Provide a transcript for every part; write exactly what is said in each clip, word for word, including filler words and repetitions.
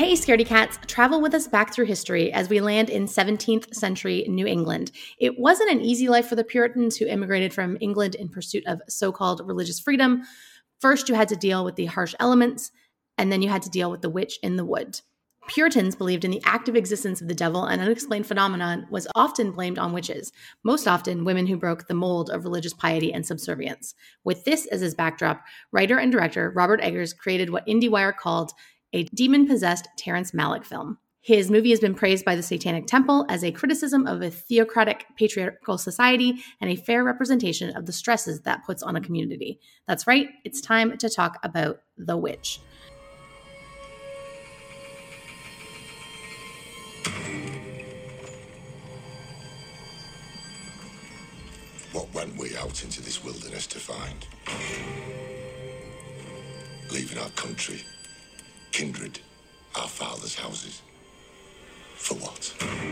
Hey, Scaredy Cats, travel with us back through history as we land in seventeenth century New England. It wasn't an easy life for the Puritans who immigrated from England in pursuit of so-called religious freedom. First, you had to deal with the harsh elements, and then you had to deal with the witch in the wood. Puritans believed in the active existence of the devil, and unexplained phenomenon was often blamed on witches, most often women who broke the mold of religious piety and subservience. With this as his backdrop, writer and director Robert Eggers created what IndieWire called a demon-possessed Terrence Malick film. His movie has been praised by the Satanic Temple as a criticism of a theocratic patriarchal society and a fair representation of the stresses that puts on a community. That's right, it's time to talk about The Witch. What went we out into this wilderness to find? Leaving our country, kindred, our fathers' houses. For what?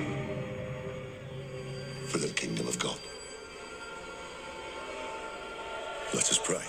For the kingdom of God. Let us pray.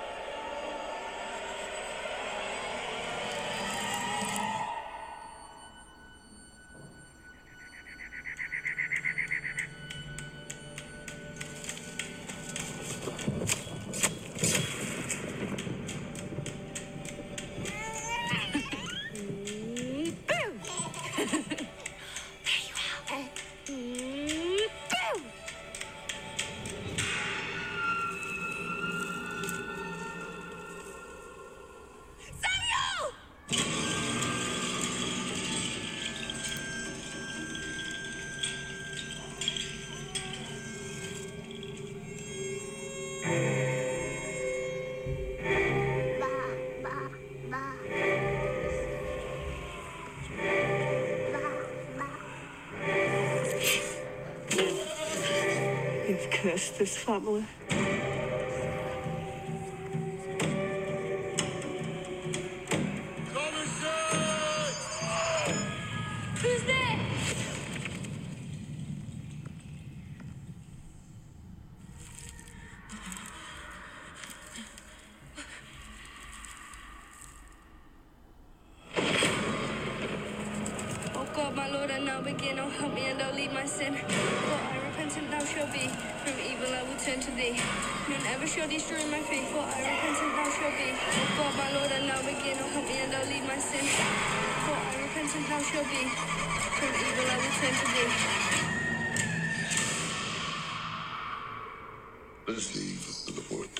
You've cursed this family. Who's there? Oh God, my Lord, I now begin. Oh, help me and don't leave my sin. For I repentant thou shalt be. From evil I will turn to thee. None ever shall destroy my faith. For I repentant thou shalt be. Oh God, my Lord, I now begin. Oh, help me and don't leave my sin. For I repentant thou shalt be. From evil I will turn to thee. Let us leave the wood.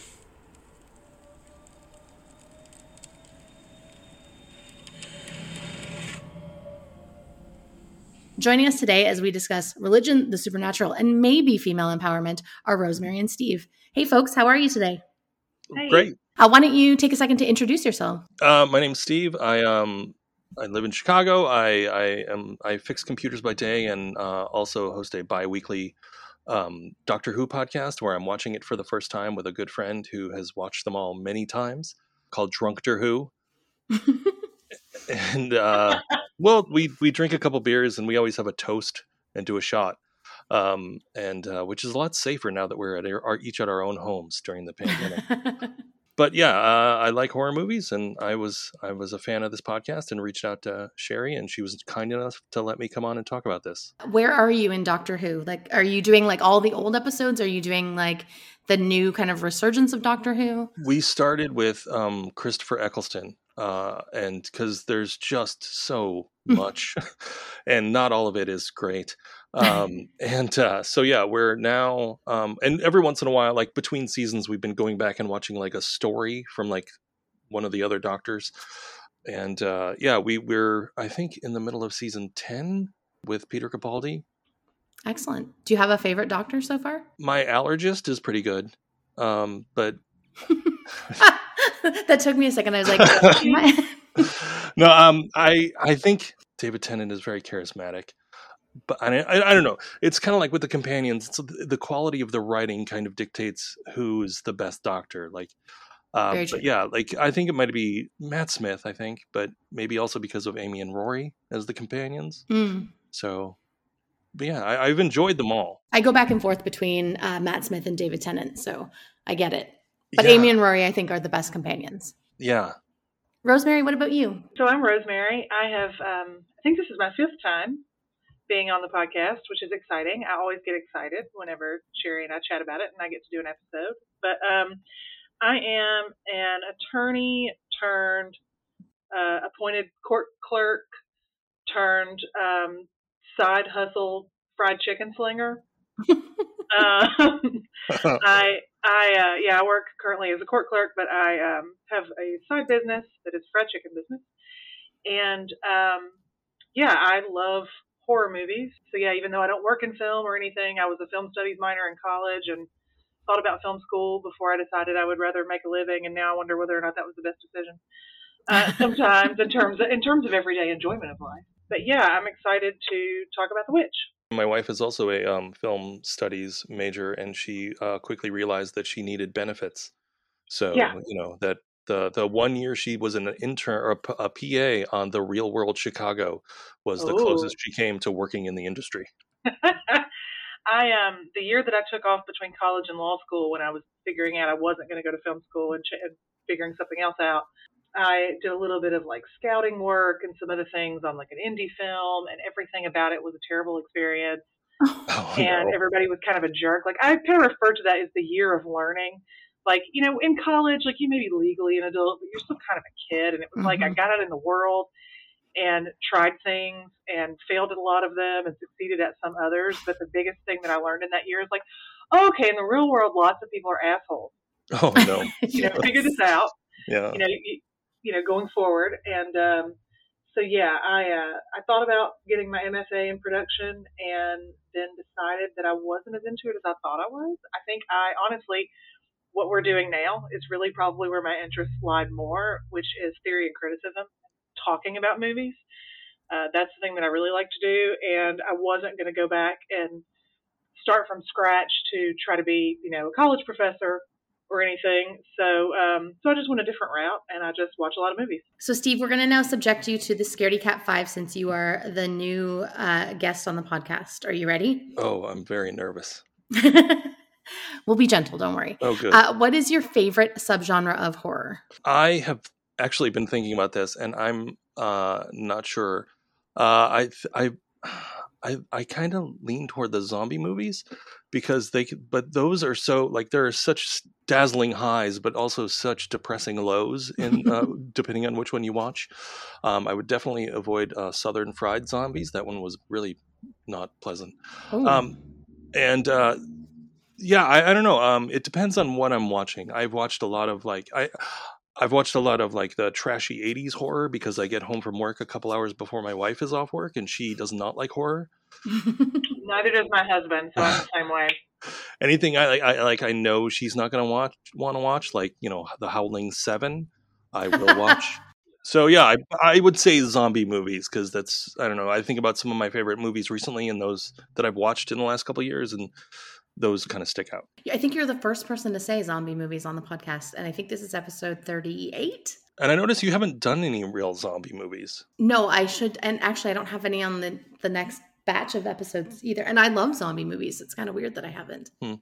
Joining us today as we discuss religion, the supernatural, and maybe female empowerment are Rosemary and Steve. Hey, folks, how are you today? Hey. Great. Uh, why don't you take a second to introduce yourself? Uh, my name's Steve. I um I live in Chicago. I I am I fix computers by day and uh, also host a bi-weekly um, Doctor Who podcast where I'm watching it for the first time with a good friend who has watched them all many times, called Drunkter Who. and uh, well, we we drink a couple beers and we always have a toast and do a shot, um, and uh, which is a lot safer now that we're at our, each at our own homes during the pandemic. But yeah, uh, I like horror movies, and I was I was a fan of this podcast and reached out to Sherry, and she was kind enough to let me come on and talk about this. Where are you in Doctor Who? Like, are you doing like all the old episodes? Are you doing like the new kind of resurgence of Doctor Who? We started with um, Christopher Eccleston, uh, and because there's just so much, and not all of it is great. Um, and uh, so, yeah, we're now, um, and every once in a while, like between seasons, we've been going back and watching like a story from like one of the other doctors. And uh, yeah, we, we're, I think, in the middle of season ten with Peter Capaldi. Excellent. Do you have a favorite doctor so far? My allergist is pretty good. Um, but that took me a second. I was like, no, um, I, I think David Tennant is very charismatic. But I, I, I don't know. It's kind of like with the companions. So the, the quality of the writing kind of dictates who's the best doctor. Like, um, Very true. but yeah, like I think it might be Matt Smith. I think, but maybe also because of Amy and Rory as the companions. Mm. So, but yeah, I, I've enjoyed them all. I go back and forth between uh, Matt Smith and David Tennant, so I get it. But Yeah. Amy and Rory, I think, are the best companions. Yeah, Rosemary, what about you? So I'm Rosemary. I have, um, I think this is my fifth time being on the podcast, which is exciting. I always get excited whenever Sherry and I chat about it and I get to do an episode. But um, I am an attorney turned uh, appointed court clerk turned um, side hustle fried chicken slinger. um, I I uh, yeah I work currently as a court clerk, but I um, have a side business that is fried chicken business, and um, yeah I love horror movies. So yeah, even though I don't work in film or anything, I was a film studies minor in college and thought about film school before I decided I would rather make a living, and now I wonder whether or not that was the best decision. Uh, sometimes in terms of, in terms of everyday enjoyment of life. But yeah, I'm excited to talk about The Witch. My wife is also a um, film studies major, and she uh, quickly realized that she needed benefits. So, Yeah. you know, that the, the one year she was an intern or a, P- a P A on The Real World Chicago was the Ooh. closest she came to working in the industry. I um the year that I took off between college and law school, when I was figuring out I wasn't going to go to film school and, ch- and figuring something else out, I did a little bit of like scouting work and some other things on like an indie film, and everything about it was a terrible experience. Oh, and no. everybody was kind of a jerk. Like I kind of refer to that as the year of learning. Like, you know, in college, like you may be legally an adult, but you're still kind of a kid. And it was mm-hmm. like I got out in the world and tried things and failed at a lot of them and succeeded at some others. But the biggest thing that I learned in that year is like, oh, okay, in the real world, lots of people are assholes. Oh, no. you know, figure this out. Yeah. You know, you, you know, going forward. And um, so, yeah, I uh, I thought about getting my M F A in production and then decided that I wasn't as into it as I thought I was. I think I honestly, what we're doing now is really probably where my interests lied more, which is theory and criticism, talking about movies. Uh, that's the thing that I really like to do. And I wasn't going to go back and start from scratch to try to be, you know, a college professor or anything. So um, so I just went a different route, and I just watch a lot of movies. So, Steve, we're going to now subject you to the Scaredy Cat five since you are the new uh, guest on the podcast. Are you ready? Oh, I'm very nervous. We'll be gentle. Don't worry. Oh, good. Uh, what is your favorite subgenre of horror? I have actually been thinking about this, and I'm uh, not sure. Uh, I I I, I kind of lean toward the zombie movies because they could, but those are so like there are such dazzling highs, but also such depressing lows in uh, depending on which one you watch. Um, I would definitely avoid uh, Southern Fried Zombies. That one was really not pleasant. Um, and uh, yeah, I, I don't know. Um, it depends on what I'm watching. I've watched a lot of like I. I've watched a lot of like the trashy eighties horror because I get home from work a couple hours before my wife is off work, and she does not like horror. Neither does my husband, so I'm the same way. Anything I like, I like, I know she's not going to watch, want to watch, like, you know, The Howling Seven, I will watch. So yeah, I, I would say zombie movies because that's, I don't know. I think about some of my favorite movies recently and those that I've watched in the last couple of years, and those kind of stick out. I think you're the first person to say zombie movies on the podcast, and I think this is episode thirty-eight. And I noticed you haven't done any real zombie movies. No, I should, and actually I don't have any on the, the next batch of episodes either. And I love zombie movies. It's kind of weird that I haven't. Hmm.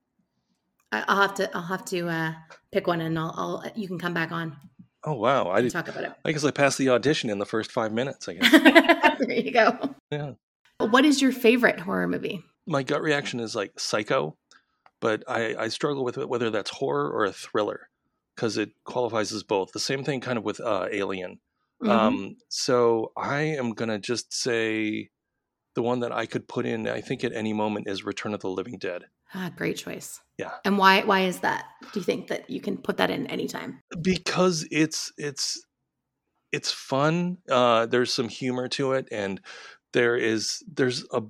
I, I'll have to I'll have to uh, pick one, and I'll, I'll you can come back on. Oh wow! I did talk about it. I guess I passed the audition in the first five minutes. I guess. There you go. Yeah. What is your favorite horror movie? My gut reaction is like Psycho, but I, I struggle with it, whether that's horror or a thriller, because it qualifies as both. The same thing kind of with uh, Alien. Mm-hmm. Um, so I am going to just say the one that I could put in, I think at any moment, is Return of the Living Dead. Ah, great choice. Yeah. And why why is that? Do you think that you can put that in anytime? Because it's it's it's fun. Uh, there's some humor to it, and there is there's a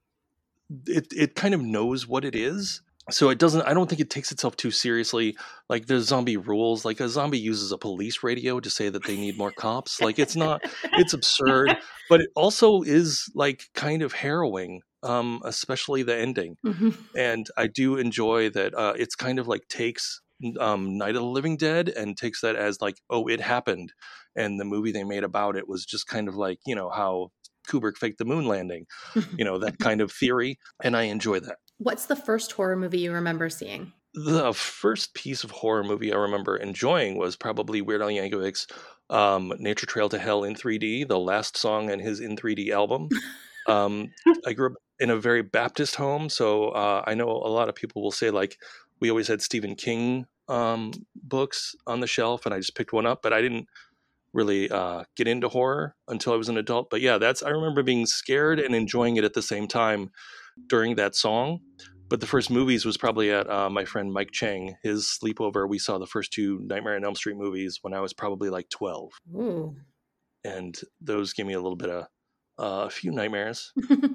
It it kind of knows what it is. So it doesn't, I don't think it takes itself too seriously. Like there's zombie rules, like a zombie uses a police radio to say that they need more cops. Like it's not, it's absurd, but it also is like kind of harrowing, um, especially the ending. Mm-hmm. And I do enjoy that uh, it's kind of like takes um, Night of the Living Dead and takes that as like, oh, it happened. And the movie they made about it was just kind of like, you know, how Kubrick faked the moon landing, you know, that kind of theory. And I enjoy that. What's the first horror movie you remember seeing? The first piece of horror movie I remember enjoying was probably Weird Al Yankovic's um, Nature Trail to Hell in three D, the last song in his in three D album. Um, I grew up in a very Baptist home, so uh, I know a lot of people will say, like, we always had Stephen King um, books on the shelf, and I just picked one up, but I didn't really uh, get into horror until I was an adult. But yeah, that's I remember being scared and enjoying it at the same time during that song. But the first movies was probably at uh, my friend Mike Chang, his sleepover. We saw the first two Nightmare on Elm Street movies when I was probably like twelve. Ooh. And those gave me a little bit of uh, a few nightmares.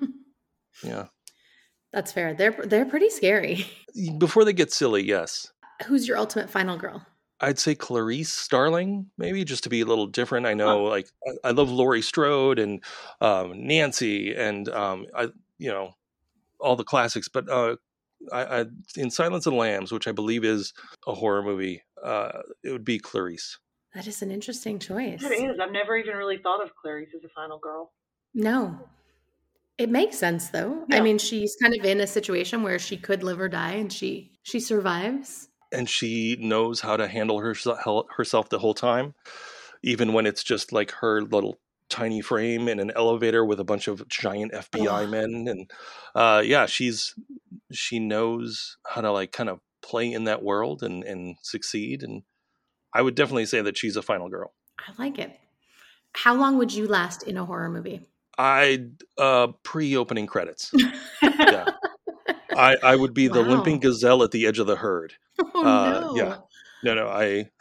Yeah. That's fair. They're they're pretty scary. Before they get silly, yes. Who's your ultimate final girl? I'd say Clarice Starling, maybe, just to be a little different. I know, huh. like, I, I love Laurie Strode and um, Nancy and, um, I, you know, all the classics. But uh, I, I, in Silence of the Lambs, which I believe is a horror movie, uh, it would be Clarice. That is an interesting choice. It is. I've never even really thought of Clarice as a final girl. No. It makes sense, though. Yeah. I mean, she's kind of in a situation where she could live or die, and she she survives. And she knows how to handle herself herself the whole time, even when it's just like her little tiny frame in an elevator with a bunch of giant F B I oh. men. And uh, yeah, she's she knows how to like kind of play in that world and, and succeed. And I would definitely say that she's a final girl. I like it. How long would you last in a horror movie? I uh, pre-opening credits. Yeah. I, I would be the wow. limping gazelle at the edge of the herd. Oh, uh, no. Yeah. No, no, I,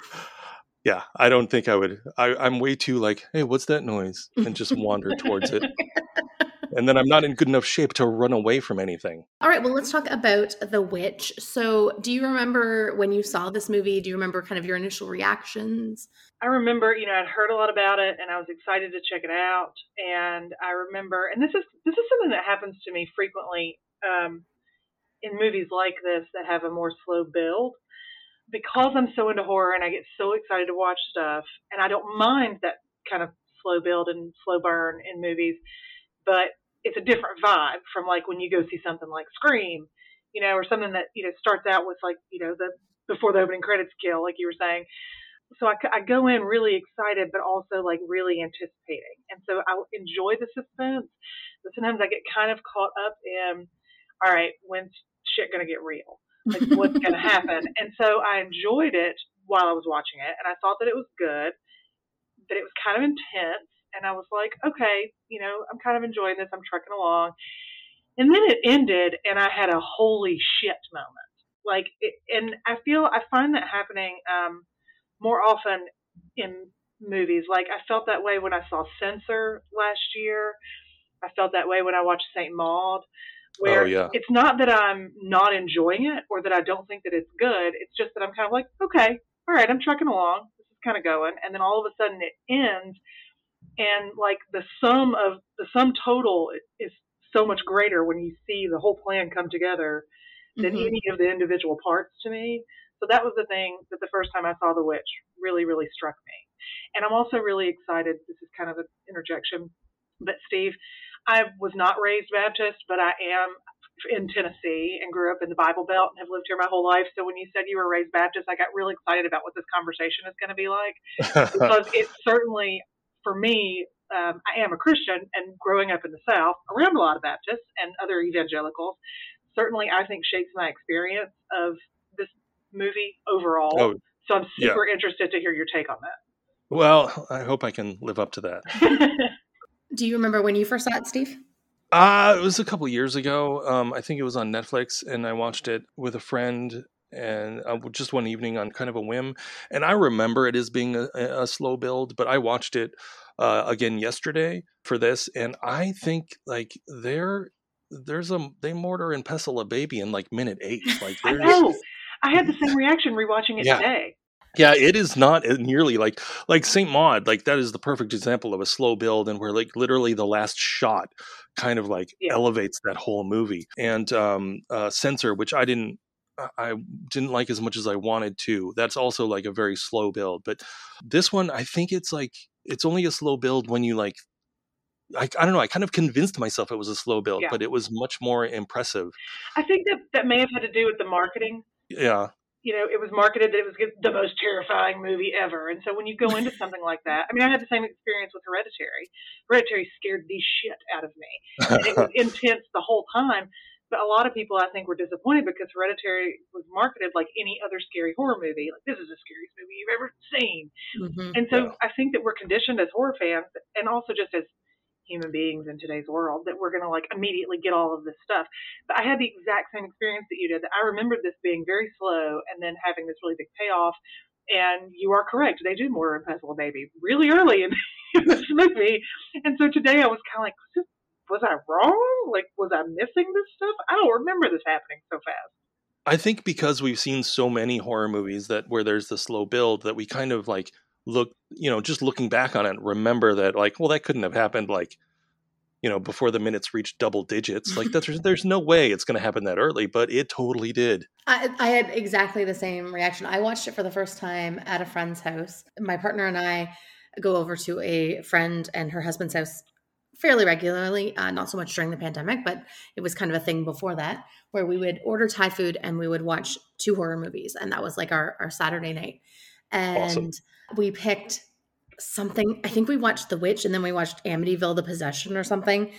yeah, I don't think I would. I, I'm way too like, hey, what's that noise? And just wander towards it. And then I'm not in good enough shape to run away from anything. All right. Well, let's talk about The Witch. So do you remember when you saw this movie? Do you remember kind of your initial reactions? I remember, you know, I'd heard a lot about it and I was excited to check it out. And I remember, and this is, this is something that happens to me frequently um, in movies like this that have a more slow build. Because I'm so into horror and I get so excited to watch stuff, and I don't mind that kind of slow build and slow burn in movies, but it's a different vibe from like when you go see something like Scream, you know, or something that, you know, starts out with like, you know, the before the opening credits kill, like you were saying. So I, I go in really excited, but also like really anticipating. And so I enjoy the suspense, but sometimes I get kind of caught up in, all right, when's shit going to get real? Like what's going to happen? And so I enjoyed it while I was watching it, and I thought that it was good, but it was kind of intense. And I was like, okay, you know, I'm kind of enjoying this. I'm trucking along. And then it ended, and I had a holy shit moment. Like, it, and I feel I find that happening um, more often in movies. Like I felt that way when I saw Censor last year. I felt that way when I watched Saint Maud. Where oh, yeah. It's not that I'm not enjoying it or that I don't think that it's good. It's just that I'm kind of like, okay, all right, I'm trucking along. This is kind of going. And then all of a sudden it ends. And like the sum of the sum total is so much greater when you see the whole plan come together than mm-hmm. any of the individual parts to me. So that was the thing that the first time I saw The Witch really, really struck me. And I'm also really excited. This is kind of an interjection, but Steve, I was not raised Baptist, but I am in Tennessee and grew up in the Bible Belt and have lived here my whole life. So when you said you were raised Baptist, I got really excited about what this conversation is going to be like. Because it certainly, for me, um, I am a Christian, and growing up in the South around a lot of Baptists and other evangelicals, certainly I think shapes my experience of this movie overall. Oh, so I'm super yeah. interested to hear your take on that. Well, I hope I can live up to that. Do you remember when you first saw it, Steve? Uh, it was a couple years ago. Um, I think it was on Netflix, and I watched it with a friend, and uh, just one evening on kind of a whim. And I remember it as being a, a slow build, but I watched it uh, again yesterday for this, and I think like there, there's a they mortar and pestle a baby in like minute eight. Like I know. I had the same reaction rewatching it yeah. today. Yeah, it is not nearly like like Saint Maud. Like that is the perfect example of a slow build, and where like literally the last shot kind of like yeah. elevates that whole movie. And um, uh, Censor, which I didn't I didn't like as much as I wanted to. That's also like a very slow build. But this one, I think it's like it's only a slow build when you like. I, I don't know. I kind of convinced myself it was a slow build, yeah. but it was much more impressive. I think that that may have had to do with the marketing. Yeah. You know, it was marketed that it was the most terrifying movie ever. And so when you go into something like that, I mean, I had the same experience with Hereditary. Hereditary scared the shit out of me. And it was intense the whole time. But a lot of people, I think, were disappointed because Hereditary was marketed like any other scary horror movie. Like, this is the scariest movie you've ever seen. Mm-hmm. And so yeah. I think that we're conditioned as horror fans, and also just as human beings in today's world, that we're going to like immediately get all of this stuff. But I had the exact same experience that you did. That I remembered this being very slow and then having this really big payoff. And you are correct. They do murder Impossible Baby really early in, in this movie. And so today I was kind of like, was, this, was I wrong? Like, was I missing this stuff? I don't remember this happening so fast. I think because we've seen so many horror movies that where there's the slow build that we kind of like look, you know, just looking back on it, remember that like, well, that couldn't have happened like, you know, before the minutes reached double digits. Like that's, there's no way it's going to happen that early, but it totally did. I, I had exactly the same reaction. I watched it for the first time at a friend's house. My partner and I go over to a friend and her husband's house fairly regularly, uh, not so much during the pandemic, but it was kind of a thing before that, where we would order Thai food and we would watch two horror movies. And that was like our, our Saturday night. And awesome. We picked something. I think we watched The Witch and then we watched Amityville The Possession or something,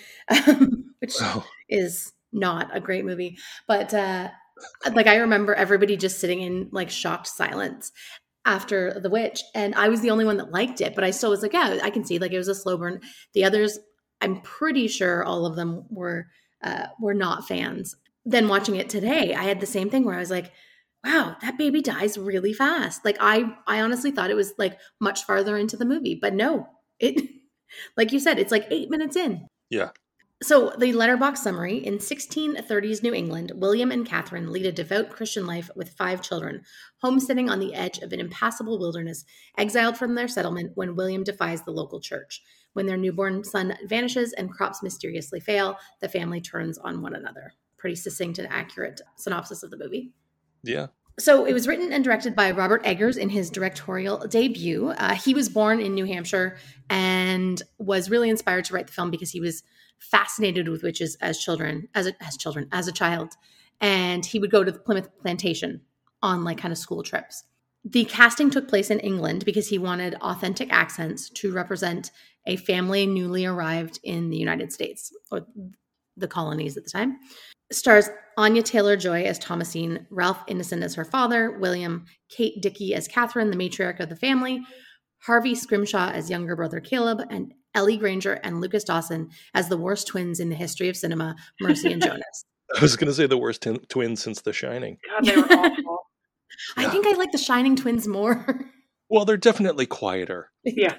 which oh. is not a great movie. But uh, like I remember everybody just sitting in like shocked silence after The Witch. And I was the only one that liked it, but I still was like, yeah, I can see like it was a slow burn. The others, I'm pretty sure all of them were uh, were not fans. Then watching it today, I had the same thing where I was like, wow, that baby dies really fast. Like I, I honestly thought it was like much farther into the movie, but no, it, like you said, it's like eight minutes in. Yeah. So the letterbox summary: in sixteen thirties New England, William and Catherine lead a devout Christian life with five children, homesteading on the edge of an impassable wilderness, exiled from their settlement when William defies the local church. When their newborn son vanishes and crops mysteriously fail, the family turns on one another. Pretty succinct and accurate synopsis of the movie. Yeah. So it was written and directed by Robert Eggers in his directorial debut. Uh, he was born in New Hampshire and was really inspired to write the film because he was fascinated with witches as children, as a, as children, as a child. And he would go to the Plymouth Plantation on like kind of school trips. The casting took place in England because he wanted authentic accents to represent a family newly arrived in the United States, or the colonies at the time. Stars Anya Taylor-Joy as Thomasine, Ralph Ineson as her father, William, Kate Dickey as Catherine, the matriarch of the family, Harvey Scrimshaw as younger brother Caleb, and Ellie Granger and Lucas Dawson as the worst twins in the history of cinema, Mercy and Jonas. I was going to say the worst t- twins since The Shining. God, they were awful. I yeah. think I like the Shining twins more. Well, they're definitely quieter. Yeah.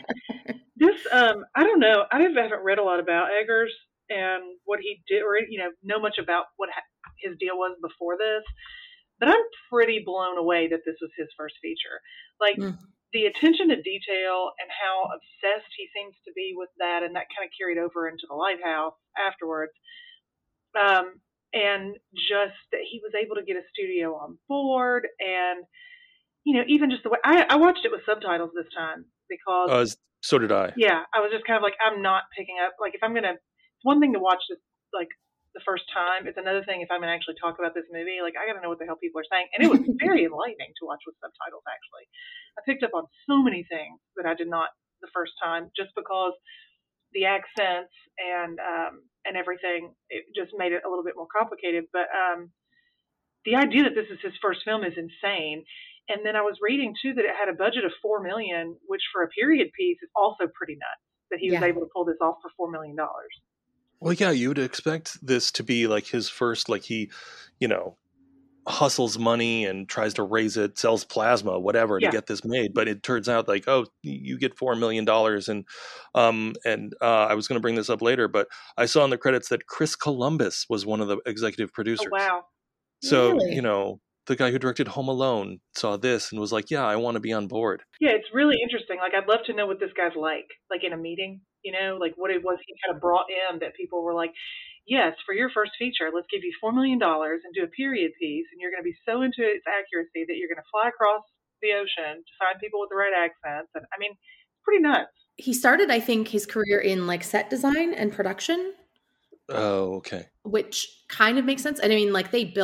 This, um, I don't know. I haven't read a lot about Eggers and what he did, or you know, know much about what ha- his deal was before this. But I'm pretty blown away that this was his first feature. Like mm. the attention to detail and how obsessed he seems to be with that, and that kind of carried over into The Lighthouse afterwards. Um, and just that he was able to get a studio on board, and you know, even just the way I, I watched it with subtitles this time because uh, so did I. Yeah, I was just kind of like, I'm not picking up. Like, if I'm gonna, it's one thing to watch this like the first time. It's another thing if I'm gonna actually talk about this movie. Like, I gotta know what the hell people are saying, and it was very enlightening to watch with subtitles. Actually, I picked up on so many things that I did not the first time, just because the accents and um, and everything, it just made it a little bit more complicated. But um, the idea that this is his first film is insane. And then I was reading too that it had a budget of four million dollars, which for a period piece is also pretty nuts. That he was yeah. able to pull this off for four million dollars. Well, yeah, you would expect this to be like his first, like he, you know, hustles money and tries to raise it, sells plasma, whatever, to yeah. get this made. But it turns out like, oh, you get four million dollars. And um, and uh, I was going to bring this up later, but I saw in the credits that Chris Columbus was one of the executive producers. Oh, wow. So, really? you know, the guy who directed Home Alone saw this and was like, yeah, I want to be on board. Yeah, it's really interesting. Like, I'd love to know what this guy's like, like in a meeting, you know, like what it was he kind of brought in that people were like, yes, for your first feature, let's give you four million dollars and do a period piece. And you're going to be so into its accuracy that you're going to fly across the ocean to find people with the right accents. And I mean, it's pretty nuts. He started, I think, his career in like set design and production. Oh, okay. Which kind of makes sense. And I mean, like they built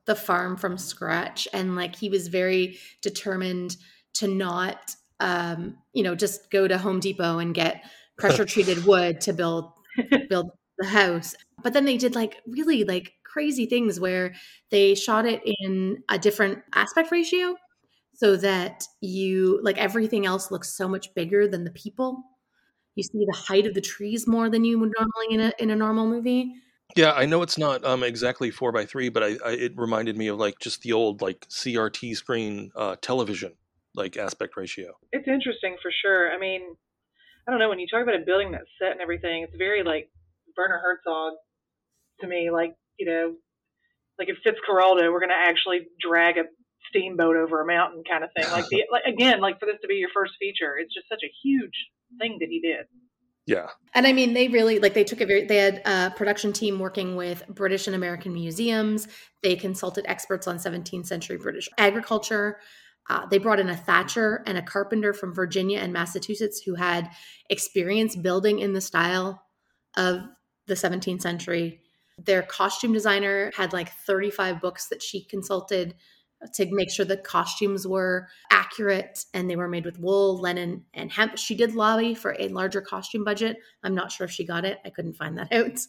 the farm from scratch. And like, he was very determined to not, um, you know, just go to Home Depot and get pressure treated wood to build, build the house. But then they did like really like crazy things where they shot it in a different aspect ratio so that you like everything else looks so much bigger than the people. You see the height of the trees more than you would normally in a in a normal movie. Yeah, I know it's not um, exactly four by three, but I, I it reminded me of like just the old like C R T screen uh, television like aspect ratio. It's interesting for sure. I mean, I don't know, when you talk about a building that's set and everything, it's very like Werner Herzog to me. Like, you know, like if Fitzcarraldo, we're going to actually drag a steamboat over a mountain kind of thing. Like the like again, like for this to be your first feature, it's just such a huge thing that he did. Yeah. And I mean, they really, like, they took a very, they had a production team working with British and American museums. They consulted experts on seventeenth century British agriculture. Uh, they brought in a thatcher and a carpenter from Virginia and Massachusetts who had experience building in the style of the seventeenth century. Their costume designer had like thirty-five books that she consulted to make sure the costumes were accurate and they were made with wool, linen, and hemp. She did lobby for a larger costume budget. I'm not sure if she got it. I couldn't find that out.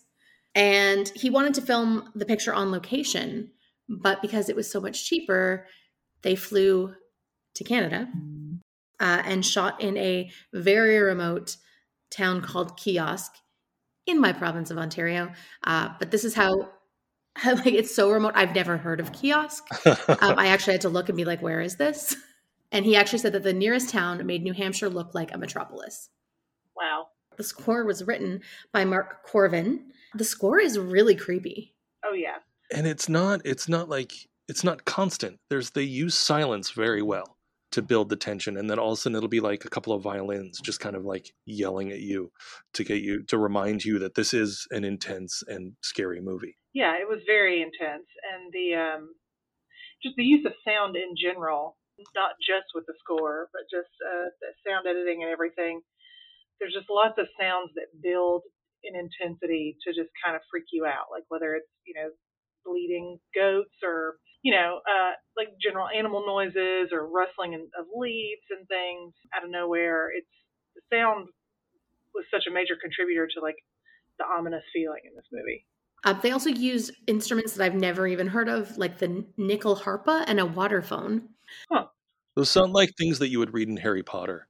And he wanted to film the picture on location, but because it was so much cheaper, they flew to Canada uh, and shot in a very remote town called Kiosk in my province of Ontario. Uh, but this is how like it's so remote. I've never heard of Kiosk. um, I actually had to look and be like, where is this? And he actually said that the nearest town made New Hampshire look like a metropolis. Wow. The score was written by Mark Corvin. The score is really creepy. Oh yeah. And it's not it's not like it's not constant. There's they use silence very well to build the tension, and then all of a sudden it'll be like a couple of violins just kind of like yelling at you to get you to remind you that this is an intense and scary movie. Yeah, it was very intense, and the um, just the use of sound in general, not just with the score, but just uh, the sound editing and everything. There's just lots of sounds that build in intensity to just kind of freak you out, like whether it's, you know, bleeding goats or, you know, uh, like general animal noises or rustling of leaves and things out of nowhere. It's the sound was such a major contributor to like the ominous feeling in this movie. Uh, they also used instruments that I've never even heard of, like the nickel harpa and a water phone. Huh. Those sound like things that you would read in Harry Potter.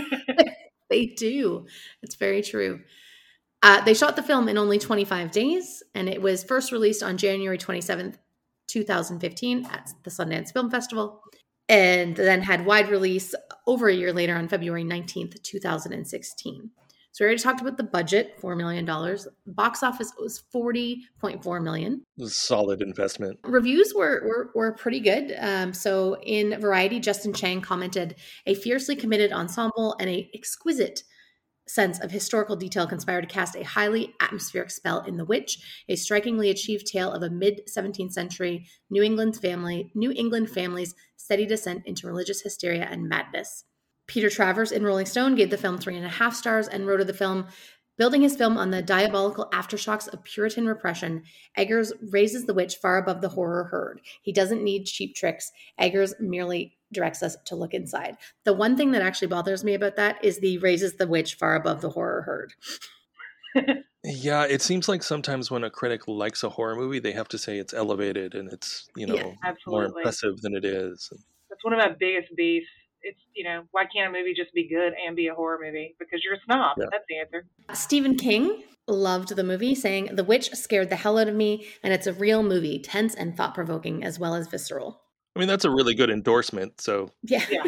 They do. It's very true. Uh, they shot the film in only twenty-five days, and it was first released on January twenty-seventh, twenty fifteen at the Sundance Film Festival, and then had wide release over a year later on February nineteenth, twenty sixteen. So we already talked about the budget, four million dollars. Box office was forty point four million dollars. It was a solid investment. Reviews were, were, were pretty good. Um, so in Variety, Justin Chang commented, a fiercely committed ensemble and a exquisite sense of historical detail conspire to cast a highly atmospheric spell in The Witch, a strikingly achieved tale of a mid-seventeenth century New England family, New England family's steady descent into religious hysteria and madness. Peter Travers in Rolling Stone gave the film three and a half stars and wrote of the film, building his film on the diabolical aftershocks of Puritan repression, Eggers raises The Witch far above the horror heard. He doesn't need cheap tricks. Eggers merely directs us to look inside. The one thing that actually bothers me about that is the raises The Witch far above the horror heard. Yeah, it seems like sometimes when a critic likes a horror movie, they have to say it's elevated and it's, you know, yeah, more impressive than it is. That's one of my biggest beefs. It's, you know, why can't a movie just be good and be a horror movie? Because you're a snob. Yeah. That's the answer. Stephen King loved the movie, saying, "The Witch scared the hell out of me, and it's a real movie, tense and thought-provoking as well as visceral." I mean, that's a really good endorsement, so... Yeah. yeah.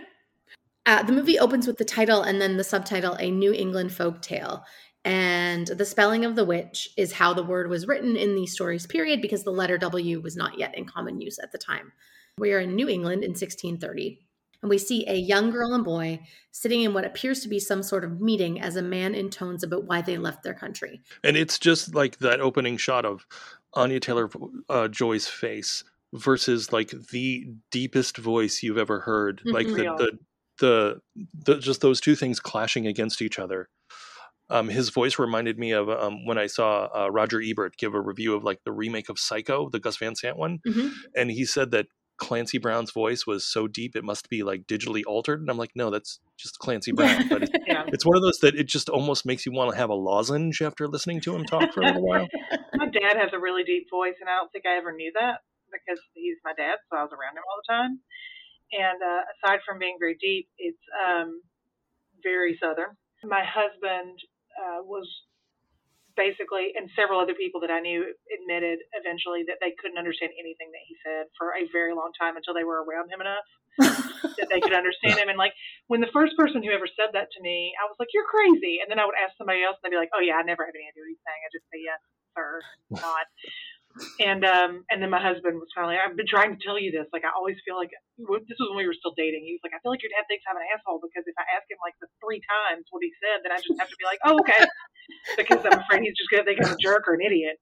uh, the movie opens with the title and then the subtitle, A New England Folk Tale. And the spelling of the witch is how the word was written in the story's period because the letter W was not yet in common use at the time. We are in New England in sixteen thirty. And we see a young girl and boy sitting in what appears to be some sort of meeting as a man intones about why they left their country. And it's just like that opening shot of Anya Taylor-Joy's face versus like the deepest voice you've ever heard. Mm-hmm. Like the, the, the, the, just those two things clashing against each other. Um, his voice reminded me of um, when I saw uh, Roger Ebert give a review of like the remake of Psycho, the Gus Van Sant one, Mm-hmm. and he said that Clancy Brown's voice was so deep it must be like digitally altered, and I'm like, no, that's just Clancy Brown. But it's, Yeah. it's one of those that it just almost makes you want to have a lozenge after listening to him talk for a little while. My dad has a really deep voice, and I don't think I ever knew that because he's my dad, so I was around him all the time. And uh, aside from being very deep, it's um, very Southern. My husband uh, was basically, and several other people that I knew admitted eventually that they couldn't understand anything that he said for a very long time until they were around him enough that they could understand him. And like when the first person who ever said that to me, I was like, "You're crazy." And then I would ask somebody else, and they'd be like, "Oh yeah, I never have any idea what he's saying. I just say yes, sir, not." And um, and then my husband was finally, I've been trying to tell you this. Like, I always feel like, this was when we were still dating. He was like, I feel like your dad thinks I'm an asshole because if I ask him like the three times what he said, then I just have to be like, oh, okay. Because I'm afraid he's just going to think I'm a jerk or an idiot.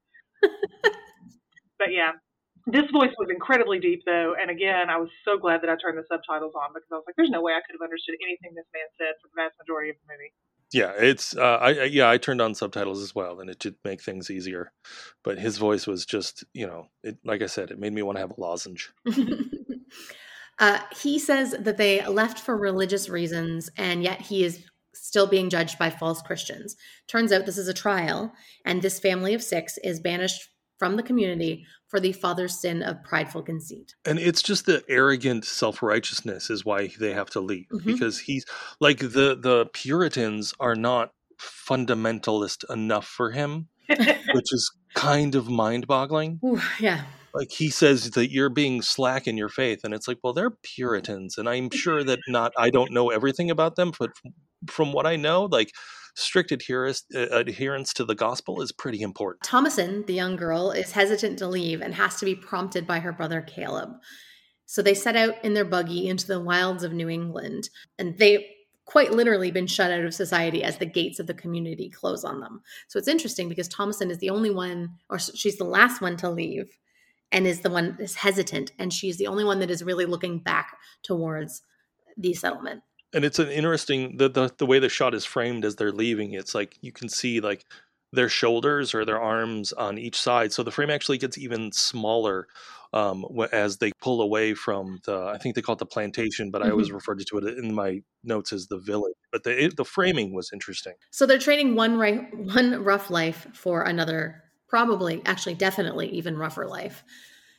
But yeah, this voice was incredibly deep though. And again, I was so glad that I turned the subtitles on because I was like, there's no way I could have understood anything this man said for the vast majority of the movie. Yeah, it's uh, I yeah I turned on subtitles as well, and it did make things easier. But his voice was just, you know, it, like I said, it made me want to have a lozenge. uh, he says that they left for religious reasons, and yet he is still being judged by false Christians. Turns out this is a trial, and this family of six is banished from the community for the father's sin of prideful conceit. And it's just the arrogant self-righteousness is why they have to leave. Mm-hmm. Because he's like the, the Puritans are not fundamentalist enough for him, which is kind of mind-boggling. Ooh, yeah. Like he says that you're being slack in your faith. And it's like, well, they're Puritans. And I'm sure that not, I don't know everything about them, but from what I know, like strict adherence, uh, adherence to the gospel is pretty important. Thomasin, the young girl, is hesitant to leave and has to be prompted by her brother Caleb. So they set out in their buggy into the wilds of New England, and they've quite literally been shut out of society as the gates of the community close on them. So it's interesting because Thomasin is the only one, or she's the last one to leave, and is the one that's hesitant, and she's the only one that is really looking back towards the settlement. And it's an interesting, the, the the way the shot is framed as they're leaving. It's like you can see like their shoulders or their arms on each side. So the frame actually gets even smaller um, as they pull away from the, I think they call it the plantation, but mm-hmm. I always referred to it in my notes as the village. But the it, the framing was interesting. So they're trading one right, one rough life for another, probably, actually, definitely even rougher life.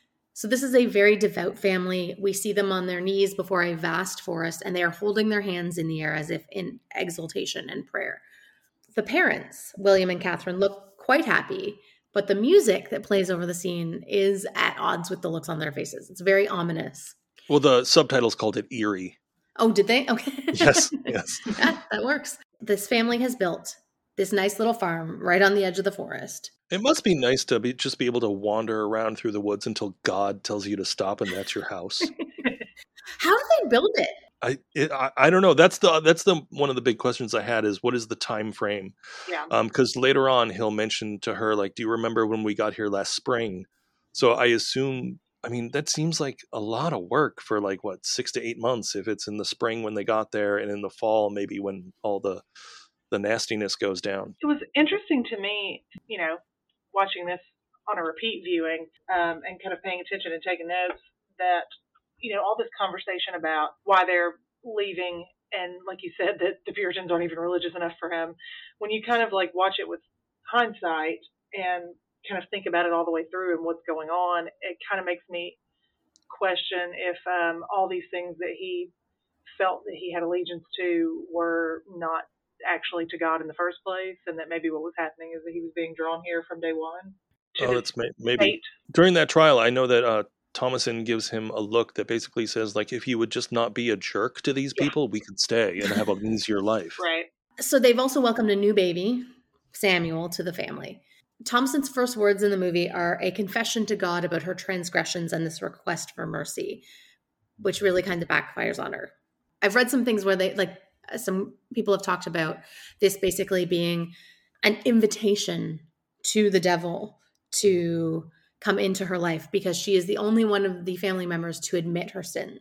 So this is a very devout family. We see them on their knees before a vast forest, and they are holding their hands in the air as if in exultation and prayer. The parents, William and Catherine, look quite happy, but the music that plays over the scene is at odds with the looks on their faces. It's very ominous. Well, the subtitles called it eerie. Oh, did they? Okay. Yes, yes. Yeah, that works. This family has built this nice little farm right on the edge of the forest. It must be nice to be just be able to wander around through the woods until God tells you to stop, and that's your house. How do they build it? I, it, I I don't know. That's the that's the one of the big questions I had is what is the time frame? Yeah. Um, because later on he'll mention to her like, do you remember when we got here last spring? So I assume. I mean, that seems like a lot of work for like what six to eight months if it's in the spring when they got there, and in the fall maybe when all the the nastiness goes down. It was interesting to me, you know, watching this on a repeat viewing um, and kind of paying attention and taking notes that, you know, all this conversation about why they're leaving and, like you said, that the Puritans aren't even religious enough for him. When you kind of like watch it with hindsight and kind of think about it all the way through and what's going on, it kind of makes me question if um, all these things that he felt that he had allegiance to were not actually to God in the first place, and that maybe what was happening is that he was being drawn here from day one. Oh, that's may- maybe fate. During that trial, I know that uh, Thomasin gives him a look that basically says, like, if you would just not be a jerk to these people, yeah. we could stay and have an easier life. Right. So they've also welcomed a new baby, Samuel, to the family. Thomasin's first words in the movie are a confession to God about her transgressions and this request for mercy, which really kind of backfires on her. I've read some things where they, like, some people have talked about this basically being an invitation to the devil to come into her life because she is the only one of the family members to admit her sins.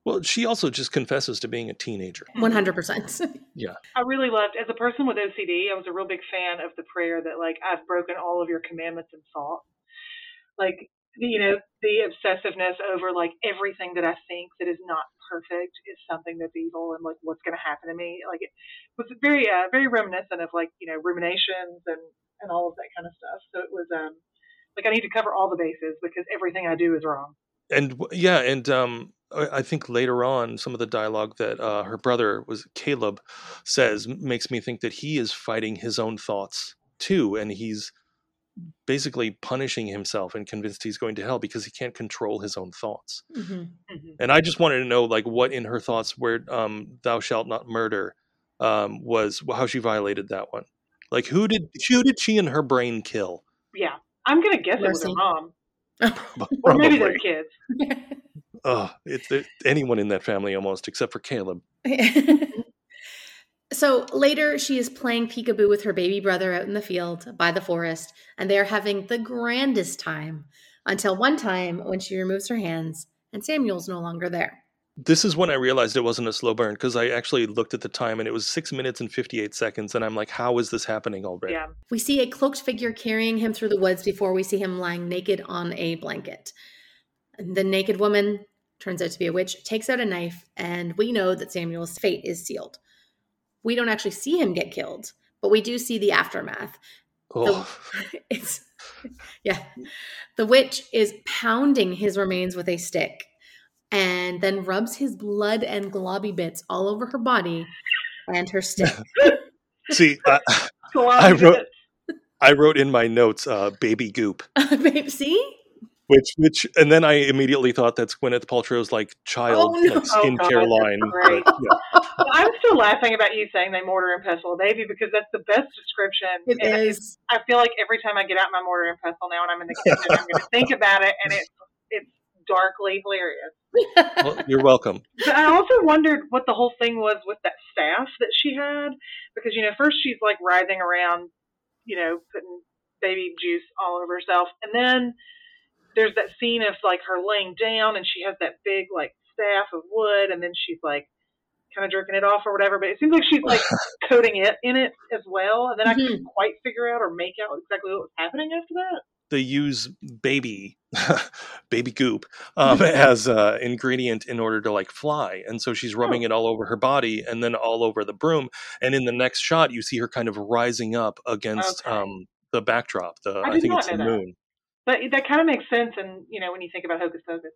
Well, she also just confesses to being a teenager. one hundred percent. Yeah. I really loved, as a person with O C D, I was a real big fan of the prayer that, like, I've broken all of your commandments in thought. Like, you know, the obsessiveness over, like, everything that I think that is not perfect is something that's evil, and, like, what's going to happen to me. Like, it was very, uh, very reminiscent of, like, you know, ruminations and, and all of that kind of stuff. So it was, um, like, I need to cover all the bases because everything I do is wrong. And yeah, and um, I I think later on, some of the dialogue that uh, her brother was Caleb says makes me think that he is fighting his own thoughts too, and he's basically punishing himself and convinced he's going to hell because he can't control his own thoughts. Mm-hmm. Mm-hmm. And I just wanted to know, like, what in her thoughts where um, "thou shalt not murder" um, was, how she violated that one. Like, who did who did she in her brain kill? Yeah. I'm going to guess it was her Mercy. mom. Probably. Or maybe those kids. Oh, it's it, anyone in that family almost, except for Caleb. So later, she is playing peekaboo with her baby brother out in the field by the forest, and they are having the grandest time until one time when she removes her hands and Samuel's no longer there. This is when I realized it wasn't a slow burn, because I actually looked at the time and it was six minutes and fifty-eight seconds, and I'm like, how is this happening already? Yeah. We see a cloaked figure carrying him through the woods before we see him lying naked on a blanket. The naked woman, turns out to be a witch, takes out a knife, and we know that Samuel's fate is sealed. We don't actually see him get killed, but we do see the aftermath. Oh. The, it's, yeah. The witch is pounding his remains with a stick and then rubs his blood and globby bits all over her body and her stick. See, I, I wrote I wrote in my notes, uh, baby goop. Babe, see? Which, which, and then I immediately thought that's Gwyneth Paltrow's like child Oh, no. like skincare Oh, God, line. that's great. But, yeah. Well, I'm still laughing about you saying they mortar and pestle a baby because that's the best description. It and is. I feel like every time I get out my mortar and pestle now and I'm in the kitchen, I'm going to think about it, and it's it's darkly hilarious. Well, you're welcome. But I also wondered what the whole thing was with that staff that she had, because, you know, first she's like writhing around, you know, putting baby juice all over herself, and then there's that scene of like her laying down and she has that big like staff of wood, and then she's like kind of jerking it off or whatever, but it seems like she's like coating it in it as well, and then Mm-hmm. I couldn't quite figure out or make out exactly what was happening after that. They use baby, baby goop um, as an ingredient in order to like fly. And so she's rubbing Oh. it all over her body and then all over the broom. And in the next shot, you see her kind of rising up against Okay. um, the backdrop. The I I, did think not it's the know that. moon. But that kind of makes sense, and you know, when you think about Hocus Pocus,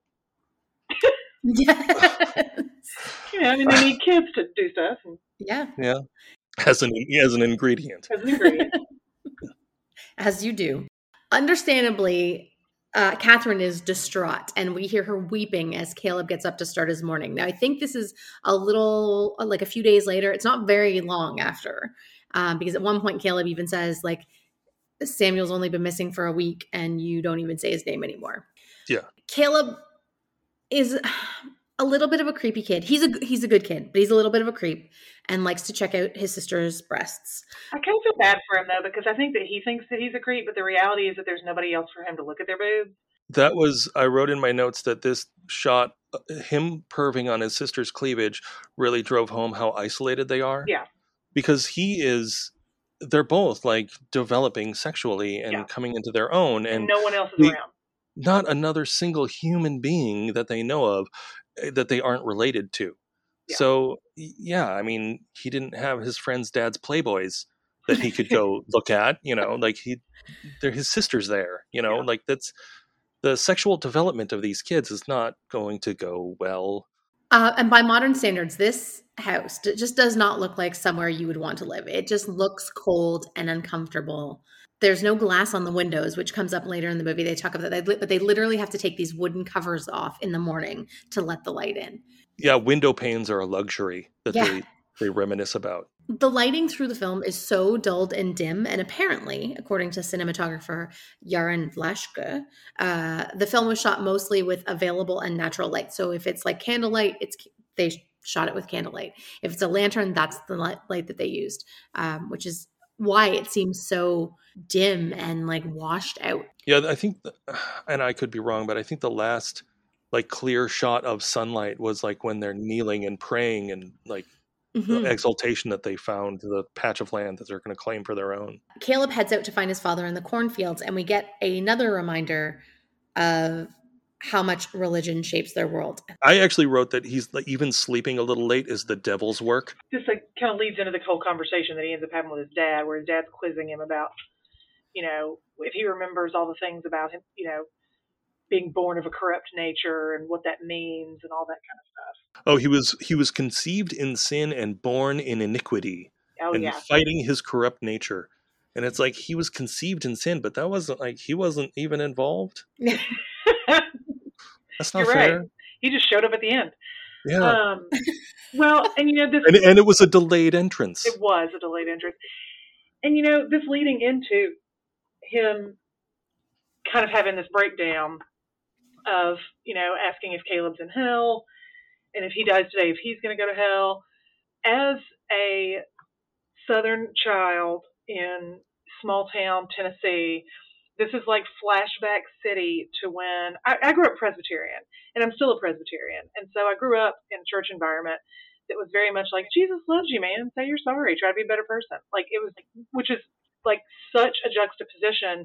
Yes. you know, I mean, they need kids to do stuff and Yeah, Yeah. As an, as an ingredient. as an ingredient. as you do. Understandably, uh, Catherine is distraught, and we hear her weeping as Caleb gets up to start his morning. Now, I think this is a little, like a few days later. It's not very long after, um, because at one point Caleb even says, like, Samuel's only been missing for a week, and you don't even say his name anymore. Yeah. Caleb is a little bit of a creepy kid. He's a he's a good kid, but he's a little bit of a creep and likes to check out his sister's breasts. I kind of feel bad for him though, because I think that he thinks that he's a creep, but the reality is that there's nobody else for him to look at their boobs. That was, I wrote in my notes that this shot, uh, him perving on his sister's cleavage, really drove home how isolated they are. Yeah. Because he is, they're both like developing sexually and Yeah. coming into their own. And And no one else is the- around. not another single human being that they know of eh, that they aren't related to. Yeah. So, y- yeah, I mean, he didn't have his friend's dad's Playboys that he could go look at, you know, like he, they're his sister's there, you know, Yeah. like that's, the sexual development of these kids is not going to go well. Uh, and by modern standards, this house d- just does not look like somewhere you would want to live. It just looks cold and uncomfortable. There's no glass on the windows, which comes up later in the movie. They talk about that, they, but they literally have to take these wooden covers off in the morning to let the light in. Yeah, window panes are a luxury that Yeah. they, they reminisce about. The lighting through the film is so dulled and dim, and apparently, according to cinematographer Yaron Vlaschke, uh, the film was shot mostly with available and natural light. So if it's like candlelight, it's they shot it with candlelight. If it's a lantern, that's the light, light that they used, um, which is why it seems so dim and like washed out. Yeah, I think, th- and I could be wrong, but I think the last like clear shot of sunlight was like when they're kneeling and praying and like Mhm. the exultation that they found the patch of land that they're going to claim for their own. Caleb heads out to find his father in the cornfields, and we get another reminder of how much religion shapes their world. I actually wrote that he's like, even sleeping a little late is the devil's work. This like kind of leads into the whole conversation that he ends up having with his dad, where his dad's quizzing him about, you know, if he remembers all the things about him, you know, being born of a corrupt nature and what that means and all that kind of stuff. Oh, he was he was conceived in sin and born in iniquity, Oh and yeah, fighting his corrupt nature. And it's like he was conceived in sin, but that wasn't like he wasn't even involved. That's not you're fair. right. He just showed up at the end. Yeah, Um, well, and you know this. and and it was a delayed entrance. It was a delayed entrance. And, you know, this leading into him kind of having this breakdown of, you know, asking if Caleb's in hell and if he dies today, if he's going to go to hell. As a Southern child in small town Tennessee, this is like flashback city to when I, I grew up Presbyterian, and I'm still a Presbyterian. And so I grew up in a church environment that was very much like, Jesus loves you, man. Say you're sorry. Try to be a better person. Like it was, which is like such a juxtaposition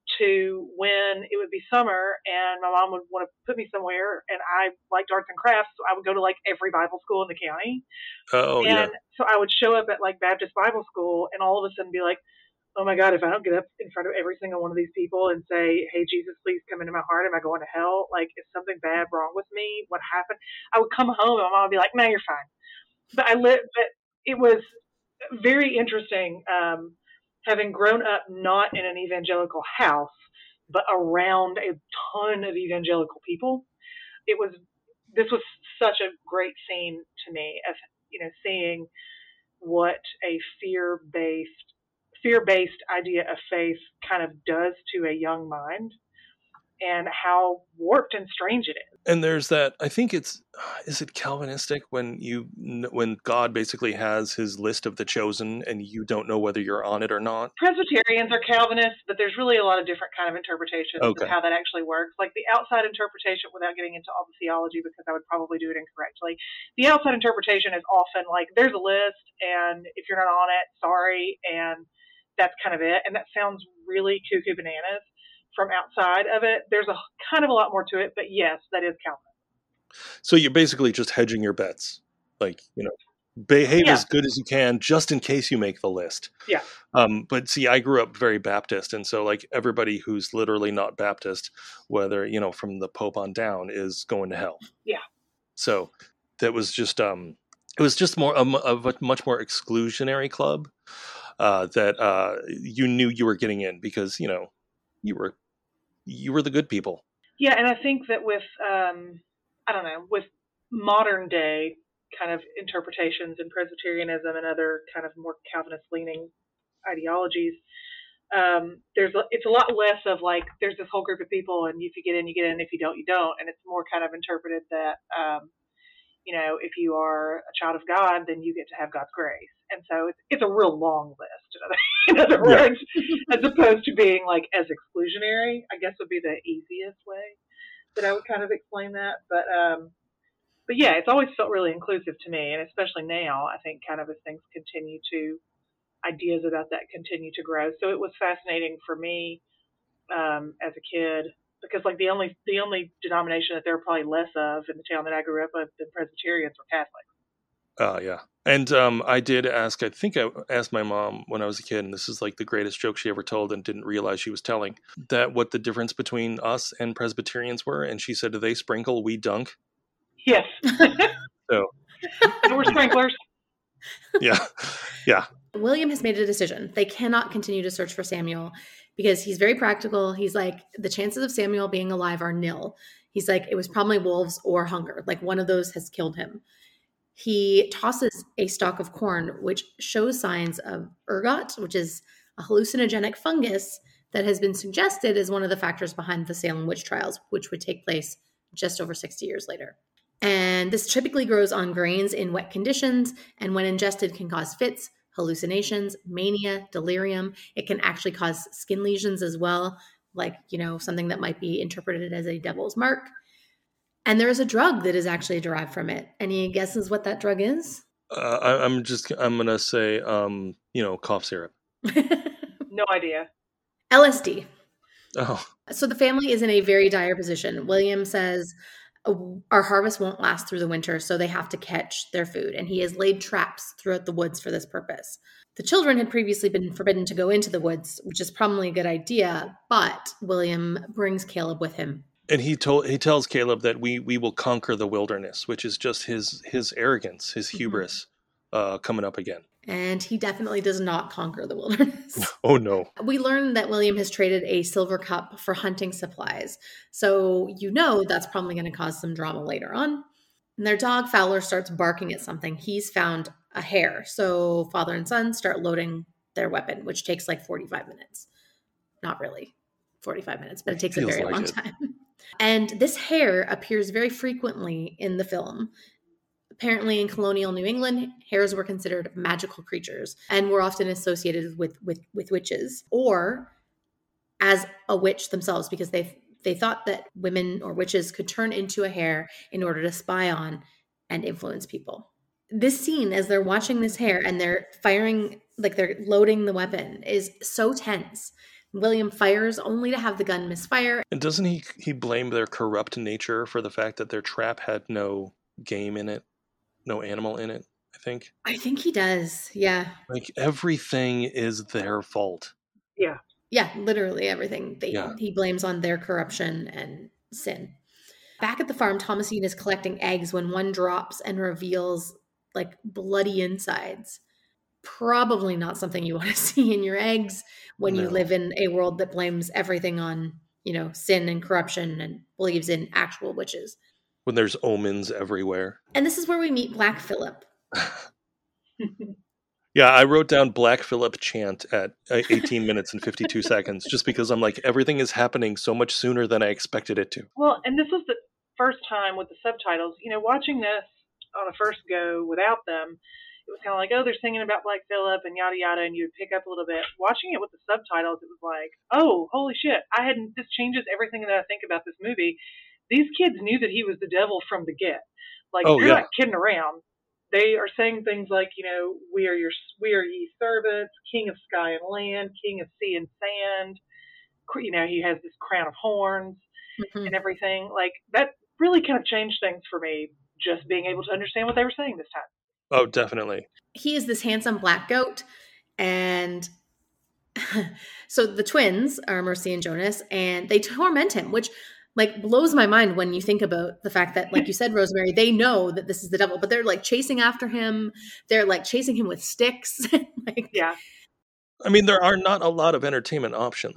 to when it would be summer and my mom would want to put me somewhere, and I liked arts and crafts. So I would go to like every Bible school in the county. Oh and yeah, so I would show up at like Baptist Bible school and all of a sudden be like, oh my God, if I don't get up in front of every single one of these people and say, hey, Jesus, please come into my heart. Am I going to hell? Like, is something bad wrong with me? What happened? I would come home and my mom would be like, no, you're fine. But I lived, but it was very interesting, um, having grown up not in an evangelical house, but around a ton of evangelical people. It was, this was such a great scene to me of, you know, seeing what a fear-based fear-based idea of faith kind of does to a young mind and how warped and strange it is. and there's that. I think it's is it Calvinistic when you when God basically has his list of the chosen and you don't know whether you're on it or not. Presbyterians are Calvinists, but there's really a lot of different kind of interpretations Okay. of how that actually works. Like the outside interpretation, without getting into all the theology because I would probably do it incorrectly, the outside interpretation is often like there's a list and if you're not on it, sorry, and that's kind of it. And that sounds really cuckoo bananas from outside of it. There's a kind of a lot more to it, but yes, that is Calvinist. So you're basically just hedging your bets, like you know, behave Yeah. as good as you can just in case you make the list. Yeah. Um, but see, I grew up very Baptist, and so like everybody who's literally not Baptist, whether you know from the Pope on down, is going to hell. Yeah. So that was just um, it was just more um, of a much more exclusionary club uh, that uh, you knew you were getting in because you know you were you were the good people. Yeah, and I think that with, um, I don't know, with modern day kind of interpretations in Presbyterianism and other kind of more Calvinist-leaning ideologies, um, there's a, it's a lot less of like there's this whole group of people, and if you get in, you get in. If you don't, you don't. And it's more kind of interpreted that, um, you know, if you are a child of God, then you get to have God's grace. And so it's, it's a real long list, in other, in other Yeah. words, as opposed to being like as exclusionary, I guess would be the easiest way that I would kind of explain that. But, um, but yeah, it's always felt really inclusive to me. And especially now, I think kind of as things continue to, ideas about that continue to grow. So it was fascinating for me, um, as a kid, because like the only, the only denomination that there were probably less of in the town that I grew up with than Presbyterians were Catholics. Oh, yeah. And um, I did ask, I think I asked my mom when I was a kid, and this is like the greatest joke she ever told and didn't realize she was telling, that what the difference between us and Presbyterians were. And she said, do they sprinkle, we dunk? Yes. So, There were sprinklers. yeah. Yeah. William has made a decision. They cannot continue to search for Samuel because he's very practical. He's like, the chances of Samuel being alive are nil. He's like, it was probably wolves or hunger. Like one of those has killed him. He tosses a stalk of corn, which shows signs of ergot, which is a hallucinogenic fungus that has been suggested as one of the factors behind the Salem witch trials, which would take place just over sixty years later. And this typically grows on grains in wet conditions, and when ingested can cause fits, hallucinations, mania, delirium. It can actually cause skin lesions as well, like, you know, something that might be interpreted as a devil's mark. And there is a drug that is actually derived from it. Any guesses what that drug is? Uh, I, I'm just, I'm going to say, um, you know, cough syrup. No idea. L S D. Oh, So the family is in a very dire position. William says, our harvest won't last through the winter, so they have to catch their food. And he has laid traps throughout the woods for this purpose. The children had previously been forbidden to go into the woods, which is probably a good idea, but William brings Caleb with him. and he told, he tells Caleb that we, we will conquer the wilderness, which is just his, his arrogance, his hubris, mm-hmm. uh, coming up again. And he definitely does not conquer the wilderness. Oh, no. We learned that William has traded a silver cup for hunting supplies. So you know that's probably going to cause some drama later on. And their dog, Fowler, starts barking at something. He's found a hare. So father and son start loading their weapon, which takes like forty-five minutes. Not really forty-five minutes, but it takes a very like long it. time. And this hare appears very frequently in the film. Apparently in colonial New England, hares were considered magical creatures and were often associated with, with, with witches or as a witch themselves because they they thought that women or witches could turn into a hare in order to spy on and influence people. This scene, as they're watching this hare and they're firing, like they're loading the weapon, is so tense. William fires only to have the gun misfire. And doesn't he, he blame their corrupt nature for the fact that their trap had no game in it? No animal in it, I think. I think he does. Yeah. Like everything is their fault. Yeah. Yeah, literally everything. They, Yeah. He blames on their corruption and sin. Back at the farm, Thomasine is collecting eggs when one drops and reveals like bloody insides. Probably not something you want to see in your eggs when No. you live in a world that blames everything on, you know, sin and corruption and believes in actual witches. When there's omens everywhere. And this is where we meet Black Phillip. Yeah, I wrote down Black Phillip chant at uh, eighteen minutes and fifty-two seconds just because I'm like, everything is happening so much sooner than I expected it to. Well, and this was the first time with the subtitles. You know, watching this on a first go without them, it was kind of like, oh, they're singing about Black Phillip and yada yada, and you would pick up a little bit. Watching it with the subtitles, it was like, oh, holy shit! I hadn't. This changes everything that I think about this movie. These kids knew that he was the devil from the get. Like, Oh, they're yeah. not kidding around. They are saying things like, you know, we are your, we are ye servants, king of sky and land, king of sea and sand. You know, he has this crown of horns Mhm. and everything. Like, that really kind of changed things for me, just being able to understand what they were saying this time. Oh, definitely. He is this handsome black goat. And so the twins are Mercy and Jonas, and they torment him, which like blows my mind when you think about the fact that, like you said, Rosemary, they know that this is the devil, but they're like chasing after him. They're like chasing him with sticks. Like, Yeah. I mean, there are not a lot of entertainment options.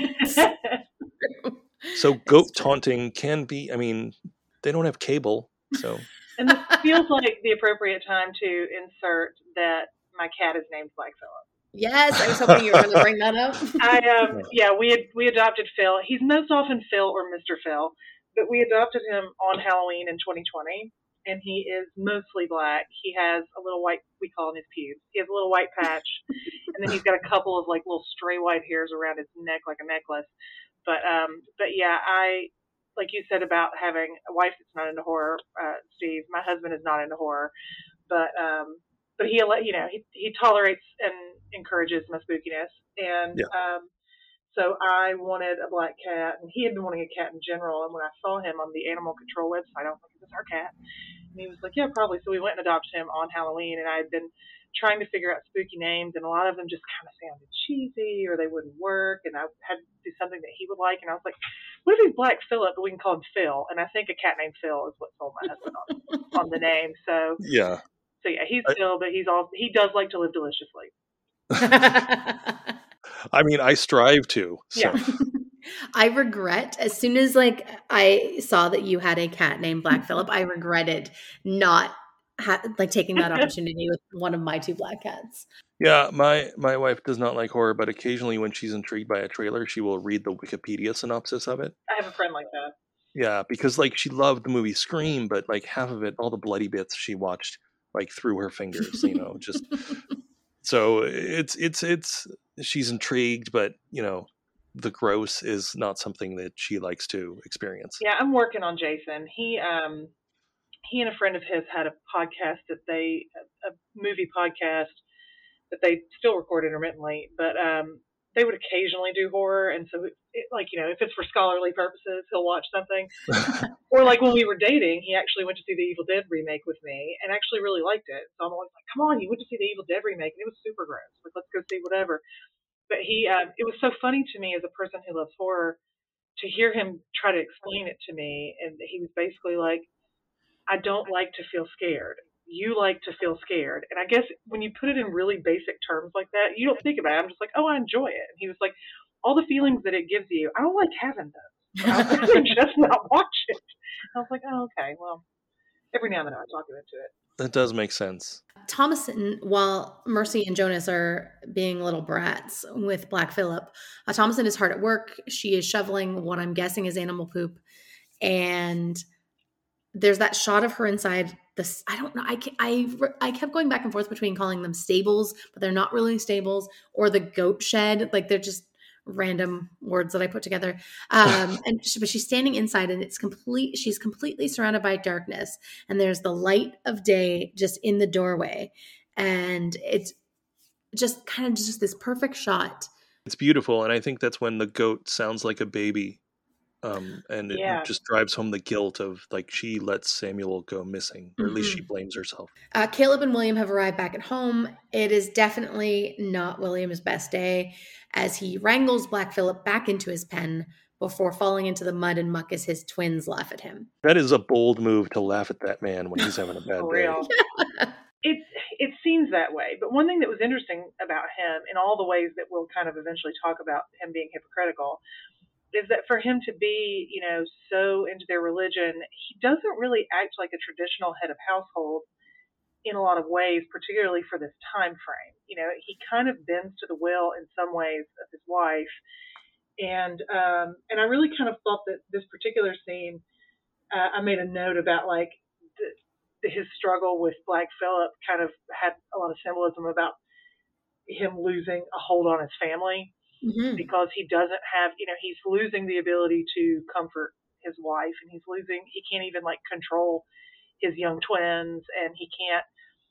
So goat taunting can be, I mean, they don't have cable, so. And this feels like the appropriate time to insert that my cat is named Black Phillip. yes, I was hoping you were going to bring that up. I um yeah, we had we adopted Phil. He's most often Phil or Mister Phil, but we adopted him on Halloween in twenty twenty, and he is mostly black. He has a little white, we call him his pubes. He has a little white patch, and then he's got a couple of like little stray white hairs around his neck like a necklace. But um but yeah, I like you said about having a wife that's not into horror, uh, Steve. My husband is not into horror, but um. But he, you know, he he tolerates and encourages my spookiness, and Yeah. um, so I wanted a black cat, and he had been wanting a cat in general. And when I saw him on the animal control website, I was like, "Is this our cat?" And he was like, "Yeah, probably." So we went and adopted him on Halloween, and I had been trying to figure out spooky names, and a lot of them just kind of sounded cheesy or they wouldn't work, and I had to do something that he would like, and I was like, "What if he's Black Phillip, but we can call him Phil?" And I think a cat named Phil is what sold my husband on on the name. So. Yeah. So yeah, he's I- still, but he's all he does like to live deliciously. I mean, I strive to. So. Yeah. I regret, as soon as like I saw that you had a cat named Black Phillip, I regretted not ha- like taking that opportunity with one of my two black cats. Yeah, my, my wife does not like horror, but occasionally when she's intrigued by a trailer, she will read the Wikipedia synopsis of it. I have a friend like that. Yeah, because like she loved the movie Scream, but like half of it, all the bloody bits she watched like through her fingers, you know, just so it's it's it's she's intrigued, but you know, the gross is not something that she likes to experience. Yeah, I'm working on Jason. He um he and a friend of his had a podcast that they a, a movie podcast that they still record intermittently, but um they would occasionally do horror, and so it, like you know, if it's for scholarly purposes, he'll watch something. Or like when we were dating, he actually went to see the Evil Dead remake with me, and actually really liked it. So I'm always like, "Come on, you went to see the Evil Dead remake, and it was super gross. Like, let's go see whatever." But he, um, it was so funny to me as a person who loves horror to hear him try to explain it to me, and he was basically like, "I don't like to feel scared. You like to feel scared." And I guess when you put it in really basic terms like that, you don't think about it. I'm just like, oh, I enjoy it. And he was like, all the feelings that it gives you, I don't like having those. I'd rather just not watch it. I was like, oh, okay, well, every now and then I talk him into it. That does make sense. Thomasin, while Mercy and Jonas are being little brats with Black Phillip, uh, Thomasin is hard at work. She is shoveling what I'm guessing is animal poop. And there's that shot of her inside this, I don't know, I, I, I kept going back and forth between calling them stables, but they're not really stables, or the goat shed. Like they're just random words that I put together. Um, and she, but she's standing inside, and it's complete, she's completely surrounded by darkness, and there's the light of day just in the doorway. And it's just kind of just this perfect shot. It's beautiful. And I think that's when the goat sounds like a baby. Um, and it Yeah. just drives home the guilt of like she lets Samuel go missing, or at least she blames herself. Uh, Caleb and William have arrived back at home. It is definitely not William's best day as he wrangles Black Phillip back into his pen before falling into the mud and muck as his twins laugh at him. That is a bold move to laugh at that man when he's having a bad For day. real. It it seems that way, but one thing that was interesting about him, in all the ways that we'll kind of eventually talk about him being hypocritical, is that for him to be, you know, so into their religion, he doesn't really act like a traditional head of household in a lot of ways, particularly for this time frame. You know, he kind of bends to the will in some ways of his wife, and um, and I really kind of thought that this particular scene, uh, I made a note about like the, the, his struggle with Black Phillip kind of had a lot of symbolism about him losing a hold on his family. Mm-hmm. Because he doesn't have, you know, he's losing the ability to comfort his wife, and he's losing, he can't even like control his young twins, and he can't,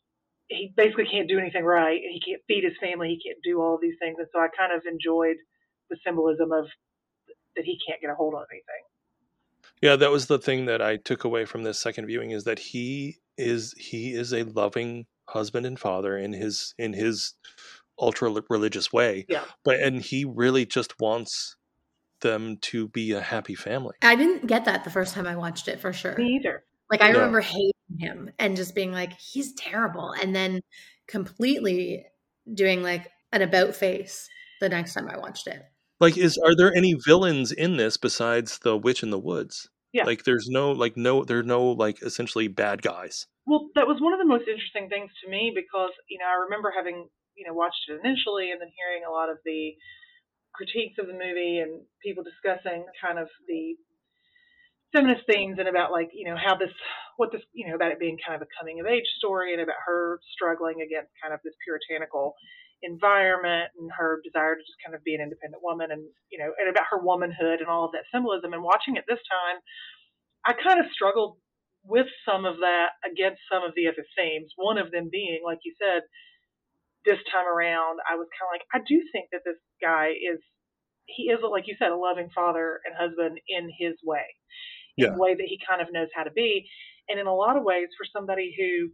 he basically can't do anything right, and he can't feed his family, he can't do all of these things. And so I kind of enjoyed the symbolism of that he can't get a hold on anything. Yeah, that was the thing that I took away from this second viewing, is that he is he is a loving husband and father in his in his ultra religious way. Yeah. But and he really just wants them to be a happy family. I didn't get that the first time I watched it, for sure. Me either. Like, I Yeah. remember hating him and just being like, he's terrible. And then completely doing like an about face the next time I watched it. Like, is are there any villains in this besides the witch in the woods? Yeah. Like, there's no like no there are no like essentially bad guys. Well, that was one of the most interesting things to me because, you know, I remember having, you know, watched it initially and then hearing a lot of the critiques of the movie and people discussing kind of the feminist themes and about like, you know, how this, what this, you know, about it being kind of a coming of age story and about her struggling against kind of this puritanical environment and her desire to just kind of be an independent woman and, you know, and about her womanhood and all of that symbolism. And watching it this time, I kind of struggled with some of that against some of the other themes. One of them being, like you said, this time around, I was kind of like, I do think that this guy is, he is, like you said, a loving father and husband in his way, in Yeah. a way that he kind of knows how to be. And in a lot of ways, for somebody who,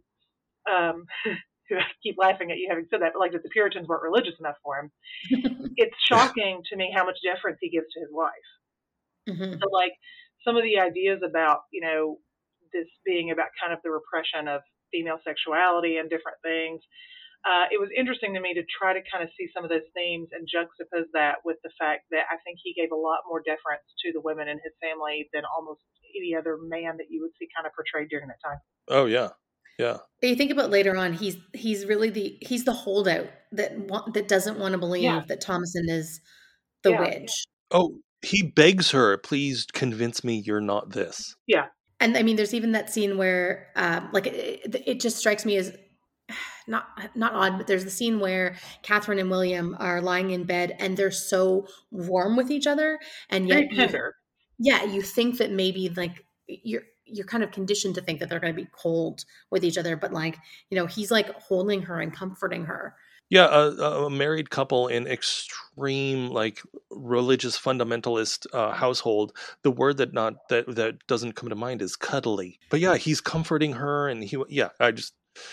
um, who I keep laughing at you having said that, but like that the Puritans weren't religious enough for him, it's shocking to me how much deference he gives to his wife. Mm-hmm. So like some of the ideas about, you know, this being about kind of the repression of female sexuality and different things, Uh, it was interesting to me to try to kind of see some of those themes and juxtapose that with the fact that I think he gave a lot more deference to the women in his family than almost any other man that you would see kind of portrayed during that time. Oh yeah. Yeah. You think about later on, he's he's really the he's the holdout that wa- that doesn't want to believe Yeah. that Thomasin is the Yeah. witch. Oh, he begs her, please convince me you're not this. Yeah. And I mean, there's even that scene where, um, like, it, it just strikes me as not not odd, but there's the scene where Catherine and William are lying in bed and they're so warm with each other, and Very yet you, tender. yeah, you think that maybe like you're you're kind of conditioned to think that they're going to be cold with each other, but like, you know, he's like holding her and comforting her. Yeah, a, a married couple in extreme like religious fundamentalist uh, household. The word that not that that doesn't come to mind is cuddly. But yeah, he's comforting her, and he yeah. I just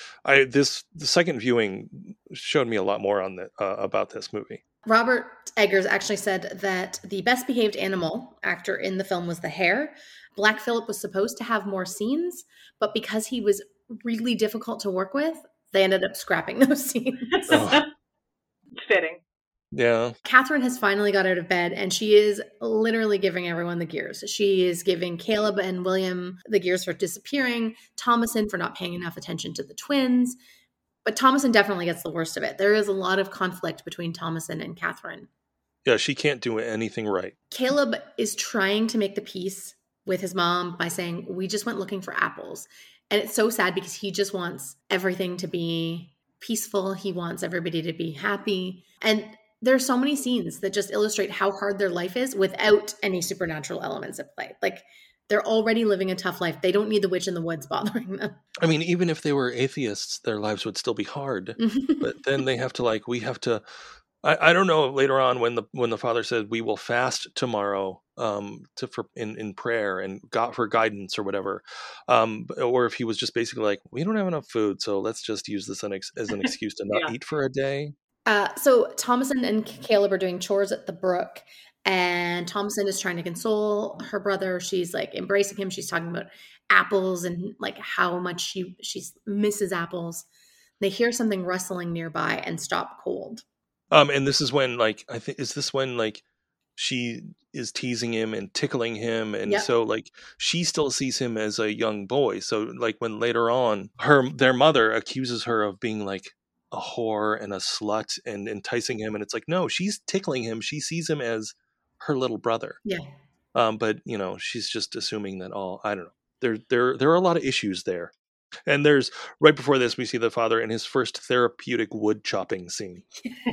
I this the second viewing showed me a lot more on the uh, about this movie. Robert Eggers actually said that the best behaved animal actor in the film was the hare. Black Phillip was supposed to have more scenes, but because he was really difficult to work with, they ended up scrapping those scenes. Oh, It's fitting. yeah, Catherine has finally got out of bed, and she is literally giving everyone the gears. She is giving Caleb and William the gears for disappearing, Thomasin for not paying enough attention to the twins. But Thomasin definitely gets the worst of it. There is a lot of conflict between Thomasin and Catherine. yeah. She can't do anything right. Caleb is trying to make the peace with his mom by saying, we just went looking for apples. And it's so sad because he just wants everything to be peaceful. He wants everybody to be happy. And there's so many scenes that just illustrate how hard their life is without any supernatural elements at play. Like, they're already living a tough life. They don't need the witch in the woods bothering them. I mean, even if they were atheists, their lives would still be hard. But then they have to like we have to. I, I don't know later on when the when the father said we will fast tomorrow um to for in, in prayer and got for guidance or whatever, um or if he was just basically like we don't have enough food, so let's just use this an ex- as an excuse to not Yeah. eat for a day. Uh, so Thomasin and Caleb are doing chores at the brook, and Thomasin is trying to console her brother. She's like embracing him. She's talking about apples and like how much she she misses apples. They hear something rustling nearby and stop cold. Um and this is when like I think is this when like she is teasing him and tickling him, and Yep. so like she still sees him as a young boy. So like when later on her their mother accuses her of being like a whore and a slut and enticing him, and it's like no, she's tickling him. She sees him as her little brother. Yeah. Um, but you know, she's just assuming that all I don't know. There there there are a lot of issues there. And there's right before this we see the father in his first therapeutic wood chopping scene.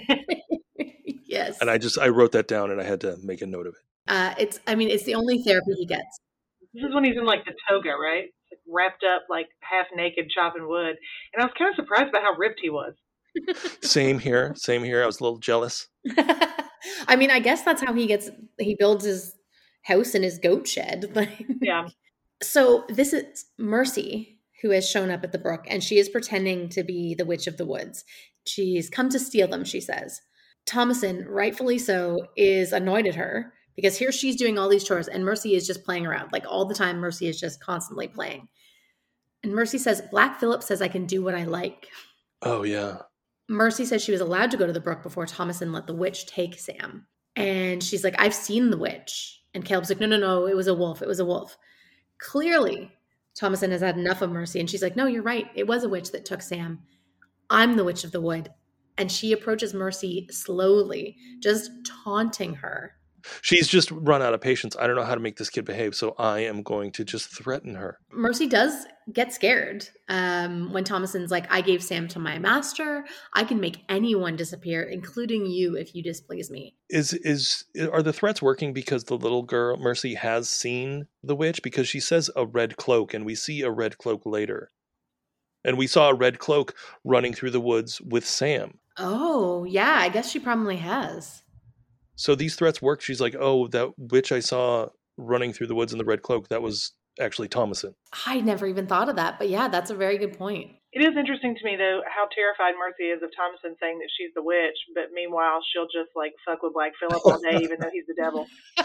Yes. And I just I wrote that down and I had to make a note of it. Uh, it's, I mean, it's the only therapy he gets. This is when he's in like the toga, right? Like, wrapped up, like half naked, chopping wood. And I was kind of surprised by how ripped he was. Same here. Same here. I was a little jealous. I mean, I guess that's how he gets, he builds his house in his goat shed. Like, Yeah. so this is Mercy, who has shown up at the brook, and she is pretending to be the witch of the woods. She's come to steal them, she says. Thomasin, rightfully so, is annoyed at her because here she's doing all these chores and Mercy is just playing around. Like all the time, Mercy is just constantly playing. And Mercy says, Black Phillip says I can do what I like. Oh yeah. Mercy says she was allowed to go to the brook before Thomasin let the witch take Sam. And she's like, I've seen the witch. And Caleb's like, no, no, no, it was a wolf. It was a wolf. Clearly, Thomasin has had enough of Mercy. And she's like, no, you're right. It was a witch that took Sam. I'm the witch of the wood. And she approaches Mercy slowly, just taunting her. She's just run out of patience. I don't know how to make this kid behave, so I am going to just threaten her. Mercy does get scared um, when Thomasin's like, I gave Sam to my master. I can make anyone disappear, including you, if you displease me. Is is are the threats working because the little girl Mercy has seen the witch? Because she says a red cloak, and we see a red cloak later. And we saw a red cloak running through the woods with Sam. Oh, yeah, I guess she probably has. So these threats work. She's like, oh, that witch I saw running through the woods in the red cloak, that was actually Thomasin. I never even thought of that, but yeah, that's a very good point. It is interesting to me, though, how terrified Mercy is of Thomasin saying that she's the witch, but meanwhile, she'll just, like, fuck with Black Phillip all day, even though he's the devil.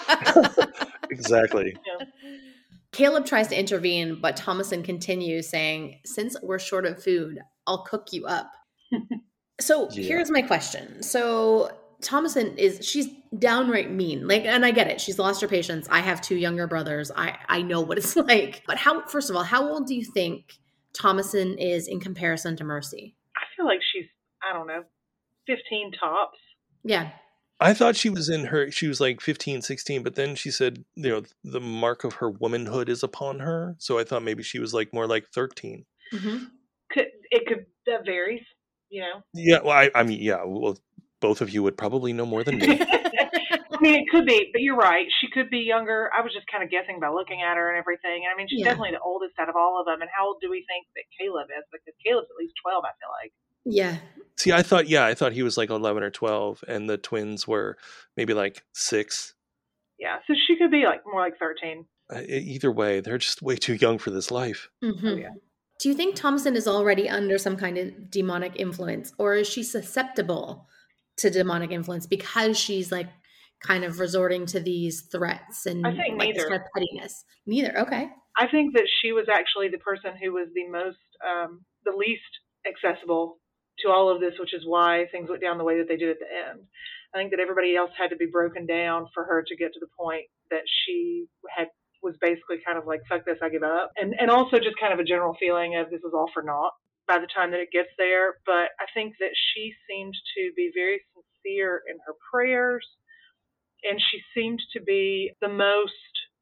Exactly. Yeah. Caleb tries to intervene, but Thomasin continues saying, since we're short of food, I'll cook you up. So Yeah. here's my question. So Thomasin is, she's downright mean. Like, and I get it. She's lost her patience. I have two younger brothers. I, I know what it's like. But how, first of all, how old do you think Thomasin is in comparison to Mercy? I feel like she's, I don't know, fifteen tops. Yeah. I thought she was in her, she was like fifteen, sixteen, but then she said, you know, the mark of her womanhood is upon her. So I thought maybe she was like more like thirteen. Mm-hmm. Could it could that varies, you know? Yeah, well, I, I mean, yeah, well, both of you would probably know more than me. I mean, it could be, but you're right. She could be younger. I was just kind of guessing by looking at her and everything. And I mean, she's Yeah. definitely the oldest out of all of them. And how old do we think that Caleb is? Because Caleb's at least twelve, I feel like. Yeah. See, I thought, yeah, I thought he was like eleven or twelve, and the twins were maybe like six. Yeah, so she could be like more like thirteen. Uh, either way, they're just way too young for this life. Mm-hmm. Oh, yeah. Do you think Thomasin is already under some kind of demonic influence, or is she susceptible to demonic influence because she's like kind of resorting to these threats and I think like this neither. kind of pettiness? Neither. Okay. I think that she was actually the person who was the most, um, the least accessible to all of this, which is why things went down the way that they did at the end. I think that everybody else had to be broken down for her to get to the point that she had was basically kind of like, fuck this, I give up. And and also just kind of a general feeling of this is all for naught by the time that it gets there. But I think that she seemed to be very sincere in her prayers, and she seemed to be the most,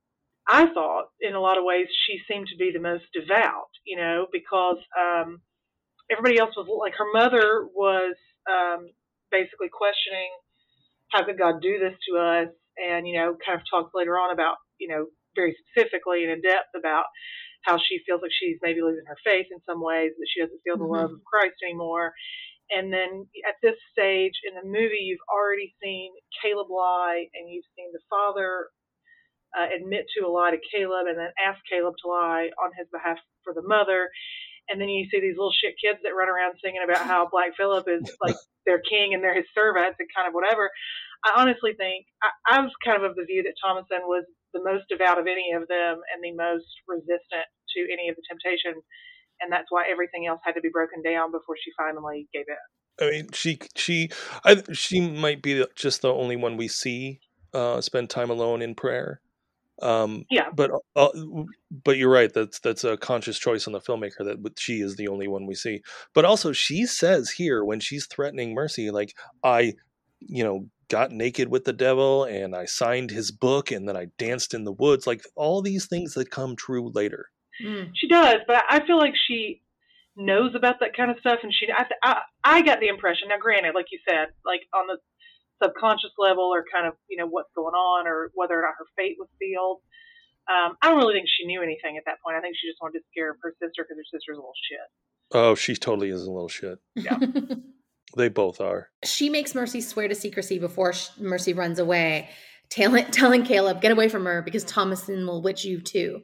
I thought, in a lot of ways, she seemed to be the most devout, you know, because um, everybody else was like, her mother was um, basically questioning, how could God do this to us? And, you know, kind of talked later on about, you know, very specifically and in depth about how she feels like she's maybe losing her faith in some ways, that she doesn't feel the Mhm. love of Christ anymore. And then at this stage in the movie, you've already seen Caleb lie, and you've seen the father uh, admit to a lie to Caleb and then ask Caleb to lie on his behalf for the mother. And then you see these little shit kids that run around singing about how Black Phillip is like their king and they're his servants and kind of whatever. I honestly think I, I was kind of of the view that Thomasin was the most devout of any of them and the most resistant to any of the temptation. And that's why everything else had to be broken down before she finally gave in. I mean, she she I, she might be just the only one we see uh, spend time alone in prayer. Um, Yeah. But uh, but you're right. That's that's a conscious choice on the filmmaker that she is the only one we see. But also, she says here when she's threatening Mercy, like, I, you know, got naked with the devil and I signed his book and then I danced in the woods. Like all these things that come true later. Mm. She does, but I feel like she knows about that kind of stuff, and she I, I I got the impression. Now, granted, like you said, like on the subconscious level, or kind of you know what's going on, or whether or not her fate was sealed. Um, I don't really think she knew anything at that point. I think she just wanted to scare her sister because her sister's a little shit. Oh, she totally is a little shit. Yeah. They both are. She makes Mercy swear to secrecy before she, Mercy runs away, telling, telling Caleb, get away from her because Thomasin will witch you too.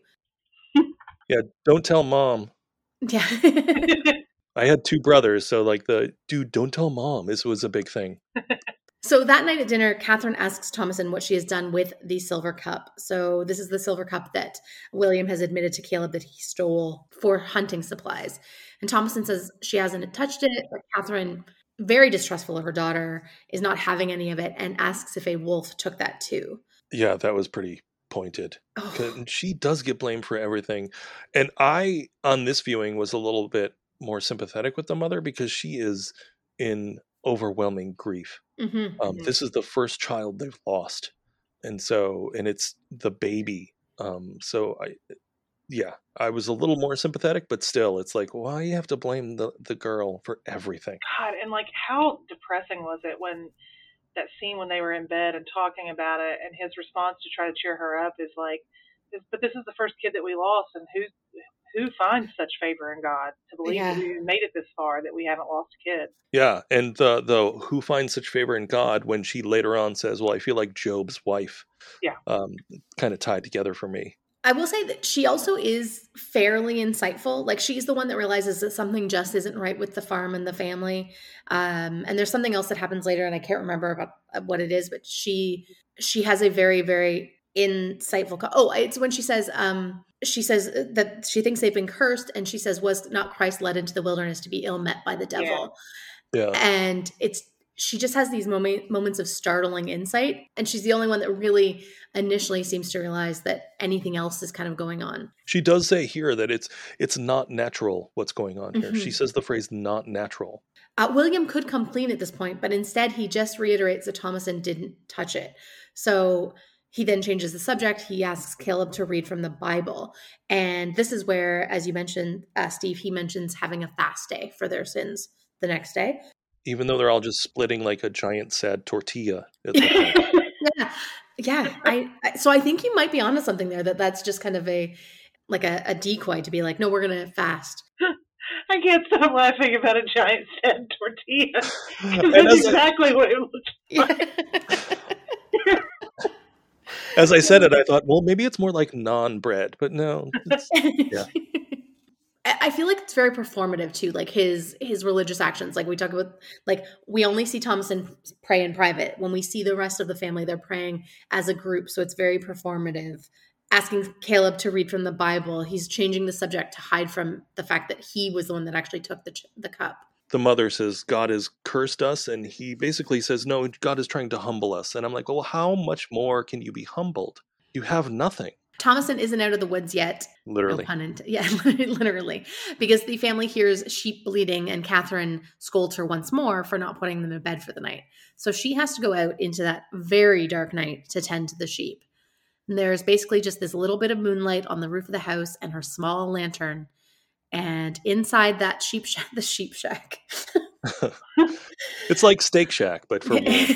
Yeah, don't tell mom. Yeah. I had two brothers, so like the dude, don't tell mom. This was a big thing. So that night at dinner, Catherine asks Thomasin what she has done with the silver cup. So this is the silver cup that William has admitted to Caleb that he stole for hunting supplies. And Thomasin says she hasn't touched it, but Catherine, very distrustful of her daughter, is not having any of it and asks if a wolf took that too. Yeah, that was pretty pointed. Oh. 'Cause she does get blamed for everything. And I, on this viewing, was a little bit more sympathetic with the mother because she is in overwhelming grief. Mm-hmm. Um, this is the first child they've lost. And so, and it's the baby. Um, so I, yeah, I was a little more sympathetic, but still it's like, why you have to blame the, the girl for everything? God, and like how depressing was it when that scene when they were in bed and talking about it, and his response to try to cheer her up is like, this, but this is the first kid that we lost, and who who finds such favor in God to believe Yeah. that we made it this far, that we haven't lost a kid. Yeah. And the, the who finds such favor in God when she later on says, well, I feel like Job's wife. Yeah. Um, kind of tied together for me. I will say that she also is fairly insightful. Like she's the one that realizes that something just isn't right with the farm and the family. Um, and there's something else that happens later, and I can't remember about what it is, but she she has a very, very insightful. Co- oh, it's when she says um, she says that she thinks they've been cursed, and she says, "Was not Christ led into the wilderness to be ill met by the devil?" Yeah. And it's she just has these moment, moments of startling insight, and she's the only one that really initially seems to realize that anything else is kind of going on. She does say here that it's it's not natural what's going on here. Mhm. She says the phrase "not natural." Uh, William could come clean at this point, but instead he just reiterates that Thomasin didn't touch it. So He then changes the subject. He asks Caleb to read from the Bible. And this is where, as you mentioned, uh, Steve, he mentions having a fast day for their sins the next day. Even though they're all just splitting like a giant sad tortilla. At the yeah. Yeah. I, I, so I think you might be onto something there, that that's just kind of a, like a, a decoy to be like, no, we're going to fast. I can't stop laughing about a giant sad tortilla. Because that's exactly what it looks like. As I said it, I thought, well, maybe it's more like non-bread, but no. It's, yeah. I feel like it's very performative too, like his his religious actions. Like we talk about, like we only see Thomasin pray in private. When we see the rest of the family, they're praying as a group. So it's very performative. Asking Caleb to read from the Bible, he's changing the subject to hide from the fact that he was the one that actually took the the cup. The mother says, God has cursed us. And he basically says, no, God is trying to humble us. And I'm like, well, how much more can you be humbled? You have nothing. Thomasin isn't out of the woods yet. Literally. No pun intended. Yeah, literally. Because the family hears sheep bleating and Catherine scolds her once more for not putting them in bed for the night. So she has to go out into that very dark night to tend to the sheep. And there's basically just this little bit of moonlight on the roof of the house and her small lantern. And inside that sheep shack, the sheep shack. It's like Steak Shack, but for wolves.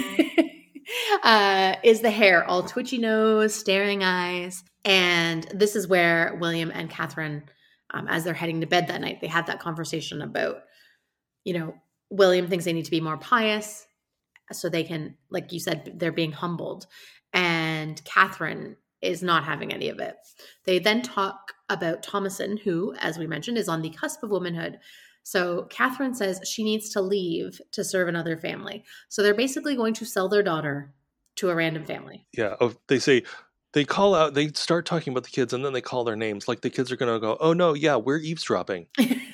uh, is the hare, all twitchy nose, staring eyes. And this is where William and Catherine, um, as they're heading to bed that night, they had that conversation about, you know, William thinks they need to be more pious so they can, like you said, they're being humbled. And Catherine is not having any of it. They then talk about Thomasin, who, as we mentioned, is on the cusp of womanhood. So Catherine says she needs to leave to serve another family. So they're basically going to sell their daughter to a random family. Yeah. Oh, they say, they call out, they start talking about the kids and then they call their names. Like the kids are going to go, oh no, yeah, we're eavesdropping.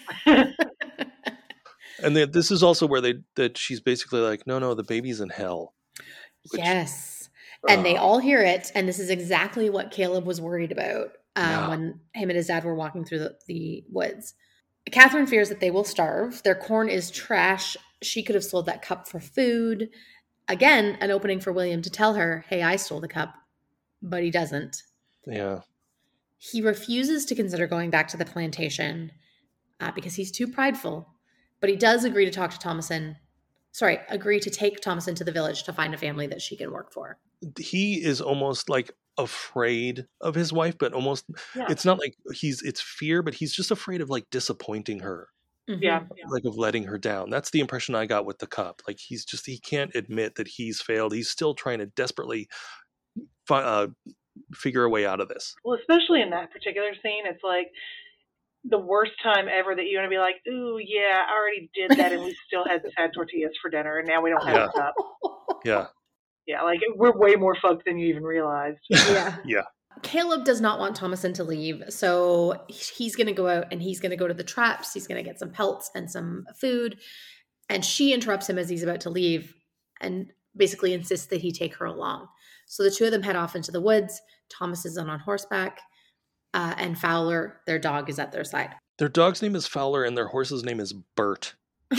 And then this is also where they, that she's basically like, no, no, the baby's in hell. Which, yes. And uh, they all hear it. And this is exactly what Caleb was worried about um, Yeah. when him and his dad were walking through the, the woods. Catherine fears that they will starve. Their corn is trash. She could have sold that cup for food. Again, an opening for William to tell her, hey, I stole the cup. But he doesn't. Yeah. He refuses to consider going back to the plantation uh, because he's too prideful. But he does agree to talk to Thomasin. Sorry, agree to take Thomasin to the village to find a family that she can work for. He is almost like afraid of his wife, but almost, Yeah. it's not like he's, it's fear, but he's just afraid of like disappointing her. Mhm. Yeah. Like of letting her down. That's the impression I got with the cup. Like he's just, he can't admit that he's failed. He's still trying to desperately fi- uh, figure a way out of this. Well, especially in that particular scene, it's like the worst time ever that you're going to be like, ooh, yeah, I already did that and we still had sad tortillas for dinner and now we don't have Yeah. a cup. Yeah. Yeah, like we're way more fucked than you even realized. Yeah. Yeah. Caleb does not want Thomasin to leave, so he's going to go out and he's going to go to the traps. He's going to get some pelts and some food, and she interrupts him as he's about to leave and basically insists that he take her along. So the two of them head off into the woods. Thomas is on horseback, uh, and Fowler, their dog, is at their side. Their dog's name is Fowler and their horse's name is Bert.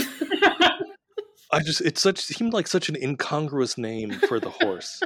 I just, it's such, seemed like such an incongruous name for the horse.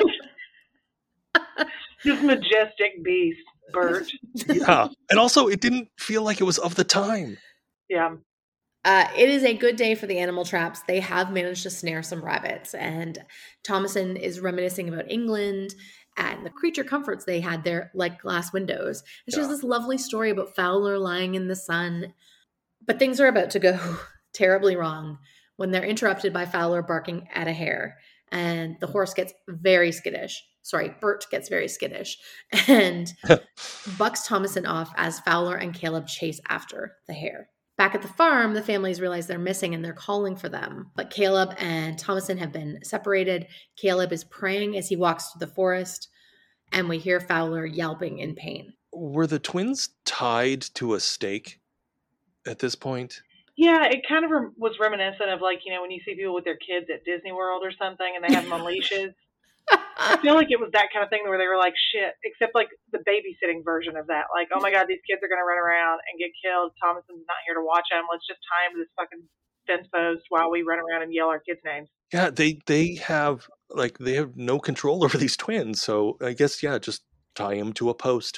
This majestic beast, Bert. Yeah. And also, it didn't feel like it was of the time. Yeah. Uh, it is a good day for the animal traps. They have managed to snare some rabbits, and Thomasin is reminiscing about England and the creature comforts they had there, like glass windows. And she has Yeah. this lovely story about Fowler lying in the sun. But things are about to go terribly wrong when they're interrupted by Fowler barking at a hare, and the horse gets very skittish. Sorry, Bert gets very skittish and bucks Thomasin off as Fowler and Caleb chase after the hare. Back at the farm, the families realize they're missing and they're calling for them. But Caleb and Thomasin have been separated. Caleb is praying as he walks through the forest, and we hear Fowler yelping in pain. Were the twins tied to a stake at this point? Yeah, it kind of re- was reminiscent of like, you know, when you see people with their kids at Disney World or something and they have them on leashes. I feel like it was that kind of thing where they were like, shit, except like the babysitting version of that. Like, oh my God, these kids are going to run around and get killed. Thomason's not here to watch them. Let's just tie him to this fucking fence post while we run around and yell our kids' names. Yeah, they they have like they have no control over these twins, so I guess yeah, just tie them to a post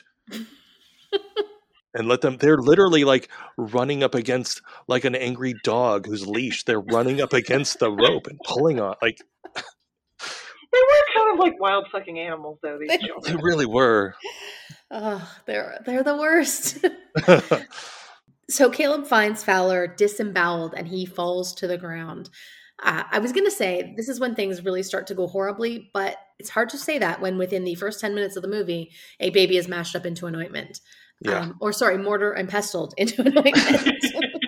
and let them. They're literally like running up against like an angry dog who's leashed. They're running up against the rope and pulling on like. They were kind of like wild fucking animals, though. These They children. really were. Oh, they're they're the worst. So Caleb finds Fowler disemboweled and he falls to the ground. Uh, I was going to say this is when things really start to go horribly, but it's hard to say that when within the first ten minutes of the movie, a baby is mashed up into an ointment. Yeah. Um, or sorry, mortar and pestled into an ointment.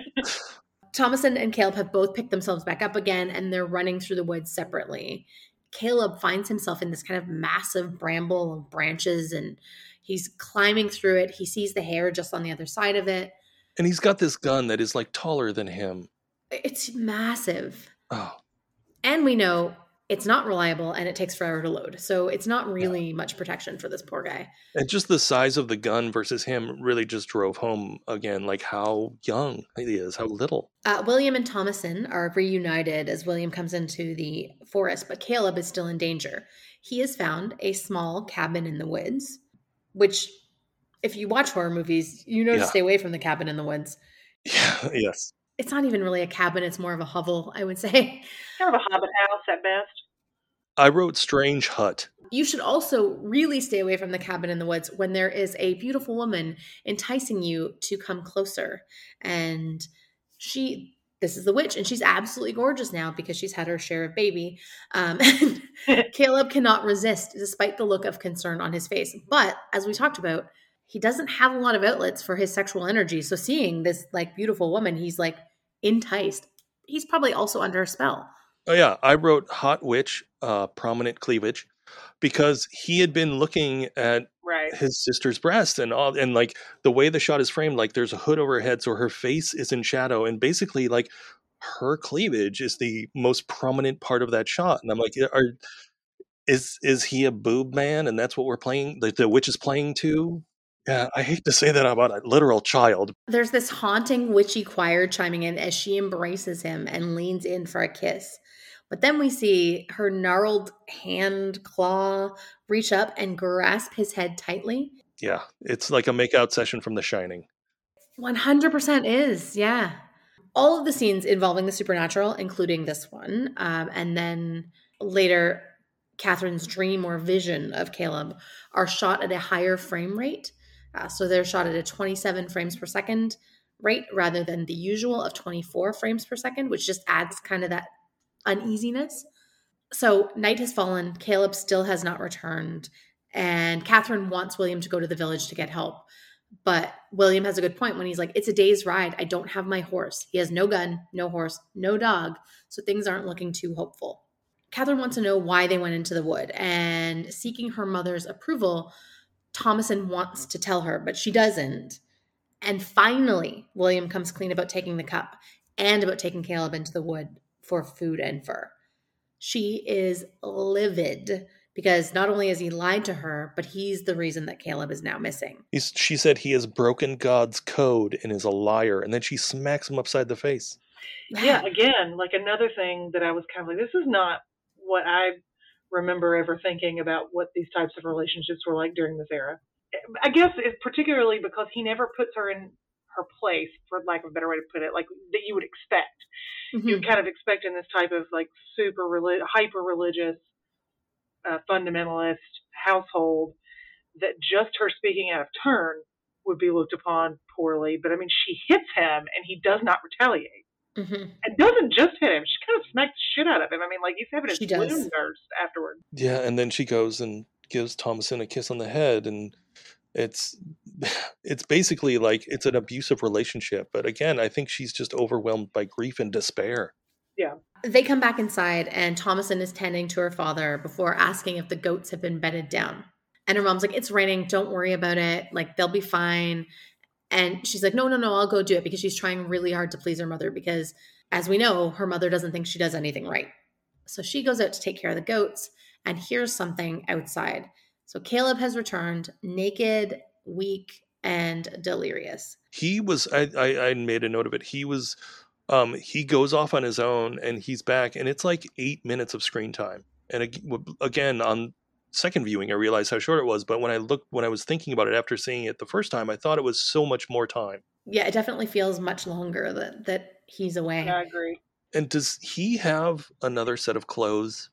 Thomasin and Caleb have both picked themselves back up again and they're running through the woods separately. Caleb finds himself in this kind of massive bramble of branches and he's climbing through it. He sees the hare just on the other side of it. And he's got this gun that is like taller than him. It's massive. Oh. And we know it's not reliable and it takes forever to load. So it's not really much protection for this poor guy. And just the size of the gun versus him really just drove home again, like how young he is, how little. Uh, William and Thomasin are reunited as William comes into the forest, but Caleb is still in danger. He has found a small cabin in the woods, which if you watch horror movies, you know Yeah. to stay away from the cabin in the woods. Yeah, yes. It's not even really a cabin. It's more of a hovel, I would say. Kind of a hobbit house at best. I wrote Strange Hut. You should also really stay away from the cabin in the woods when there is a beautiful woman enticing you to come closer. And she, this is the witch, and she's absolutely gorgeous now because she's had her share of baby. Um, and Caleb cannot resist despite the look of concern on his face. But as we talked about, he doesn't have a lot of outlets for his sexual energy. So seeing this like beautiful woman, he's like enticed. He's probably also under a spell. Oh yeah, I wrote Hot Witch, uh, prominent cleavage, because he had been looking at Right. his sister's breast and all, and like the way the shot is framed, like there's a hood over her head, so her face is in shadow, and basically like her cleavage is the most prominent part of that shot. And I'm like, are is is he a boob man? And that's what we're playing. Like the witch is playing to. Yeah, I hate to say that about a literal child. There's this haunting witchy choir chiming in as she embraces him and leans in for a kiss. But then we see her gnarled hand claw reach up and grasp his head tightly. Yeah, it's like a makeout session from The Shining. one hundred percent is, yeah. All of the scenes involving the supernatural, including this one, um, and then later Catherine's dream or vision of Caleb, are shot at a higher frame rate. Uh, so they're shot at a twenty-seven frames per second rate rather than the usual of twenty-four frames per second, which just adds kind of that uneasiness. So night has fallen. Caleb still has not returned. And Catherine wants William to go to the village to get help. But William has a good point when he's like, it's a day's ride. I don't have my horse. He has no gun, no horse, no dog. So things aren't looking too hopeful. Catherine wants to know why they went into the wood. And seeking her mother's approval, Thomasin wants to tell her, but she doesn't. And finally, William comes clean about taking the cup and about taking Caleb into the wood for food and fur. She is livid because not only has he lied to her, but he's the reason that Caleb is now missing. He's, she said he has broken God's code and is a liar, and then she smacks him upside the face. Yeah, again, like another thing that I was kind of like, this is not what I remember ever thinking about what these types of relationships were like during this era. I guess it's particularly because he never puts her in her place, for lack of a better way to put it, like that you would expect. Mm-hmm. You would kind of expect in this type of like super relig- hyper religious, uh, fundamentalist household that just her speaking out of turn would be looked upon poorly. But I mean, she hits him and he does not retaliate. Mm-hmm. And doesn't just hit him. She kind of smacks the shit out of him. I mean, like he's having his She does. wound nursed afterwards. Yeah, and then she goes and gives Thomasin a kiss on the head, and it's it's basically like it's an abusive relationship. But again, I think she's just overwhelmed by grief and despair. Yeah. They come back inside and Thomasin is tending to her father before asking if the goats have been bedded down. And her mom's like, it's raining. Don't worry about it. Like, they'll be fine. And she's like, no, no, no, I'll go do it, because she's trying really hard to please her mother because, as we know, her mother doesn't think she does anything right. So she goes out to take care of the goats and hears something outside. So Caleb has returned, naked, weak, and delirious. He was, I, I, I made a note of it. He was Um, he goes off on his own, and he's back, and it's like eight minutes of screen time. And ag- again, on second viewing, I realized how short it was. But when I looked, when I was thinking about it after seeing it the first time, I thought it was so much more time. Yeah, it definitely feels much longer that that he's away. Yeah, I agree. And does he have another set of clothes?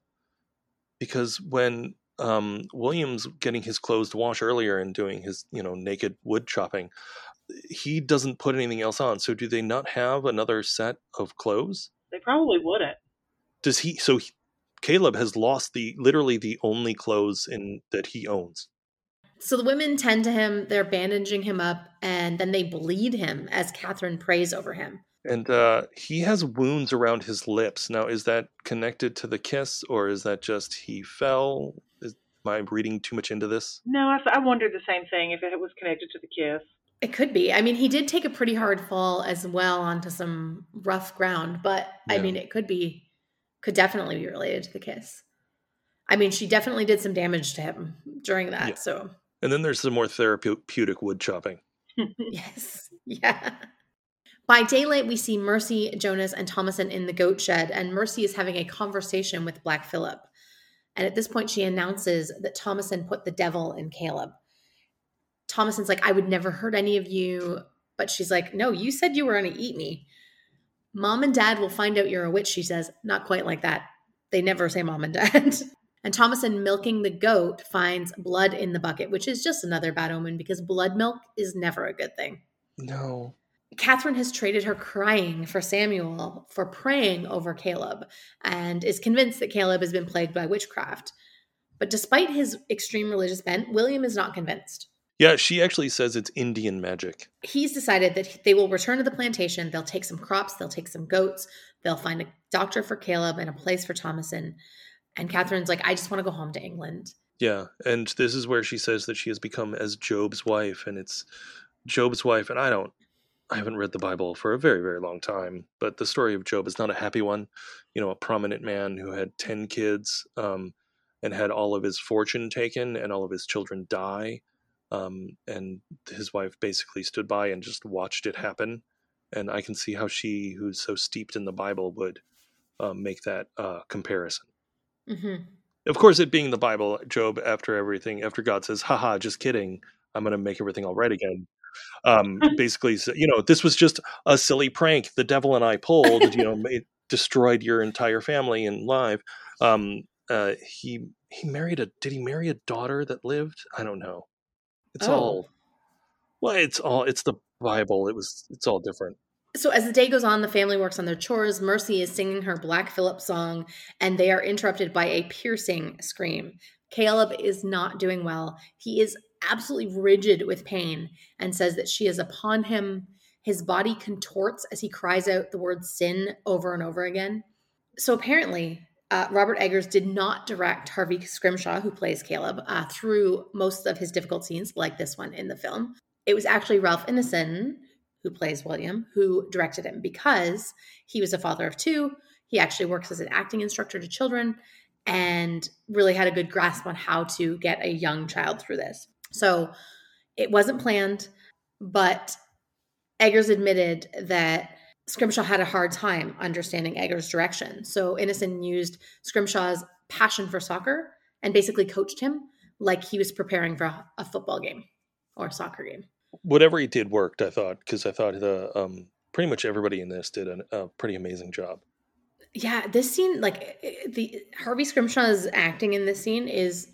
Because when um, William's getting his clothes to wash earlier and doing his, you know, naked wood chopping, he doesn't put anything else on. So do they not have another set of clothes? They probably wouldn't. Does he? So he, Caleb has lost the literally the only clothes in that he owns. So the women tend to him, they're bandaging him up, and then they bleed him as Catherine prays over him. And uh, he has wounds around his lips. Now, is that connected to the kiss, or is that just he fell? Is, am I reading too much into this? No, I, I wondered the same thing, if it was connected to the kiss. It could be. I mean, he did take a pretty hard fall as well onto some rough ground, but Yeah. I mean, it could be, could definitely be related to the kiss. I mean, she definitely did some damage to him during that, Yeah. so. And then there's some more therapeutic wood chopping. Yes. Yeah. By daylight, we see Mercy, Jonas, and Thomasin in the goat shed, and Mercy is having a conversation with Black Phillip. And at this point, she announces that Thomasin put the devil in Caleb. Thomasin's like, I would never hurt any of you. But she's like, no, you said you were going to eat me. Mom and Dad will find out you're a witch, she says. Not quite like that. They never say mom and dad. And Thomasin, milking the goat, finds blood in the bucket, which is just another bad omen because blood milk is never a good thing. No. Catherine has traded her crying for Samuel for praying over Caleb and is convinced that Caleb has been plagued by witchcraft. But despite his extreme religious bent, William is not convinced. Yeah, she actually says it's Indian magic. He's decided that they will return to the plantation. They'll take some crops. They'll take some goats. They'll find a doctor for Caleb and a place for Thomasin. And Catherine's like, I just want to go home to England. Yeah, and this is where she says that she has become as Job's wife, and it's Job's wife, and I don't, I haven't read the Bible for a very, very long time, but the story of Job is not a happy one. You know, a prominent man who had ten kids um, and had all of his fortune taken and all of his children die. Um, and his wife basically stood by and just watched it happen. And I can see how she, who's so steeped in the Bible, would um, make that uh, comparison. Mm-hmm. Of course, it being the Bible, Job, after everything, after God says, haha, just kidding, I'm going to make everything all right again. Um, basically, you know, this was just a silly prank the devil and I pulled, you know, it destroyed your entire family and life. Um, uh, he, he married a, did he marry a daughter that lived? I don't know. It's Oh. all, well, it's all, it's the Bible. It was, it's all different. So as the day goes on, the family works on their chores. Mercy is singing her Black Phillip song, and they are interrupted by a piercing scream. Caleb is not doing well. He is absolutely rigid with pain and says that she is upon him. His body contorts as he cries out the word sin over and over again. So apparently, uh, Robert Eggers did not direct Harvey Scrimshaw, who plays Caleb, uh, through most of his difficult scenes, like this one in the film. It was actually Ralph Ineson, who plays William, who directed him because he was a father of two. He actually works as an acting instructor to children and really had a good grasp on how to get a young child through this. So it wasn't planned, but Eggers admitted that Scrimshaw had a hard time understanding Eggers' direction. So Ineson used Scrimshaw's passion for soccer and basically coached him like he was preparing for a, a football game or a soccer game. Whatever he did worked, I thought, because I thought the um, pretty much everybody in this did a, a pretty amazing job. Yeah, this scene, like the Harvey Scrimshaw's acting in this scene is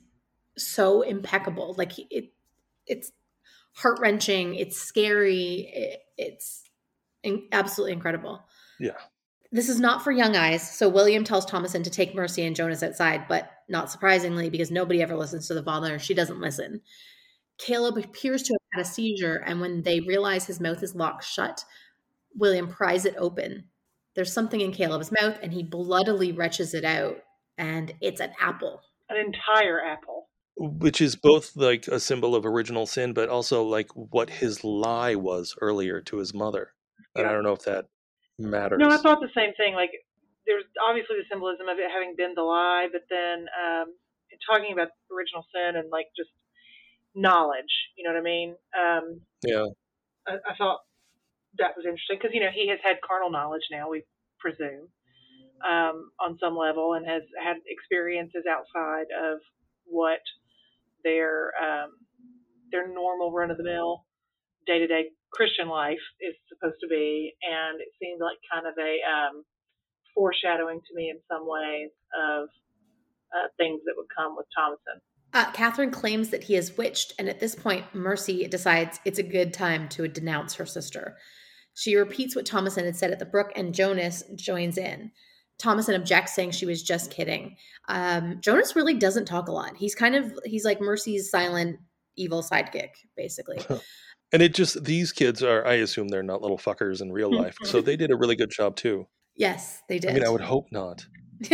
so impeccable. Like it, it's heart wrenching. It's scary. It, it's in, absolutely incredible. Yeah. This is not for young eyes. So William tells Thomasin to take Mercy and Jonas outside, but not surprisingly, because nobody ever listens to the father, she doesn't listen. Caleb appears to have had a seizure, and when they realize his mouth is locked shut, William pries it open. There's something in Caleb's mouth, and he bloodily retches it out, and it's an apple. An entire apple. Which is both like a symbol of original sin, but also like what his lie was earlier to his mother. And Yeah. I don't know if that matters. No, I thought the same thing. Like, there's obviously the symbolism of it having been the lie, but then um, talking about original sin and like just knowledge, you know what I mean? Um, yeah. I, I thought that was interesting because, you know, he has had carnal knowledge now, we presume, um, on some level, and has had experiences outside of what their um, their normal run-of-the-mill day-to-day Christian life is supposed to be. And it seemed like kind of a um, foreshadowing to me in some ways of uh, things that would come with Thomasin. Uh, Catherine claims that he is witched, and at this point, Mercy decides it's a good time to denounce her sister. She repeats what Thomasin had said at the brook, and Jonas joins in. Thomasin objects, saying she was just kidding. Um, Jonas really doesn't talk a lot. He's kind of, he's like Mercy's silent, evil sidekick, basically. And it just, these kids are, I assume they're not little fuckers in real life, so they did a really good job too. Yes, they did. I mean, I would hope not.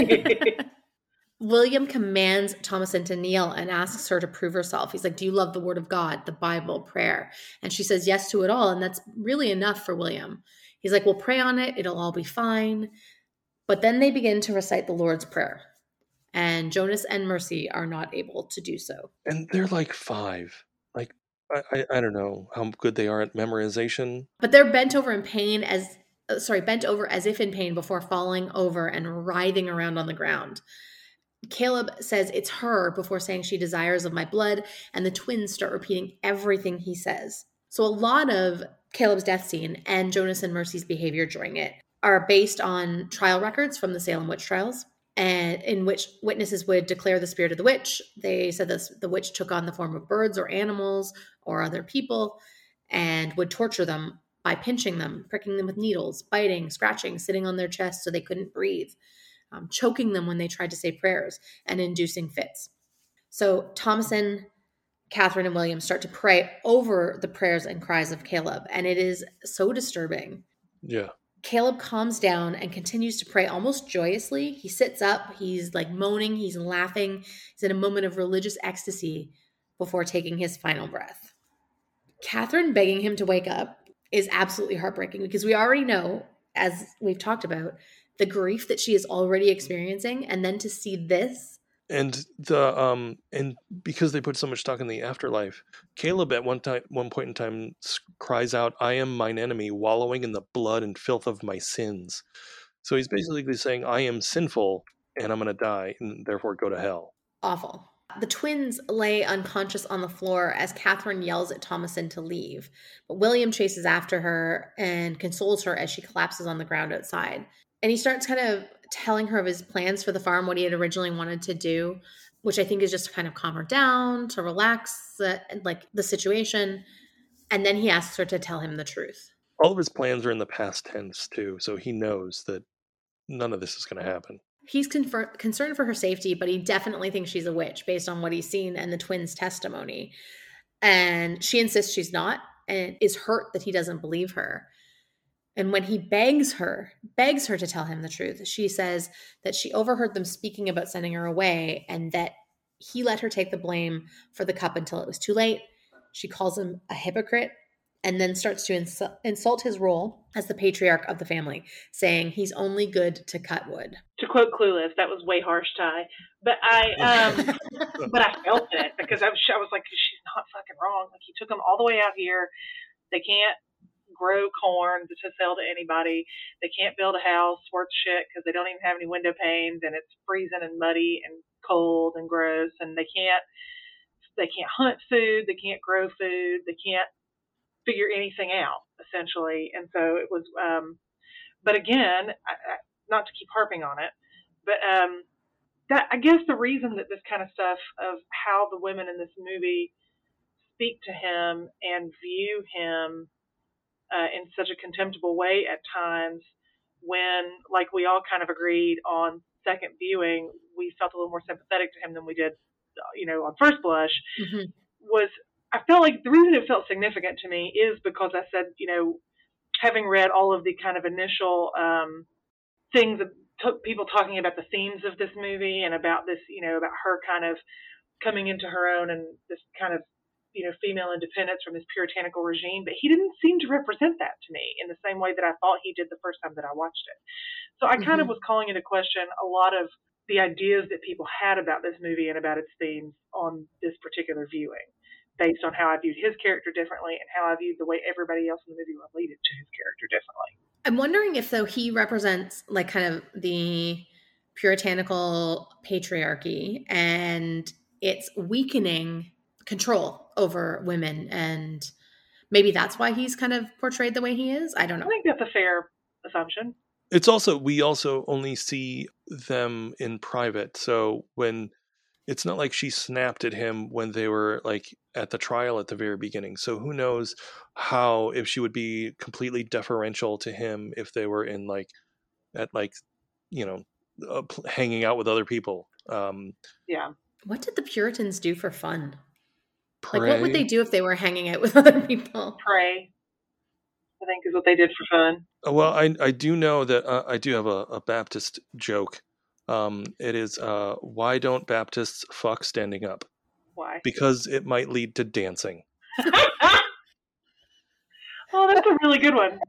William commands Thomasin to kneel and asks her to prove herself. He's like, do you love the word of God, the Bible, prayer? And she says yes to it all. And that's really enough for William. He's like, we'll pray on it. It'll all be fine. But then they begin to recite the Lord's Prayer. And Jonas and Mercy are not able to do so. And they're like five. Like, I, I, I don't know how good they are at memorization. But they're bent over in pain as, uh, sorry, bent over as if in pain before falling over and writhing around on the ground. Caleb says it's her before saying she desires of my blood, and the twins start repeating everything he says. So a lot of Caleb's death scene and Jonas and Mercy's behavior during it are based on trial records from the Salem witch trials, and in which witnesses would declare the spirit of the witch. They said this, the witch took on the form of birds or animals or other people and would torture them by pinching them, pricking them with needles, biting, scratching, sitting on their chests so they couldn't breathe. Um, choking them when they tried to say prayers, and inducing fits. So Thomasin, Catherine, and William start to pray over the prayers and cries of Caleb, and it is so disturbing. Yeah. Caleb calms down and continues to pray almost joyously. He sits up, he's like moaning, he's laughing. He's in a moment of religious ecstasy before taking his final breath. Catherine begging him to wake up is absolutely heartbreaking because we already know, as we've talked about, the grief that she is already experiencing, and then to see this. And the um and because they put so much stock in the afterlife, Caleb at one time, one point in time, cries out, "I am mine enemy, wallowing in the blood and filth of my sins." So he's basically saying, "I am sinful, and I'm going to die, and therefore go to hell." Awful. The twins lay unconscious on the floor as Catherine yells at Thomasin to leave, but William chases after her and consoles her as she collapses on the ground outside. And he starts kind of telling her of his plans for the farm, what he had originally wanted to do, which I think is just to kind of calm her down, to relax the, like the situation. And then he asks her to tell him the truth. All of his plans are in the past tense too, so he knows that none of this is going to happen. He's confer- concerned for her safety, but he definitely thinks she's a witch based on what he's seen and the twins' testimony. And she insists she's not, and is hurt that he doesn't believe her. And when he begs her, begs her to tell him the truth, she says that she overheard them speaking about sending her away and that he let her take the blame for the cup until it was too late. She calls him a hypocrite and then starts to insu- insult his role as the patriarch of the family, saying he's only good to cut wood. To quote Clueless, that was way harsh, Ty. But I, um, but I felt it because I was, I was like, she's not fucking wrong. Like, he took them all the way out here. They can't grow corn to sell to anybody. They can't build a house worth shit because they don't even have any window panes, and it's freezing and muddy and cold and gross, and they can't they can't hunt food, they can't grow food, they can't figure anything out essentially. And so it was um but again, I, I, not to keep harping on it, but um that I guess the reason that this kind of stuff of how the women in this movie speak to him and view him Uh, in such a contemptible way at times, when, like we all kind of agreed on second viewing, we felt a little more sympathetic to him than we did, you know, on first blush, mm-hmm. was I felt like the reason it felt significant to me is because I said, you know, having read all of the kind of initial um, things that took people talking about the themes of this movie and about this, you know, about her kind of coming into her own and this kind of, you know, female independence from this puritanical regime, but he didn't seem to represent that to me in the same way that I thought he did the first time that I watched it. So I kind mm-hmm. of was calling into question a lot of the ideas that people had about this movie and about its themes on this particular viewing, based on how I viewed his character differently and how I viewed the way everybody else in the movie related to his character differently. I'm wondering if, though, he represents like kind of the puritanical patriarchy and it's weakening control over women, and maybe that's why he's kind of portrayed the way he is. I don't know. I think that's a fair assumption. It's also, we also only see them in private. So when it's not like she snapped at him when they were like at the trial at the very beginning. So who knows how, if she would be completely deferential to him if they were in like, at like, you know, uh, hanging out with other people. Um, yeah. What did the Puritans do for fun? Pray. Like, what would they do if they were hanging out with other people? Pray, I think, is what they did for fun. Well, I I do know that uh, I do have a, a Baptist joke. Um, it is, uh, why don't Baptists fuck standing up? Why? Because it might lead to dancing. Oh, that's a really good one.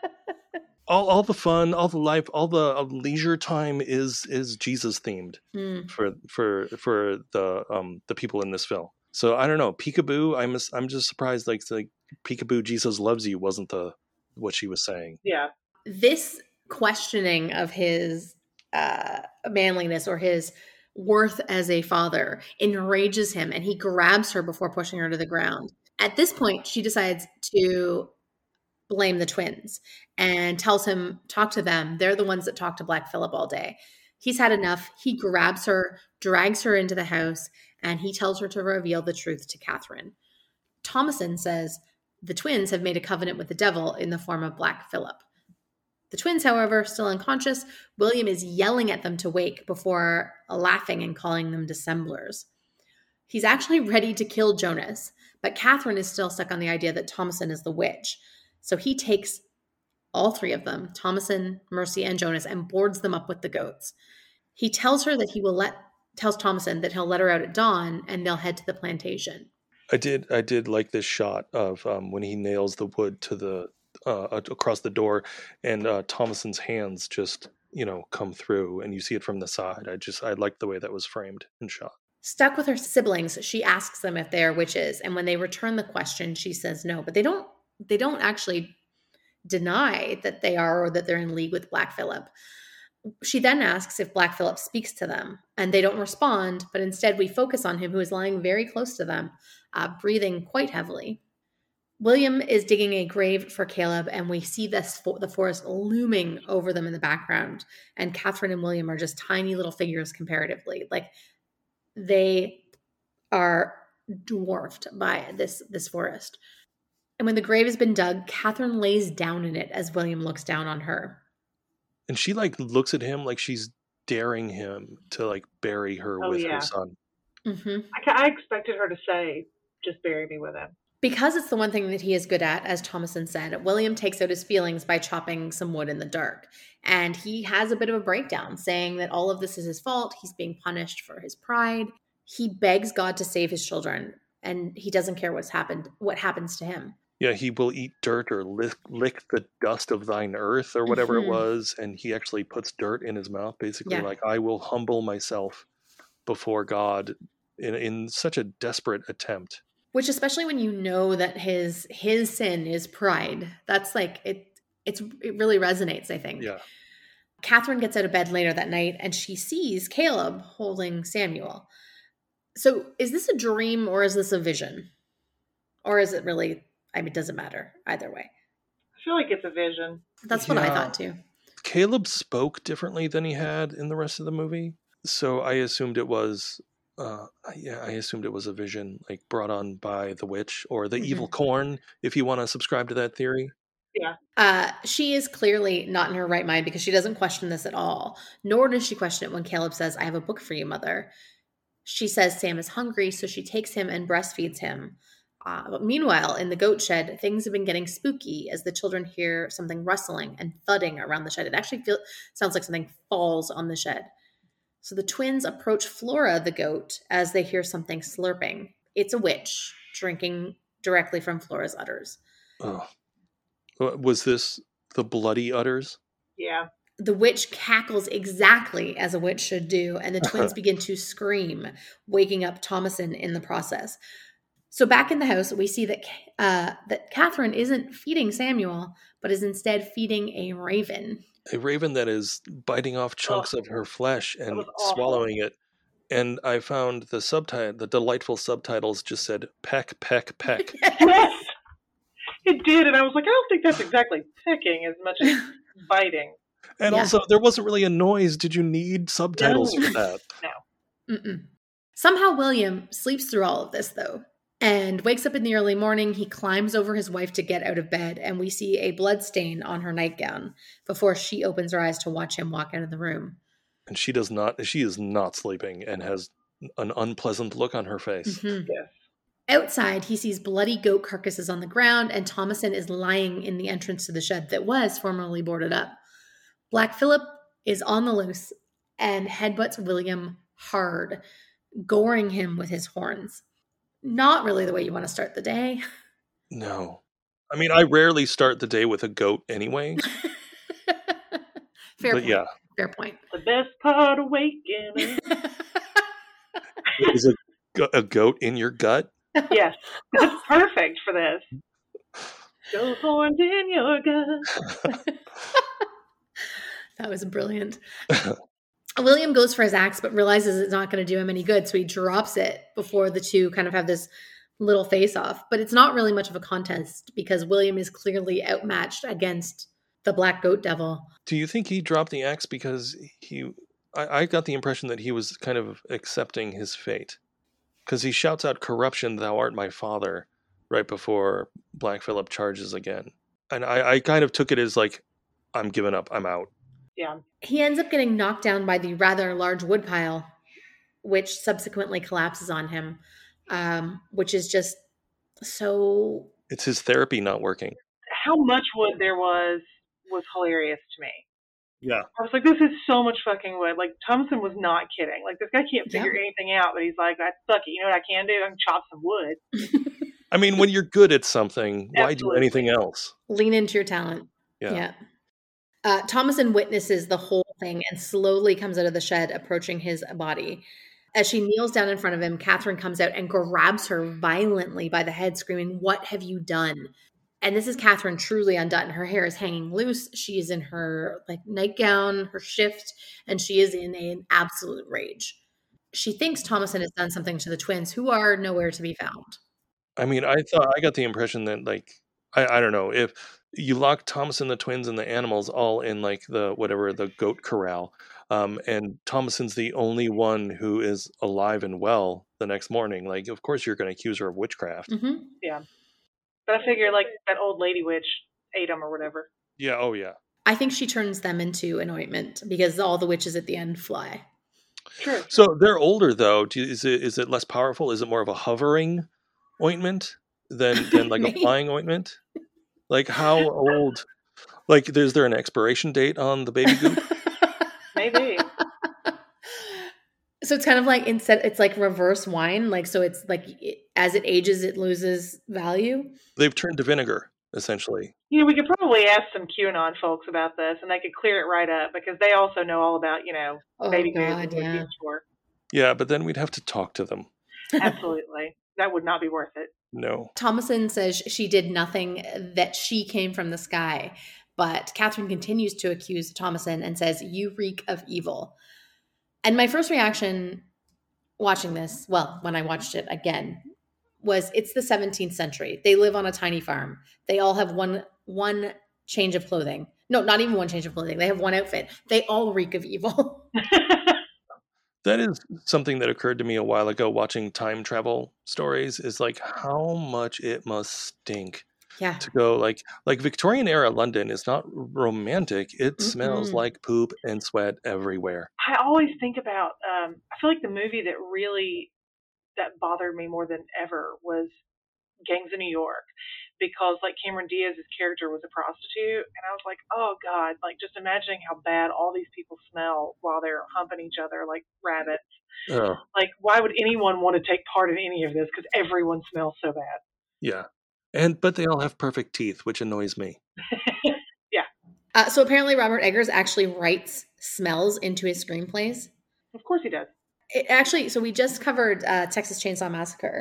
All all the fun, all the life, all the uh, leisure time is is Jesus themed Mm. for for for the um the people in this film. So I don't know, peekaboo. I'm I'm just surprised like like peekaboo, Jesus loves you wasn't the what she was saying. Yeah. This questioning of his uh, manliness or his worth as a father enrages him, and he grabs her before pushing her to the ground. At this point, she decides to blame the twins and tells him, talk to them. They're the ones that talk to Black Phillip all day. He's had enough. He grabs her, drags her into the house, and he tells her to reveal the truth to Catherine. Thomasin says the twins have made a covenant with the devil in the form of Black Phillip. The twins, however, still unconscious, William is yelling at them to wake before laughing and calling them dissemblers. He's actually ready to kill Jonas, but Catherine is still stuck on the idea that Thomasin is the witch. So he takes all three of them, Thomasin, Mercy, and Jonas, and boards them up with the goats. He tells her that he will let, tells Thomasin that he'll let her out at dawn and they'll head to the plantation. I did I did like this shot of um, when he nails the wood to the uh, across the door, and uh, Thomasin's hands just you know come through, and you see it from the side. I just I liked the way that was framed and shot. Stuck with her siblings, she asks them if they are witches, and when they return the question, she says no. But they don't they don't actually deny that they are or that they're in league with Black Phillip. She then asks if Black Phillip speaks to them, and they don't respond, but instead we focus on him, who is lying very close to them, uh, breathing quite heavily. William is digging a grave for Caleb, and we see this fo- the forest looming over them in the background, and Catherine and William are just tiny little figures comparatively. Like, they are dwarfed by this, this forest. And when the grave has been dug, Catherine lays down in it as William looks down on her. And she like looks at him like she's daring him to like bury her Oh, with yeah. her son. Mm-hmm. I, ca- I expected her to say, just bury me with him. Because it's the one thing that he is good at, as Thomasin said, William takes out his feelings by chopping some wood in the dark. And he has a bit of a breakdown, saying that all of this is his fault. He's being punished for his pride. He begs God to save his children, and he doesn't care what's happened, what happens to him. Yeah, he will eat dirt or lick, lick the dust of thine earth or whatever Mhm. it was. And he actually puts dirt in his mouth, basically Yeah. like, I will humble myself before God in, in such a desperate attempt. Which, especially when you know that his his sin is pride, that's like, it it's it really resonates, I think. Yeah. Catherine gets out of bed later that night, and she sees Caleb holding Samuel. So is this a dream or is this a vision? Or is it really, I mean, it doesn't matter either way. I feel like it's a vision. That's what I Yeah. thought too. Caleb spoke differently than he had in the rest of the movie. So I assumed it was, uh, yeah, I assumed it was a vision like brought on by the witch or the Mhm. evil corn, if you want to subscribe to that theory. Uh, she is clearly not in her right mind because she doesn't question this at all. Nor does she question it when Caleb says, I have a book for you, mother. She says Sam is hungry, so she takes him and breastfeeds him. Uh, but meanwhile, in the goat shed, things have been getting spooky as the children hear something rustling and thudding around the shed. It actually feel, sounds like something falls on the shed. So the twins approach Flora, the goat, as they hear something slurping. It's a witch drinking directly from Flora's udders. Oh. Was this the bloody udders? Yeah. The witch cackles exactly as a witch should do, and the twins begin to scream, waking up Thomasin in the process. So back in the house, we see that uh, that Catherine isn't feeding Samuel, but is instead feeding a raven. A raven that is biting off chunks of her flesh and was awful. swallowing it. And I found the subtitle, the delightful subtitles just said peck, peck, peck. Yes, it did, and I was like, I don't think that's exactly pecking as much as biting. And Yeah. also, there wasn't really a noise. Did you need subtitles No. for that? No. Mm-mm. Somehow William sleeps through all of this, though, and wakes up in the early morning. He climbs over his wife to get out of bed, and we see a blood stain on her nightgown before she opens her eyes to watch him walk out of the room. And she does not, she is not sleeping and has an unpleasant look on her face. Mhm. Yes. Outside, he sees bloody goat carcasses on the ground, and Thomason is lying in the entrance to the shed that was formerly boarded up. Black Phillip is on the loose and headbutts William hard, goring him with his horns. Not really the way you want to start the day. No. I mean, I rarely start the day with a goat anyway. Fair but point. yeah. Fair point. The best part of waking up. Is a, go- a goat in your gut? Yes, that's perfect for this. Those horns in your gut. That was brilliant. William goes for his axe, but realizes it's not going to do him any good, so he drops it before the two kind of have this little face-off. But it's not really much of a contest because William is clearly outmatched against the Black Goat Devil. Do you think he dropped the axe because he... I, I got the impression that he was kind of accepting his fate. Because he shouts out, "Corruption, thou art my father," right before Black Phillip charges again. And I, I kind of took it as like, I'm giving up, I'm out. Yeah. He ends up getting knocked down by the rather large woodpile, which subsequently collapses on him, um, which is just so... It's his therapy not working. How much wood there was was hilarious to me. Yeah. I was like, this is so much fucking wood. Like, Thompson was not kidding. Like, this guy can't figure Yeah. anything out, but he's like, I suck it. You know what I can do? I can chop some wood. I mean, when you're good at something, why do Absolutely. anything else? Lean into your talent. Yeah. Yeah. Uh, Thomason witnesses the whole thing and slowly comes out of the shed, approaching his body. As she kneels down in front of him, Catherine comes out and grabs her violently by the head, screaming, "What have you done?" And this is Catherine truly undone. Her hair is hanging loose. She is in her like nightgown, her shift, and she is in an absolute rage. She thinks Thomason has done something to the twins, who are nowhere to be found. I mean, I thought I got the impression that like I, I don't know if you lock Thomason, the twins, and the animals all in like the whatever the goat corral, um, and Thomason's the only one who is alive and well the next morning. Like, of course, you're going to accuse her of witchcraft. Mm-hmm. Yeah. But I figure, like, that old lady witch ate him or whatever. Yeah. Oh, yeah. I think she turns them into an ointment because all the witches at the end fly. True. So they're older though. Do you, is it is it less powerful? Is it more of a hovering ointment than than like a Maybe. flying ointment? Like how old? Like, is there an expiration date on the baby goop? Maybe. So it's kind of like instead, it's like reverse wine. Like, so it's like it, as it ages, it loses value. They've turned to vinegar essentially. You know, we could probably ask some QAnon folks about this, and they could clear it right up because they also know all about, you know, Oh, baby goose God, and yeah. would be sure. Yeah, but then we'd have to talk to them. Absolutely. That would not be worth it. No. Thomason says she did nothing, that she came from the sky. But Catherine continues to accuse Thomason and says, "You reek of evil." And my first reaction watching this, well, when I watched it again, was it's the seventeenth century. They live on a tiny farm. They all have one one change of clothing. No, not even one change of clothing. They have one outfit. They all reek of evil. That is something that occurred to me a while ago watching time travel stories, is like how much it must stink Yeah. to go like like Victorian era London is not romantic. It smells Mm-mm. like poop and sweat everywhere. I always think about, um, I feel like the movie that really, that bothered me more than ever was Gangs of New York, because like Cameron Diaz's character was a prostitute, and I was like, oh God, like just imagining how bad all these people smell while they're humping each other like rabbits. Oh, Like, why would anyone want to take part in any of this? Because everyone smells so bad. yeah. And but they all have perfect teeth, which annoys me. Uh, so apparently Robert Eggers actually writes smells into his screenplays. Of course he does. It actually, so we just covered uh, Texas Chainsaw Massacre,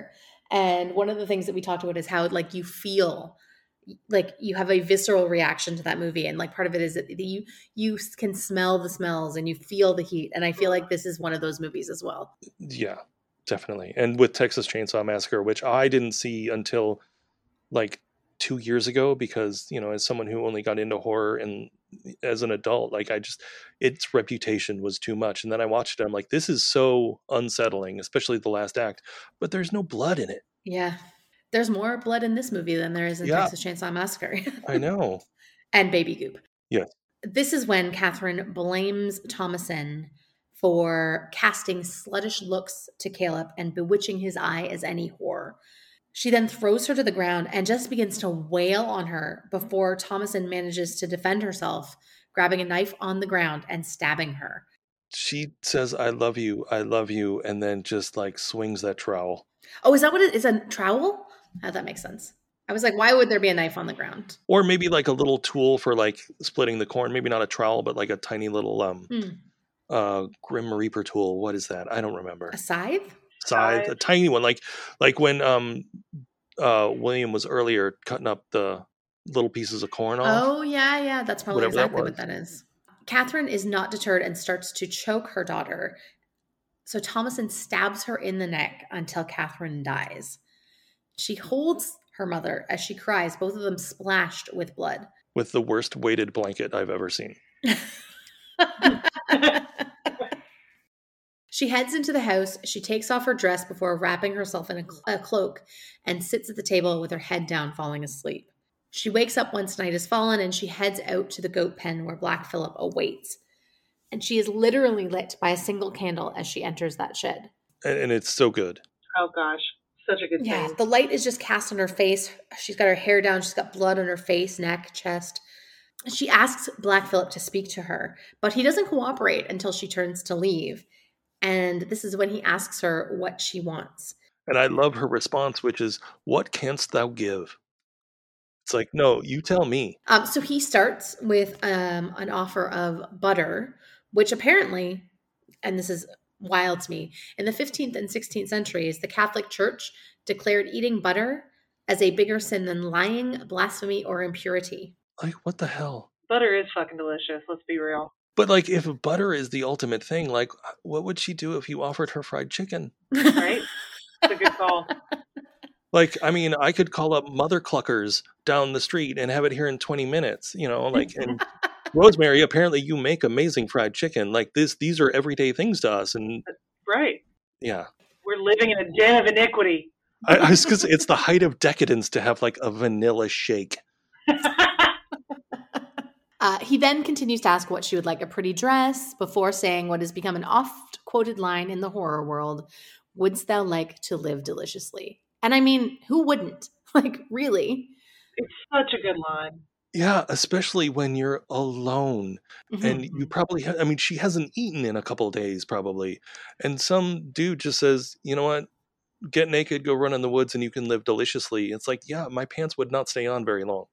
And one of the things that we talked about is how like you feel like you have a visceral reaction to that movie. And like part of it is that you you can smell the smells and you feel the heat. And I feel like this is one of those movies as well. Yeah, definitely. And with Texas Chainsaw Massacre, which I didn't see until like two years ago because, you know, as someone who only got into horror and as an adult, like I just, its reputation was too much. And then I watched it. I'm like, this is so unsettling, especially the last act, but there's no blood in it. Yeah. There's more blood in this movie than there is in Yeah. Texas Chainsaw Massacre. I know. And Baby Goop. Yes. This is when Catherine blames Thomasin for casting sluttish looks to Caleb and bewitching his eye as any whore. She then throws her to the ground and just begins to wail on her before Thomasin manages to defend herself, grabbing a knife on the ground and stabbing her. She says, I love you, I love you, and then just like swings that trowel. Oh, is that what it is? A trowel? Oh, that makes sense. I was like, why would there be a knife on the ground? Or maybe like a little tool for like splitting the corn. Maybe not a trowel, but like a tiny little um, Hmm. uh, Grim Reaper tool. What is that? I don't remember. A scythe? Scythe, a tiny one, like like when um, uh, William was earlier cutting up the little pieces of corn off. Oh, yeah, yeah. That's probably Whatever that exactly was. what that is. Catherine is not deterred and starts to choke her daughter. So Thomasin stabs her in the neck until Catherine dies. She holds her mother as she cries, both of them splashed with blood. With the worst weighted blanket I've ever seen. She heads into the house. She takes off her dress before wrapping herself in a, cl- a cloak and sits at the table with her head down, falling asleep. She wakes up once night has fallen and she heads out to the goat pen where Black Phillip awaits. And she is literally lit by a single candle as she enters that shed. And, and it's so good. Oh gosh, such a good Yeah, scene. the light is just cast on her face. She's got her hair down. She's got blood on her face, neck, chest. She asks Black Phillip to speak to her, but he doesn't cooperate until she turns to leave. And this is when he asks her what she wants. And I love her response, which is, what canst thou give? It's like, no, you tell me. Um, so he starts with um, an offer of butter, which apparently, and this is wild to me, in the fifteenth and sixteenth centuries, the Catholic Church declared eating butter as a bigger sin than lying, blasphemy, or impurity. Like, what the hell? Butter is fucking delicious. Let's be real. But like, if butter is the ultimate thing, like, what would she do if you offered her fried chicken? Right? It's a good call. Like, I mean, I could call up Mother Cluckers down the street and have it here in twenty minutes, you know, like, and Rosemary, apparently you make amazing fried chicken. Like this, these are everyday things to us. And Right. yeah, We're living in a den of iniquity. I, I was because it's the height of decadence to have like a vanilla shake. Uh, he then continues to ask what she would like, a pretty dress, before saying what has become an oft-quoted line in the horror world, wouldst thou like to live deliciously? And I mean, who wouldn't? Like, really? It's such a good line. Yeah, especially when you're alone Mhm. and you probably, ha- I mean, she hasn't eaten in a couple of days probably. And some dude just says, you know what, get naked, go run in the woods and you can live deliciously. It's like, yeah, my pants would not stay on very long.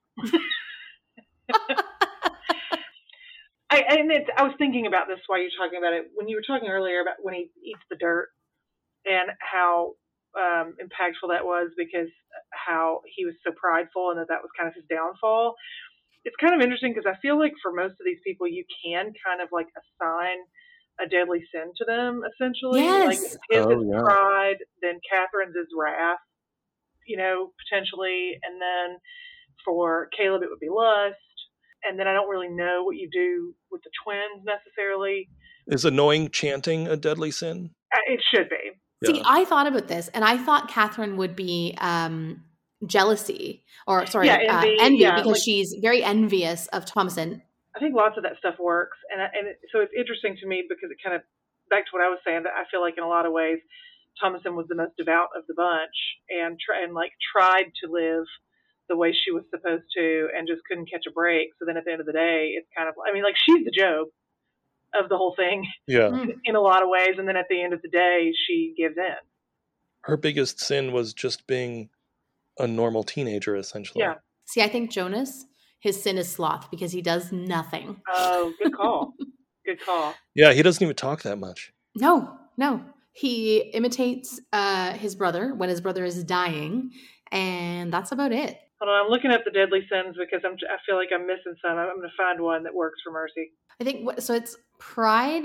I and it's, I was thinking about this while you're talking about it. When you were talking earlier about when he eats the dirt and how um, impactful that was, because how he was so prideful and that that was kind of his downfall. It's kind of interesting because I feel like for most of these people, you can kind of like assign a deadly sin to them, essentially. Like Yes. his Oh, is yeah. pride, then Catherine's is wrath, you know, potentially, and then for Caleb it would be lust. And then I don't really know what you do with the twins necessarily. Is annoying chanting a deadly sin? Uh, It should be. See, Yeah. I thought about this, and I thought Catherine would be um, jealousy, or sorry, Yeah, uh, envy, envy, yeah, because like- she's very envious of Thomasin. I think lots of that stuff works, and I- and it, so it's interesting to me because it kind of back to what I was saying, that I feel like in a lot of ways Thomasin was the most devout of the bunch and try, and like tried to live the way she was supposed to and just couldn't catch a break. So then at the end of the day, it's kind of, I mean, like she's the Job of the whole thing Yeah. Mm. in a lot of ways, and then at the end of the day, she gives in. Her biggest sin was just being a normal teenager, essentially. Yeah. See, I think Jonas, his sin is sloth because he does nothing. Oh, good call. Good call. Yeah, he doesn't even talk that much. No, no. He imitates uh, his brother when his brother is dying, and that's about it. Hold on, I'm looking up the deadly sins because I'm, I feel like I'm missing some. I'm going to find one that works for Mercy. I think what, so. It's pride,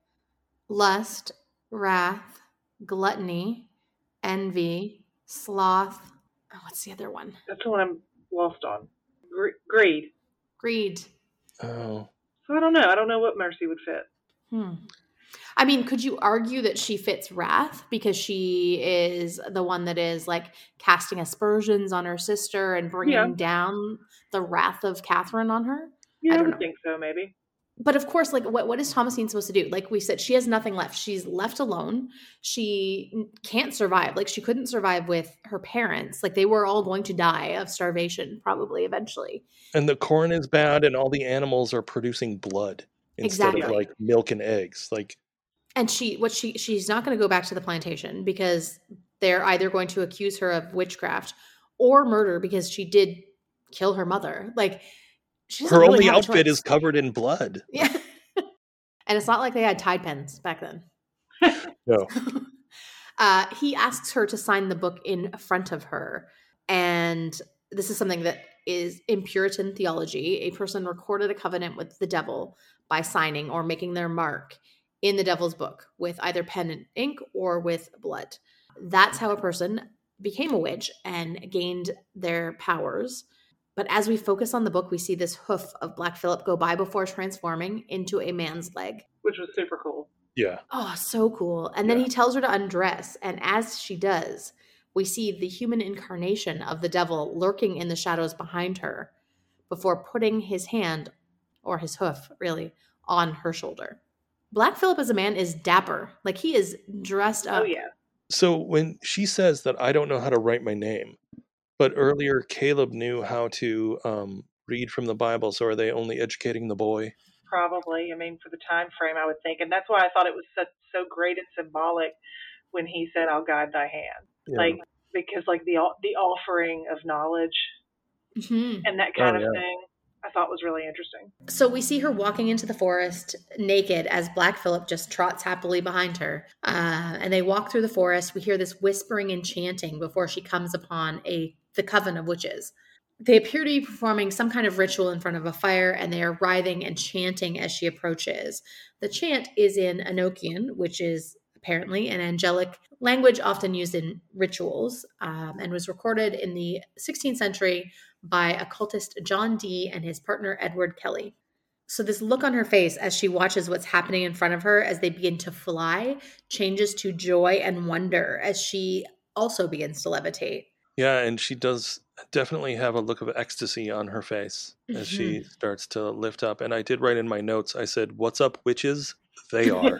lust, wrath, gluttony, envy, sloth. Oh, what's the other one? That's the one I'm lost on. Gre- greed. Greed. Oh. So I don't know. I don't know what Mercy would fit. Hmm. I mean, could you argue that she fits wrath because she is the one that is like casting aspersions on her sister and bringing Yeah. down the wrath of Catherine on her? Yeah, I I, don't would know. think so, maybe. But of course, like what, what is Thomasine supposed to do? Like we said, she has nothing left. She's left alone. She can't survive. Like she couldn't survive with her parents. Like they were all going to die of starvation probably eventually. And the corn is bad and all the animals are producing blood instead Exactly. of like milk and eggs. Like And she, what she, she's not going to go back to the plantation because they're either going to accuse her of witchcraft or murder because she did kill her mother. Like she doesn't her really only have a outfit choice. is covered in blood. Yeah. And it's not like they had Tide pens back then. No. uh, he asks her to sign the book in front of her. And this is something that is in Puritan theology. A person recorded a covenant with the devil by signing or making their mark in the devil's book with either pen and ink or with blood. That's how a person became a witch and gained their powers. But as we focus on the book, we see this hoof of Black Phillip go by before transforming into a man's leg. Which was super cool. Yeah. Oh, so cool. And then Yeah. he tells her to undress. And as she does, we see the human incarnation of the devil lurking in the shadows behind her before putting his hand, or his hoof, really, on her shoulder. Black Phillip as a man is dapper. Like he is dressed up. Oh, yeah. So when she says that I don't know how to write my name, but earlier Caleb knew how to um, read from the Bible, so are they only educating the boy? Probably. I mean, for the time frame, I would think. And that's why I thought it was such, so great and symbolic when he said, I'll guide thy hand. Yeah. Like, because like the the offering of knowledge Mhm. and that kind Oh, of yeah. thing, I thought was really interesting. So we see her walking into the forest naked as Black Phillip just trots happily behind her. Uh, and they walk through the forest. We hear this whispering and chanting before she comes upon a the coven of witches. They appear to be performing some kind of ritual in front of a fire, and they are writhing and chanting as she approaches. The chant is in Enochian, which is apparently an angelic language often used in rituals, um, and was recorded in the sixteenth century by occultist John Dee and his partner Edward Kelly. So this look on her face as she watches what's happening in front of her as they begin to fly changes to joy and wonder as she also begins to levitate. Yeah, and she does definitely have a look of ecstasy on her face as she starts to lift up. And I did write in my notes, I said, "What's up, witches? They are."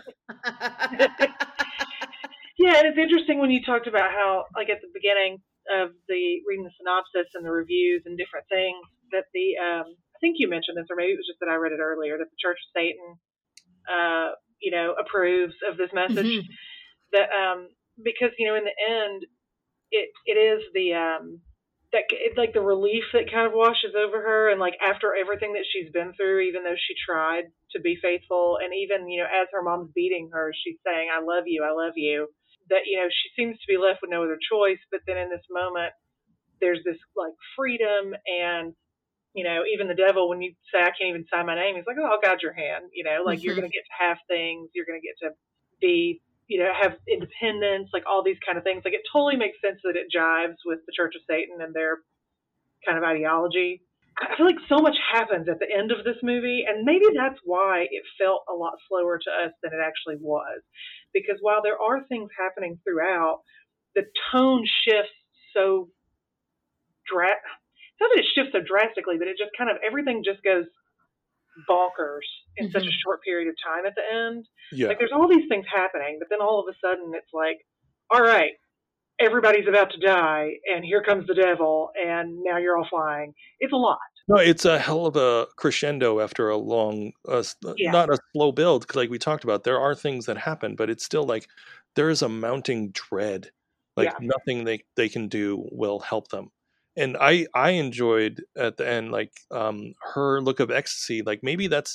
Yeah, and it's interesting when you talked about how, like at the beginning of the reading the synopsis and the reviews and different things, that the um, I think you mentioned this, or maybe it was just that I read it earlier, that the Church of Satan, uh, you know, approves of this message. Mhm. That um, because you know, in the end, it it is the um, that it's like the relief that kind of washes over her, and like after everything that she's been through, even though she tried to be faithful, and even you know, as her mom's beating her, she's saying, "I love you, I love you." That, you know, she seems to be left with no other choice. But then in this moment, there's this like freedom, and, you know, even the devil, when you say, I can't even sign my name, he's like, oh, I'll guide your hand, you know, like mm-hmm. you're going to get to have things, you're going to get to be, you know, have independence, like all these kind of things. Like it totally makes sense that it jives with the Church of Satan and their kind of ideology. I feel like so much happens at the end of this movie, and maybe that's why it felt a lot slower to us than it actually was. Because while there are things happening throughout, the tone shifts so dra- it's not that it shifts so drastically, but it just kind of, everything just goes bonkers in mm-hmm. such a short period of time at the end. Yeah. Like there's all these things happening, but then all of a sudden it's like, all right, everybody's about to die, and here comes the devil, and now you're all flying. It's a lot. No, it's a hell of a crescendo after a long, uh, yeah. not a slow build, because like we talked about, there are things that happen, but it's still like there is a mounting dread. Like yeah. nothing they, they can do will help them. And I, I enjoyed at the end, like um, her look of ecstasy. Like maybe that's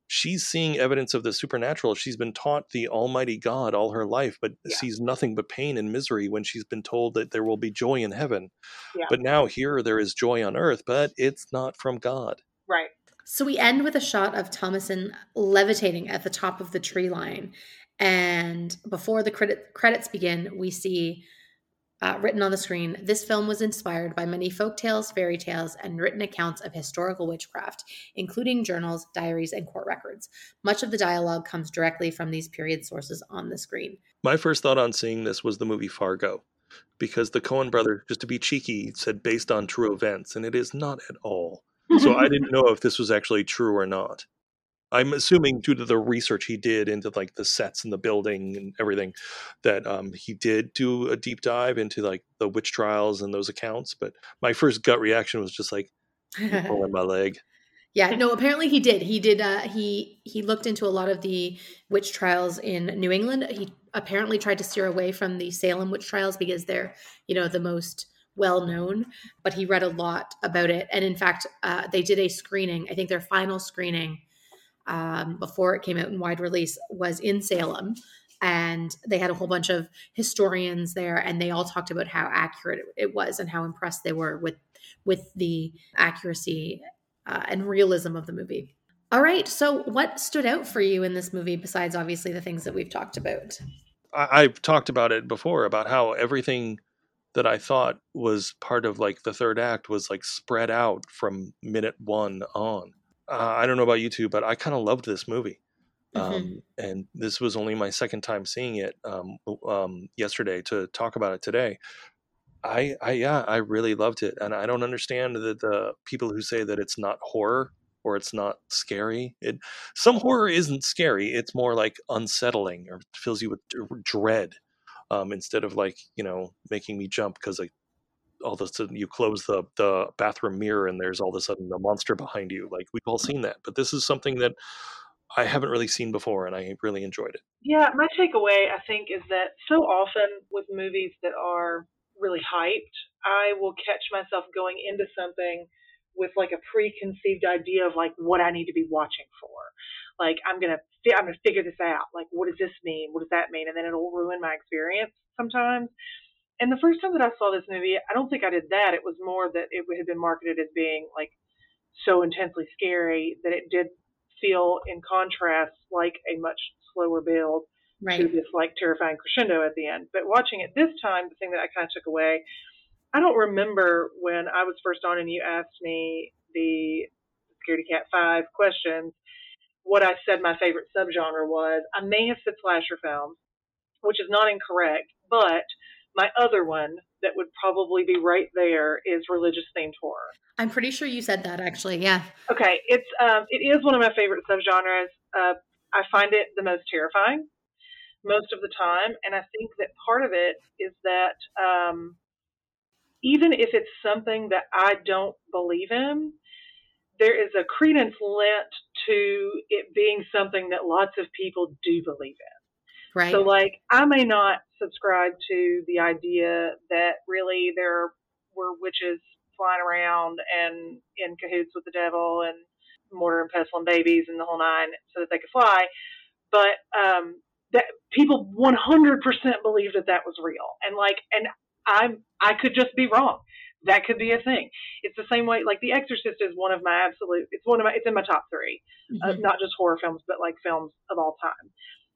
she's seeing evidence of the supernatural. She's been taught the Almighty God all her life, but Yeah. sees nothing but pain and misery when she's been told that there will be joy in heaven. Yeah. But now here there is joy on earth, but it's not from God. Right. So we end with a shot of Thomasin levitating at the top of the tree line. And before the credit, credits begin, we see uh, written on the screen, this film was inspired by many folk tales, fairy tales, and written accounts of historical witchcraft, including journals, diaries, and court records. Much of the dialogue comes directly from these period sources on the screen. My first thought on seeing this was the movie Fargo, because the Coen brothers, just to be cheeky, said based on true events, and it is not at all. So I didn't know if this was actually true or not. I'm assuming due to the research he did into like the sets and the building and everything that um, he did do a deep dive into like the witch trials and those accounts. But my first gut reaction was just like, pulling my leg. Yeah, no, apparently he did. He did. Uh, he he looked into a lot of the witch trials in New England. He apparently tried to steer away from the Salem witch trials because they're, you know, the most well known. But he read a lot about it, and in fact, uh, they did a screening. I think their final screening um, before it came out in wide release was in Salem, and they had a whole bunch of historians there, and they all talked about how accurate it was and how impressed they were with with the accuracy Uh, and realism of the movie. All right. So what stood out for you in this movie besides obviously the things that we've talked about? I, I've talked about it before, about how everything that I thought was part of like the third act was like spread out from minute one on. Uh, I don't know about you two, but I kind of loved this movie. Mm-hmm. Um, and this was only my second time seeing it um, um, yesterday to talk about it today. I, I, yeah, I really loved it. And I don't understand the, the people who say that it's not horror or it's not scary. It, some horror isn't scary. It's more like unsettling or fills you with dread um, instead of like, you know, making me jump because like all of a sudden you close the, the bathroom mirror and there's all of a sudden a monster behind you. Like we've all seen that, but this is something that I haven't really seen before and I really enjoyed it. Yeah, my takeaway, I think, is that so often with movies that are really hyped, I will catch myself going into something with like a preconceived idea of like what I need to be watching for. Like I'm gonna I'm gonna figure this out. Like what does this mean? What does that mean? And then it'll ruin my experience sometimes. And the first time that I saw this movie, I don't think I did that. It was more that it had been marketed as being like so intensely scary that it did feel in contrast like a much slower build. Right. To this like terrifying crescendo at the end. But watching it this time, the thing that I kind of took away, I don't remember when I was first on and you asked me the Scaredy Cat five questions, what I said my favorite subgenre was. I may have said slasher films, which is not incorrect, but my other one that would probably be right there is religious themed horror. I'm pretty sure you said that actually, yeah. Okay, it's um, it is one of my favorite subgenres. Uh, I find it the most terrifying most of the time. And I think that part of it is that um, even if it's something that I don't believe in, there is a credence lent to it being something that lots of people do believe in. Right. So like, I may not subscribe to the idea that really there were witches flying around and in cahoots with the devil and mortar and pestle and babies and the whole nine so that they could fly. But, um, that people one hundred percent believe that that was real. And like, and I'm, I could just be wrong. That could be a thing. It's the same way, like The Exorcist is one of my absolute, it's one of my, it's in my top three, mm-hmm. uh, not just horror films, but like films of all time.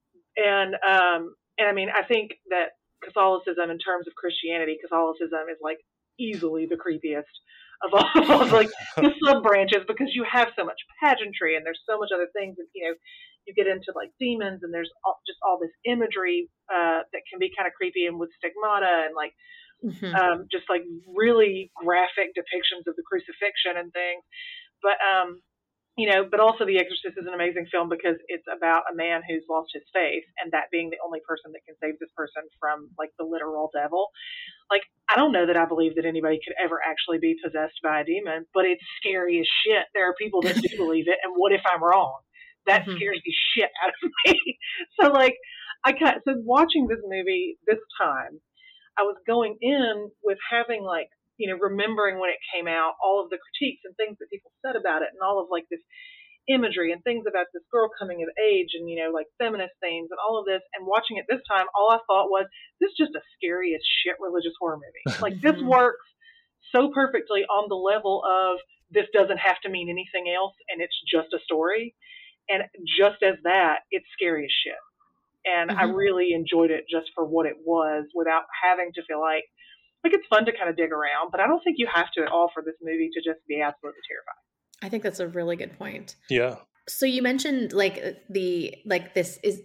And, um, and I mean, I think that Catholicism in terms of Christianity, Catholicism is like easily the creepiest of all of like the sub branches because you have so much pageantry and there's so much other things that, you know, you get into like demons and there's all, just all this imagery uh, that can be kind of creepy and with stigmata and like mm-hmm. um, just like really graphic depictions of the crucifixion and things. But, um, you know, but also The Exorcist is an amazing film because it's about a man who's lost his faith and that being the only person that can save this person from like the literal devil. Like, I don't know that I believe that anybody could ever actually be possessed by a demon, but it's scary as shit. There are people that do believe it. And what if I'm wrong? That mm-hmm. scares the shit out of me. So like, I kind so watching this movie this time, I was going in with having like, you know, remembering when it came out, all of the critiques and things that people said about it and all of like this imagery and things about this girl coming of age and, you know, like feminist themes and all of this. And watching it this time, all I thought was, this is just a scary as shit religious horror movie. Like, this works so perfectly on the level of this doesn't have to mean anything else and it's just a story. And just as that, it's scary as shit. And mm-hmm. I really enjoyed it just for what it was without having to feel like, like it's fun to kind of dig around, but I don't think you have to at all for this movie to just be absolutely terrifying. I think that's a really good point. Yeah. So you mentioned like the, like this is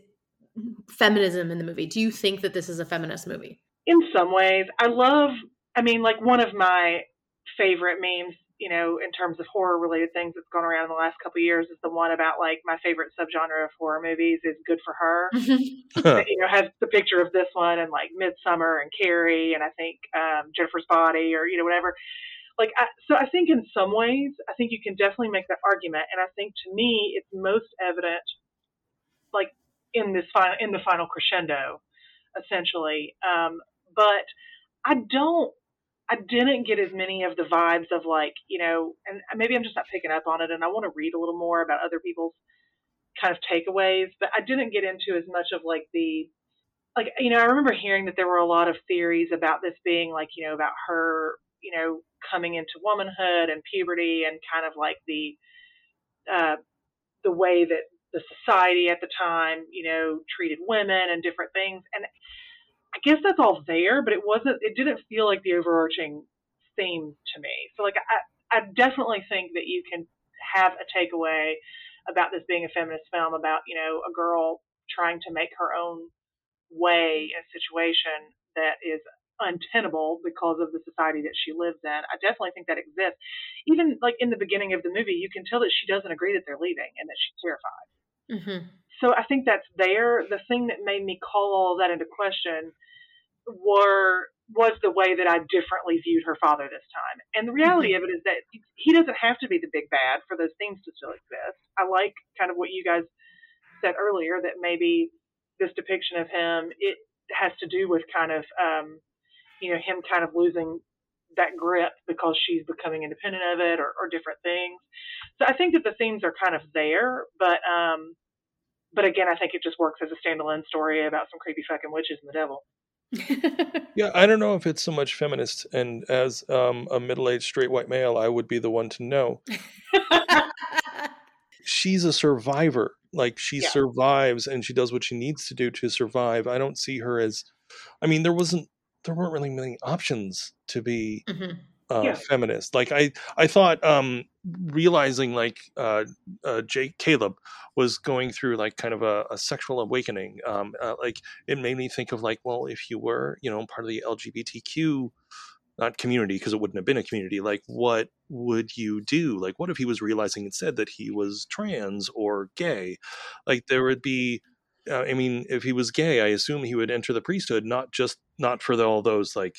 feminism in the movie. Do you think that this is a feminist movie? In some ways. I love, I mean, like one of my favorite memes, you know, in terms of horror related things that's gone around in the last couple of years is the one about like my favorite subgenre of horror movies is Good for Her. That, you know, has the picture of this one and like Midsommar and Carrie and I think um, Jennifer's Body or, you know, whatever. Like, I, so I think in some ways, I think you can definitely make that argument. And I think to me, it's most evident like in this final, in the final crescendo, essentially. Um, but I don't, I didn't get as many of the vibes of like, you know, and maybe I'm just not picking up on it and I want to read a little more about other people's kind of takeaways, but I didn't get into as much of like the, like, you know, I remember hearing that there were a lot of theories about this being like, you know, about her, you know, coming into womanhood and puberty and kind of like the, uh, the way that the society at the time, you know, treated women and different things. And I guess that's all there, but it wasn't, it didn't feel like the overarching theme to me. So like, I, I definitely think that you can have a takeaway about this being a feminist film about, you know, a girl trying to make her own way in a situation that is untenable because of the society that she lives in. I definitely think that exists. Even like in the beginning of the movie, you can tell that she doesn't agree that they're leaving and that she's terrified. Mm-hmm. So I think that's there. The thing that made me call all of that into question were was the way that I differently viewed her father this time. And the reality mm-hmm. of it is that he doesn't have to be the big bad for those themes to still exist. I like kind of what you guys said earlier, that maybe this depiction of him, it has to do with kind of, um, you know, him kind of losing that grip because she's becoming independent of it or, or different things. So I think that the themes are kind of there, but, um, but again, I think it just works as a standalone story about some creepy fucking witches and the devil. Yeah, I don't know if it's so much feminist, and as um, a middle-aged straight white male, I would be the one to know. She's a survivor. Like, she yeah. survives, and she does what she needs to do to survive. I don't see her as, I mean, there wasn't, there weren't really many options to be mm-hmm. uh, yeah. feminist. Like, I, I thought, um, realizing like uh, uh, Jake Caleb was going through like kind of a, a sexual awakening. Um, uh, like it made me think of like, well, if you were, you know, part of the L G B T Q, not community, because it wouldn't have been a community, like what would you do? Like, what if he was realizing instead that he was trans or gay? Like there would be, uh, I mean, if he was gay, I assume he would enter the priesthood, not just, not for the, all those like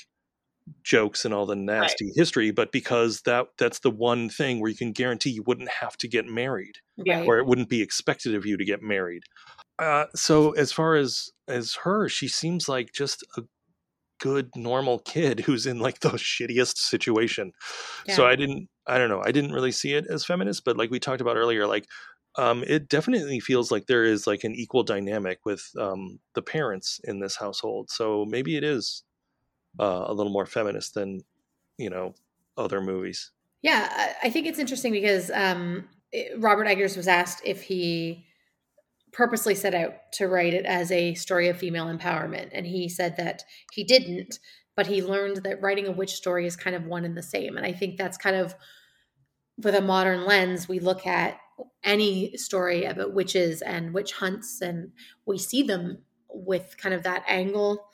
jokes and all the nasty right. history, but because that that's the one thing where you can guarantee you wouldn't have to get married, right. or it wouldn't be expected of you to get married. Uh, so as far as as her, she seems like just a good normal kid who's in like the shittiest situation. Yeah. So I didn't, I don't know, I didn't really see it as feminist, but like we talked about earlier, like um, it definitely feels like there is like an equal dynamic with um, the parents in this household. So maybe it is Uh, a little more feminist than, you know, other movies. Yeah, I think it's interesting because um, Robert Eggers was asked if he purposely set out to write it as a story of female empowerment. And he said that he didn't, but he learned that writing a witch story is kind of one and the same. And I think that's kind of, with a modern lens, we look at any story about witches and witch hunts and we see them with kind of that angle.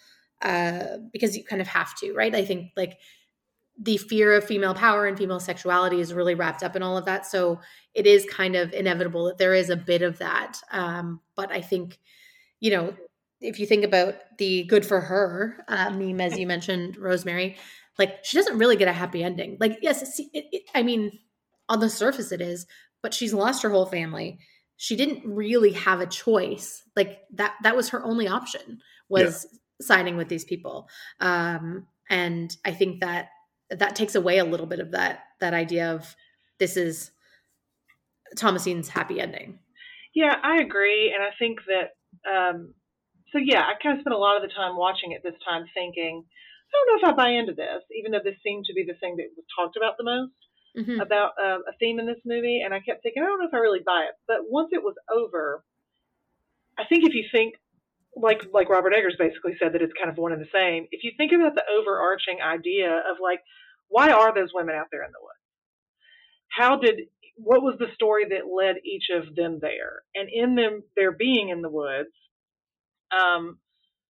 Uh, because you kind of have to, right? I think like the fear of female power and female sexuality is really wrapped up in all of that. So it is kind of inevitable that there is a bit of that. Um, but I think, you know, if you think about the Good for Her uh, meme, as you mentioned, Rosemary, like she doesn't really get a happy ending. Like, yes, it's, it, it, I mean, on the surface it is, but she's lost her whole family. She didn't really have a choice. Like that, that was her only option was yeah. signing with these people. Um, and I think that that takes away a little bit of that, that idea of this is Thomasin's happy ending. Yeah, I agree. And I think that, um, so yeah, I kind of spent a lot of the time watching it this time thinking, I don't know if I buy into this, even though this seemed to be the thing that was talked about the most Mm-hmm. about uh, a theme in this movie. And I kept thinking, I don't know if I really buy it. But once it was over, I think if you think, like like Robert Eggers basically said, that it's kind of one and the same. If you think about the overarching idea of like, why are those women out there in the woods? How did, what was the story that led each of them there? And in them, their being in the woods, um,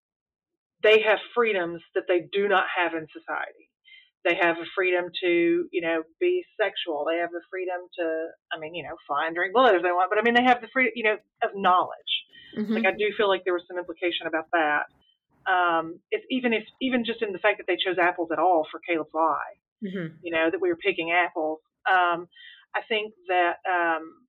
they have freedoms that they do not have in society. They have a freedom to, you know, be sexual. They have the freedom to, I mean, you know, fly and drink blood if they want. But I mean, they have the freedom, you know, of knowledge. Mm-hmm. Like I do feel like there was some implication about that. Um, it's even if even just in the fact that they chose apples at all for Caleb's lie, Mm-hmm. you know, that we were picking apples. Um, I think that um,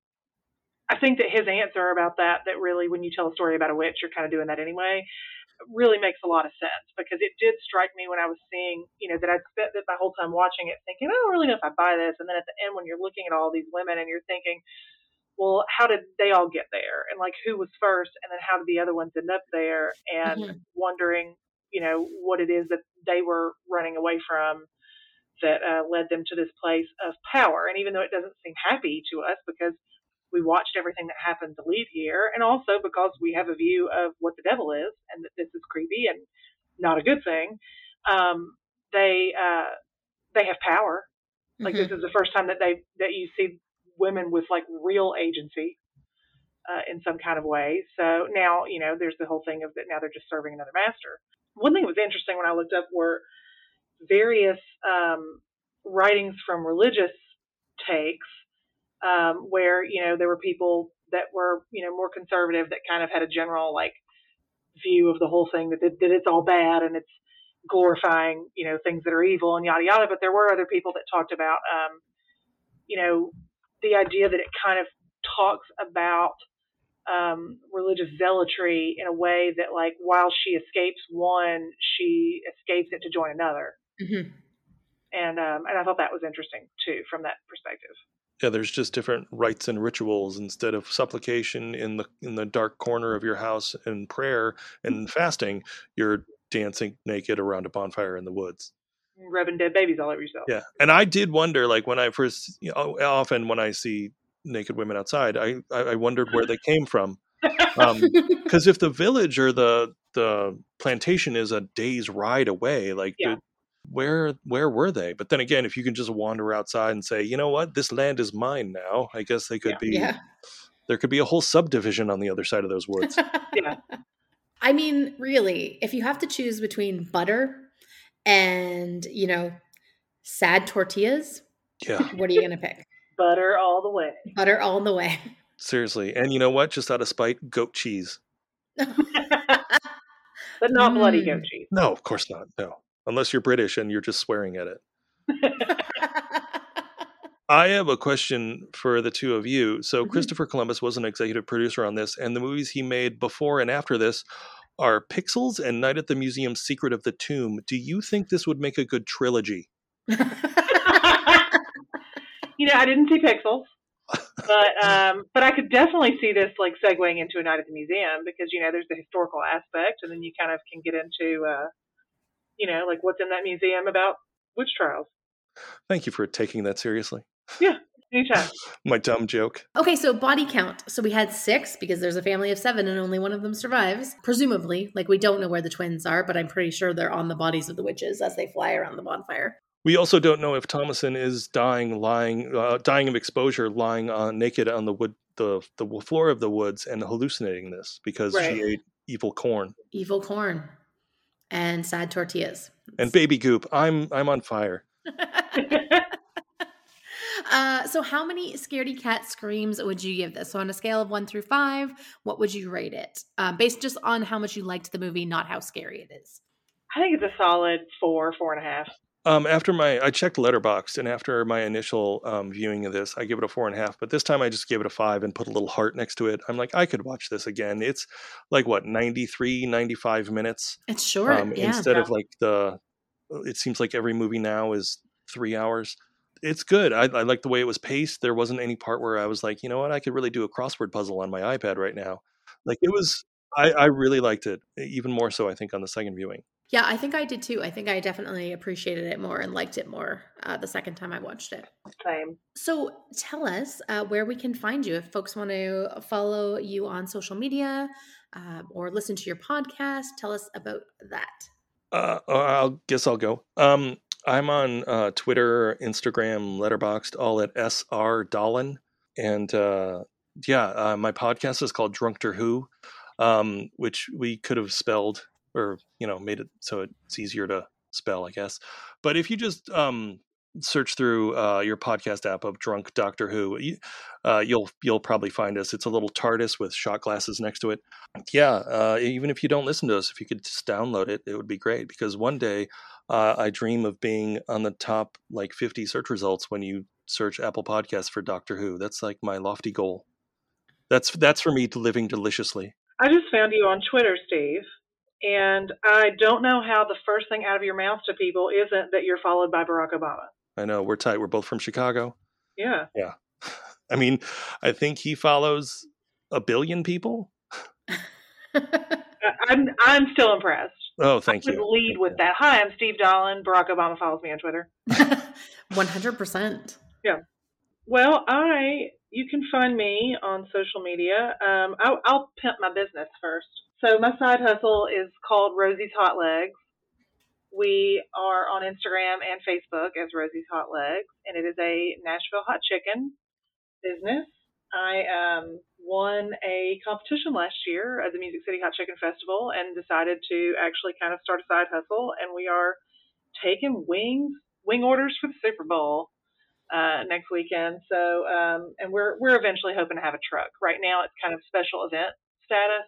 I think that his answer about that, that really when you tell a story about a witch, you're kind of doing that anyway, really makes a lot of sense, because it did strike me when I was seeing, you know, that I'd spent the whole time watching it thinking, I don't really know if I buy this. And then at the end, when you're looking at all these women and you're thinking, well, how did they all get there? And like, who was first? And then how did the other ones end up there? And Mm-hmm. wondering, you know, what it is that they were running away from that uh, led them to this place of power. And even though it doesn't seem happy to us, because we watched everything that happened to lead here, and also because we have a view of what the devil is and that this is creepy and not a good thing, um, they uh, they have power. Like Mm-hmm. this is the first time that they that you see women with like real agency uh, in some kind of way. So now, you know, there's the whole thing of that now they're just serving another master. One thing that was interesting when I looked up were various um, writings from religious takes, um, where, you know, there were people that were, you know, more conservative that kind of had a general like view of the whole thing, that, that it's all bad and it's glorifying, you know, things that are evil and yada yada. But there were other people that talked about, um, you know, the idea that it kind of talks about um, religious zealotry in a way that, like, while she escapes one, she escapes it to join another. Mm-hmm. And um, and I thought that was interesting too from that perspective. Yeah, there's just different rites and rituals. Instead of supplication in the in the dark corner of your house and prayer and fasting, you're dancing naked around a bonfire in the woods. Rubbing dead babies all over yourself. Yeah, and I did wonder, like when I first, you know, often when I see naked women outside, I I wondered where they came from, because um, if the village or the the plantation is a day's ride away, like Yeah. the, where where were they? But then again, if you can just wander outside and say, you know what, this land is mine now, I guess they could Yeah. be. Yeah. There could be a whole subdivision on the other side of those woods. Yeah. I mean, really, if you have to choose between butter and, you know, sad tortillas, Yeah, what are you going to pick? Butter all the way. Butter all the way. seriously. And you know what? Just out of spite, goat cheese. But not bloody Mm. goat cheese. No, of course not. No, unless you're British and you're just swearing at it. I have a question for the two of you. So Mhm. Christopher Columbus was an executive producer on this, and the movies he made before and after this are Pixels and Night at the Museum: Secret of the Tomb. Do you think this would make a good trilogy? You know, I didn't see Pixels, but um, but I could definitely see this like segueing into A Night at the Museum, because, you know, there's the historical aspect, and then you kind of can get into, uh, you know, like what's in that museum about witch trials. Thank you for taking that seriously. Yeah, anytime. My dumb joke. Okay, so body count. So we had six because there's a family of seven and only one of them survives. Presumably, like we don't know where the twins are, but I'm pretty sure they're on the bodies of the witches as they fly around the bonfire. We also don't know if Thomasin is dying, lying, uh, dying of exposure, lying on naked on the wood, the the floor of the woods, and hallucinating this because Right. she ate evil corn Evil corn and sad tortillas. and baby goop. I'm I'm on fire. Uh, so how many scaredy cat screams would you give this? So on a scale of one through five, what would you rate it? Um, based just on how much you liked the movie, not how scary it is. I think it's a solid four, four and a half. Um, after my, I checked Letterboxd, and after my initial um, viewing of this, I give it a four and a half. But this time, I just gave it a five and put a little heart next to it. I'm like, I could watch this again. It's like what ninety-three, ninety-five minutes. It's short, Um, yeah. instead Yeah. of like the, it seems like every movie now is three hours. it's good. I, I like the way it was paced. There wasn't any part where I was like, you know what, I could really do a crossword puzzle on my iPad right now. Like it was, I, I really liked it, even more so, I think, on the second viewing. Yeah, I think I did too. I think I definitely appreciated it more and liked it more uh, the second time I watched it. Same. So tell us uh, where we can find you if folks want to follow you on social media uh, or listen to your podcast. Tell us about that. Uh, I guess I'll go. Um, I'm on uh, Twitter, Instagram, Letterboxd, all at S R Dolan. And uh, yeah, uh, my podcast is called Drunkter Who, um, which we could have spelled or, you know, made it so it's easier to spell, I guess. But if you just um, search through uh, your podcast app of Drunk Doctor Who, you, uh, you'll you'll probably find us. It's a little TARDIS with shot glasses next to it. Yeah, uh, even if you don't listen to us, if you could just download it, it would be great. Because one day uh, I dream of being on the top like fifty search results when you search Apple Podcasts for Doctor Who. That's like my lofty goal. That's that's for me to living deliciously. I just found you on Twitter, Steve. And I don't know how the first thing out of your mouth to people isn't that you're followed by Barack Obama. I know, we're tight. We're both from Chicago. Yeah. Yeah. I mean, I think he follows a billion people. I'm I'm still impressed. Oh, thank I you. would lead with that. Hi, I'm Steve Dolan. Barack Obama follows me on Twitter. one hundred percent. Yeah. Well, I you can find me on social media. Um, I'll, I'll pimp my business first. So my side hustle is called Rosie's Hot Legs. We are on Instagram and Facebook as Rosie's Hot Legs, and it is a Nashville hot chicken business. I um, won a competition last year at the Music City Hot Chicken Festival and decided to actually kind of start a side hustle, and we are taking wings, wing orders for the Super Bowl uh, next weekend. So, um, and we're we're eventually hoping to have a truck. Right now, it's kind of special event status.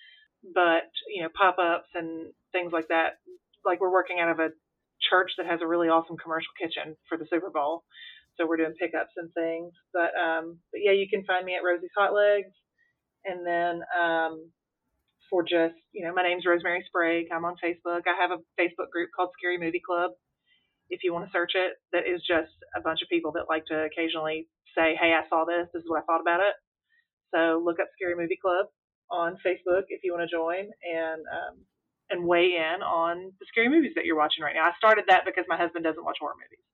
But, you know, pop-ups and things like that, like we're working out of a church that has a really awesome commercial kitchen for the Super Bowl. So we're doing pickups and things. But, um, but yeah, you can find me at Rosie's Hot Legs. And then um, for just, you know, my name's Rosemary Sprague. I'm on Facebook. I have a Facebook group called Scary Movie Club, if you want to search it, that is just a bunch of people that like to occasionally say, hey, I saw this. This is what I thought about it. So look up Scary Movie Club on Facebook if you want to join and um, and weigh in on the scary movies that you're watching right now. I started that because my husband doesn't watch horror movies.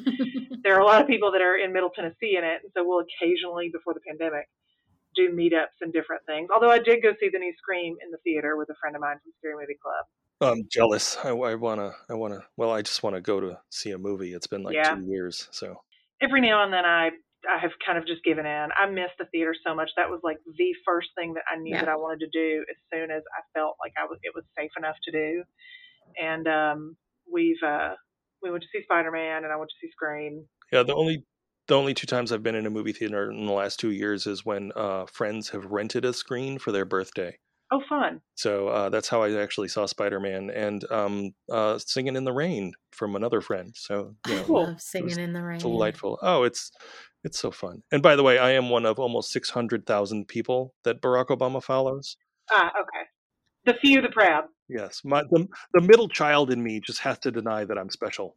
And there are a lot of people that are in Middle Tennessee in it. And so we'll occasionally, before the pandemic, do meetups and different things. Although I did go see the new Scream in the theater with a friend of mine from Scary Movie Club. I'm jealous. I, I wanna, I wanna. Well, I just want to go to see a movie. It's been like Yeah. two years, so Every now and then I I have kind of just given in. I miss the theater so much. That was like the first thing that I knew Yeah. that I wanted to do as soon as I felt like I was it was safe enough to do. And um, we've uh, we went to see Spider-Man and I went to see Scream. yeah. The only, the only two times I've been in a movie theater in the last two years is when uh, friends have rented a screen for their birthday. Oh, fun. So uh, that's how I actually saw Spider-Man and um, uh, Singing in the Rain from another friend. So you know, I Cool. love Singing in the Rain. delightful. Oh, it's it's so fun. And by the way, I am one of almost six hundred thousand people that Barack Obama follows. Ah, okay. The few, the proud. Yes, my the, the middle child in me just has to deny that I'm special.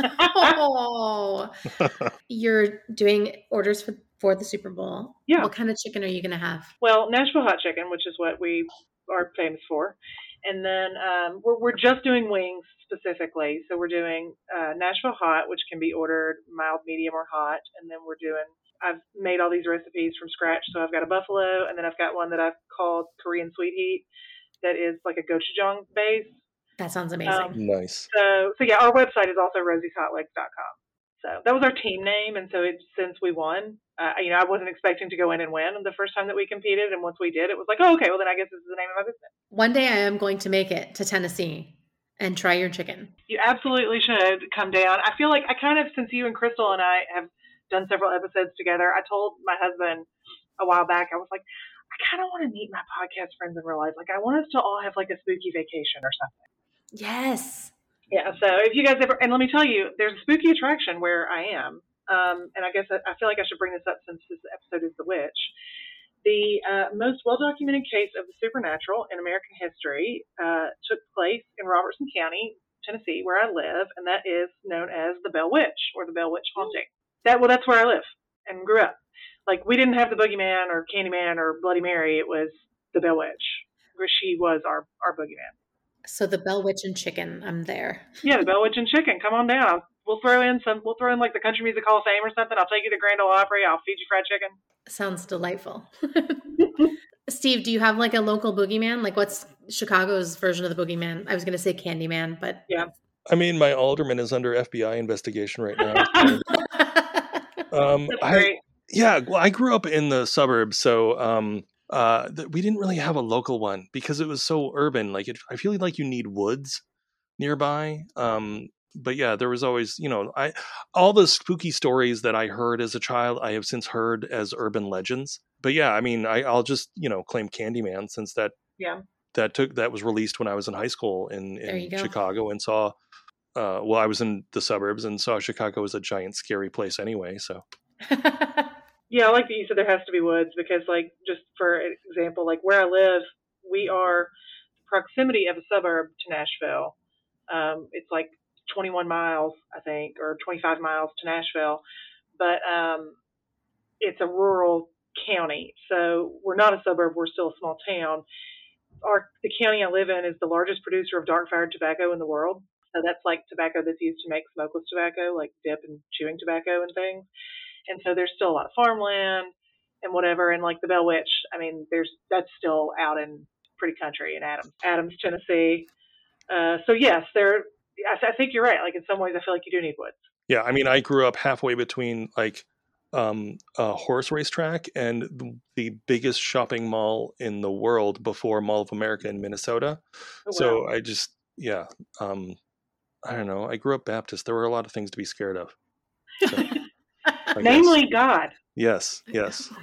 Oh, you're doing orders for, for the Super Bowl. Yeah. What kind of chicken are you going to have? Well, Nashville hot chicken, which is what we are famous for. And then um, we're, we're just doing wings specifically. So we're doing uh, Nashville hot, which can be ordered mild, medium, or hot. And then we're doing, I've made all these recipes from scratch. So I've got a buffalo, and then I've got one that I've called Korean sweet heat that is like a gochujang base. That sounds amazing. Um, Nice. So, so yeah, our website is also rosies hot legs dot com. So that was our team name, and so it, since we won, uh, you know, I wasn't expecting to go in and win the first time that we competed, and once we did, it was like, oh, okay, well then I guess this is the name of my business. One day I am going to make it to Tennessee and try your chicken. You absolutely should come down. I feel like I kind of, since you and Crystal and I have done several episodes together, I told my husband a while back, I was like, I kind of want to meet my podcast friends in real life. Like, I want us to all have like a spooky vacation or something. Yes. Yeah, so if you guys ever, and let me tell you, there's a spooky attraction where I am, um, and I guess I, I feel like I should bring this up since this episode is The Witch. The uh, most well-documented case of the supernatural in American history uh, took place in Robertson County, Tennessee, where I live, and that is known as the Bell Witch, or the Bell Witch Haunting. that well, that's where I live and grew up. Like, we didn't have the Boogeyman or Candyman or Bloody Mary. It was the Bell Witch. She was our, our Boogeyman. So the Bell Witch and Chicken, I'm there. Yeah, the Bell Witch and Chicken. Come on down. I'll, we'll throw in some. We'll throw in like the Country Music Hall of Fame or something. I'll take you to Grand Ole Opry. I'll feed you fried chicken. Sounds delightful. Steve, do you have like a local boogeyman? Like, what's Chicago's version of the boogeyman? I was going to say Candyman, but yeah. I mean, my alderman is under F B I investigation right now. um, That's I, great. yeah, well, I grew up in the suburbs, so um, uh, th- we didn't really have a local one because it was so urban. Like, it, I feel like you need woods nearby. Um, but yeah, there was always, you know, I all the spooky stories that I heard as a child, I have since heard as urban legends. But yeah, I mean, I, I'll just, you know, claim Candyman since that Yeah. that took that was released when I was in high school in, There you in go. Chicago and saw. Uh, well, I was in the suburbs and saw Chicago as a giant, scary place anyway. So Yeah, I like that you said there has to be woods because, like, just for example, like where I live, we are proximity of a suburb to Nashville. Um, it's like twenty-one miles, I think, or twenty-five miles to Nashville, but um, it's a rural county. So we're not a suburb. We're still a small town. Our the county I live in is the largest producer of dark-fired tobacco in the world. So that's like tobacco that's used to make smokeless tobacco, like dip and chewing tobacco and things. And so there's still a lot of farmland and whatever. And like the Bell Witch, I mean, there's that's still out in pretty country in Adams, Adams, Tennessee. Uh, so yes, there. I, I think you're right. Like in some ways, I feel like you do need woods. yeah, I mean, I grew up halfway between like um, a horse racetrack and the, the biggest shopping mall in the world before Mall of America in Minnesota. Oh, So wow. I just, yeah, um, I don't know. I grew up Baptist. There were a lot of things to be scared of. So, I guess. Namely, God. Yes, yes.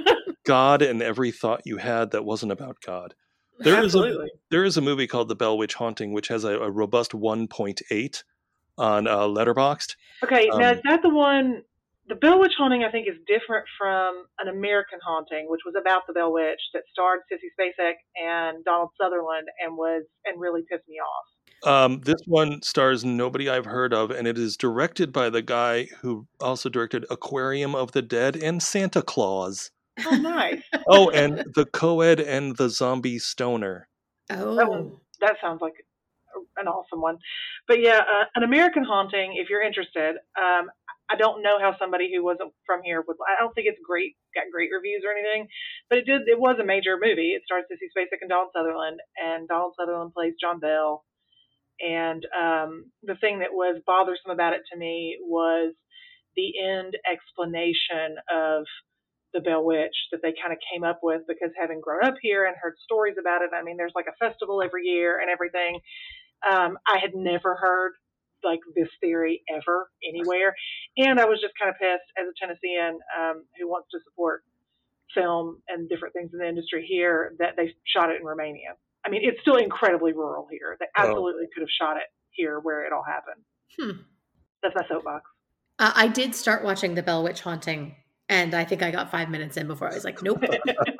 God and every thought you had that wasn't about God. There is a Absolutely. there is a movie called The Bell Witch Haunting, which has a, a robust one point eight on uh, Letterboxd. Okay, now Um, is that the one? The Bell Witch Haunting, I think, is different from An American Haunting, which was about the Bell Witch that starred Sissy Spacek and Donald Sutherland, and was and really pissed me off. Um, this one stars nobody I've heard of, and it is directed by the guy who also directed Aquarium of the Dead and Santa Claus. Oh, nice. Oh, and The Coed and the Zombie Stoner. Oh, That one, that sounds like an awesome one. But yeah, uh, An American Haunting, if you're interested, um, I don't know how somebody who wasn't from here would. I don't think it's great, got great reviews or anything, but it did. It was a major movie. It stars Sissy Spacek and Donald Sutherland, and Donald Sutherland plays John Bell. And um, the thing that was bothersome about it to me was the end explanation of the Bell Witch that they kind of came up with, because having grown up here and heard stories about it, I mean, there's like a festival every year and everything. Um, I had never heard like this theory ever anywhere. And I was just kind of pissed as a Tennessean um, who wants to support film and different things in the industry here that they shot it in Romania. I mean, it's still incredibly rural here. They absolutely could have shot it here where it all happened. Hmm. That's my soapbox. Uh, I did start watching The Bell Witch Haunting, and I think I got five minutes in before I was like, nope.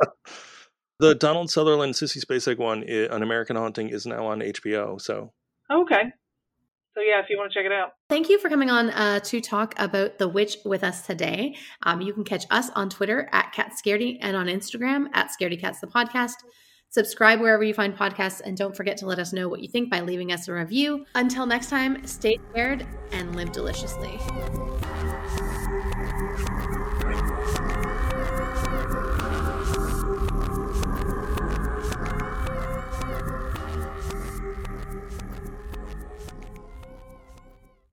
The Donald Sutherland Sissy Spacek one, i- An American Haunting, is now on H B O. So Okay. So yeah, if you want to check it out. Thank you for coming on uh, to talk about The Witch with us today. Um, you can catch us on Twitter at CatScaredy and on Instagram at ScaredyCats the podcast. Subscribe wherever you find podcasts, and don't forget to let us know what you think by leaving us a review. Until next time, stay scared and live deliciously.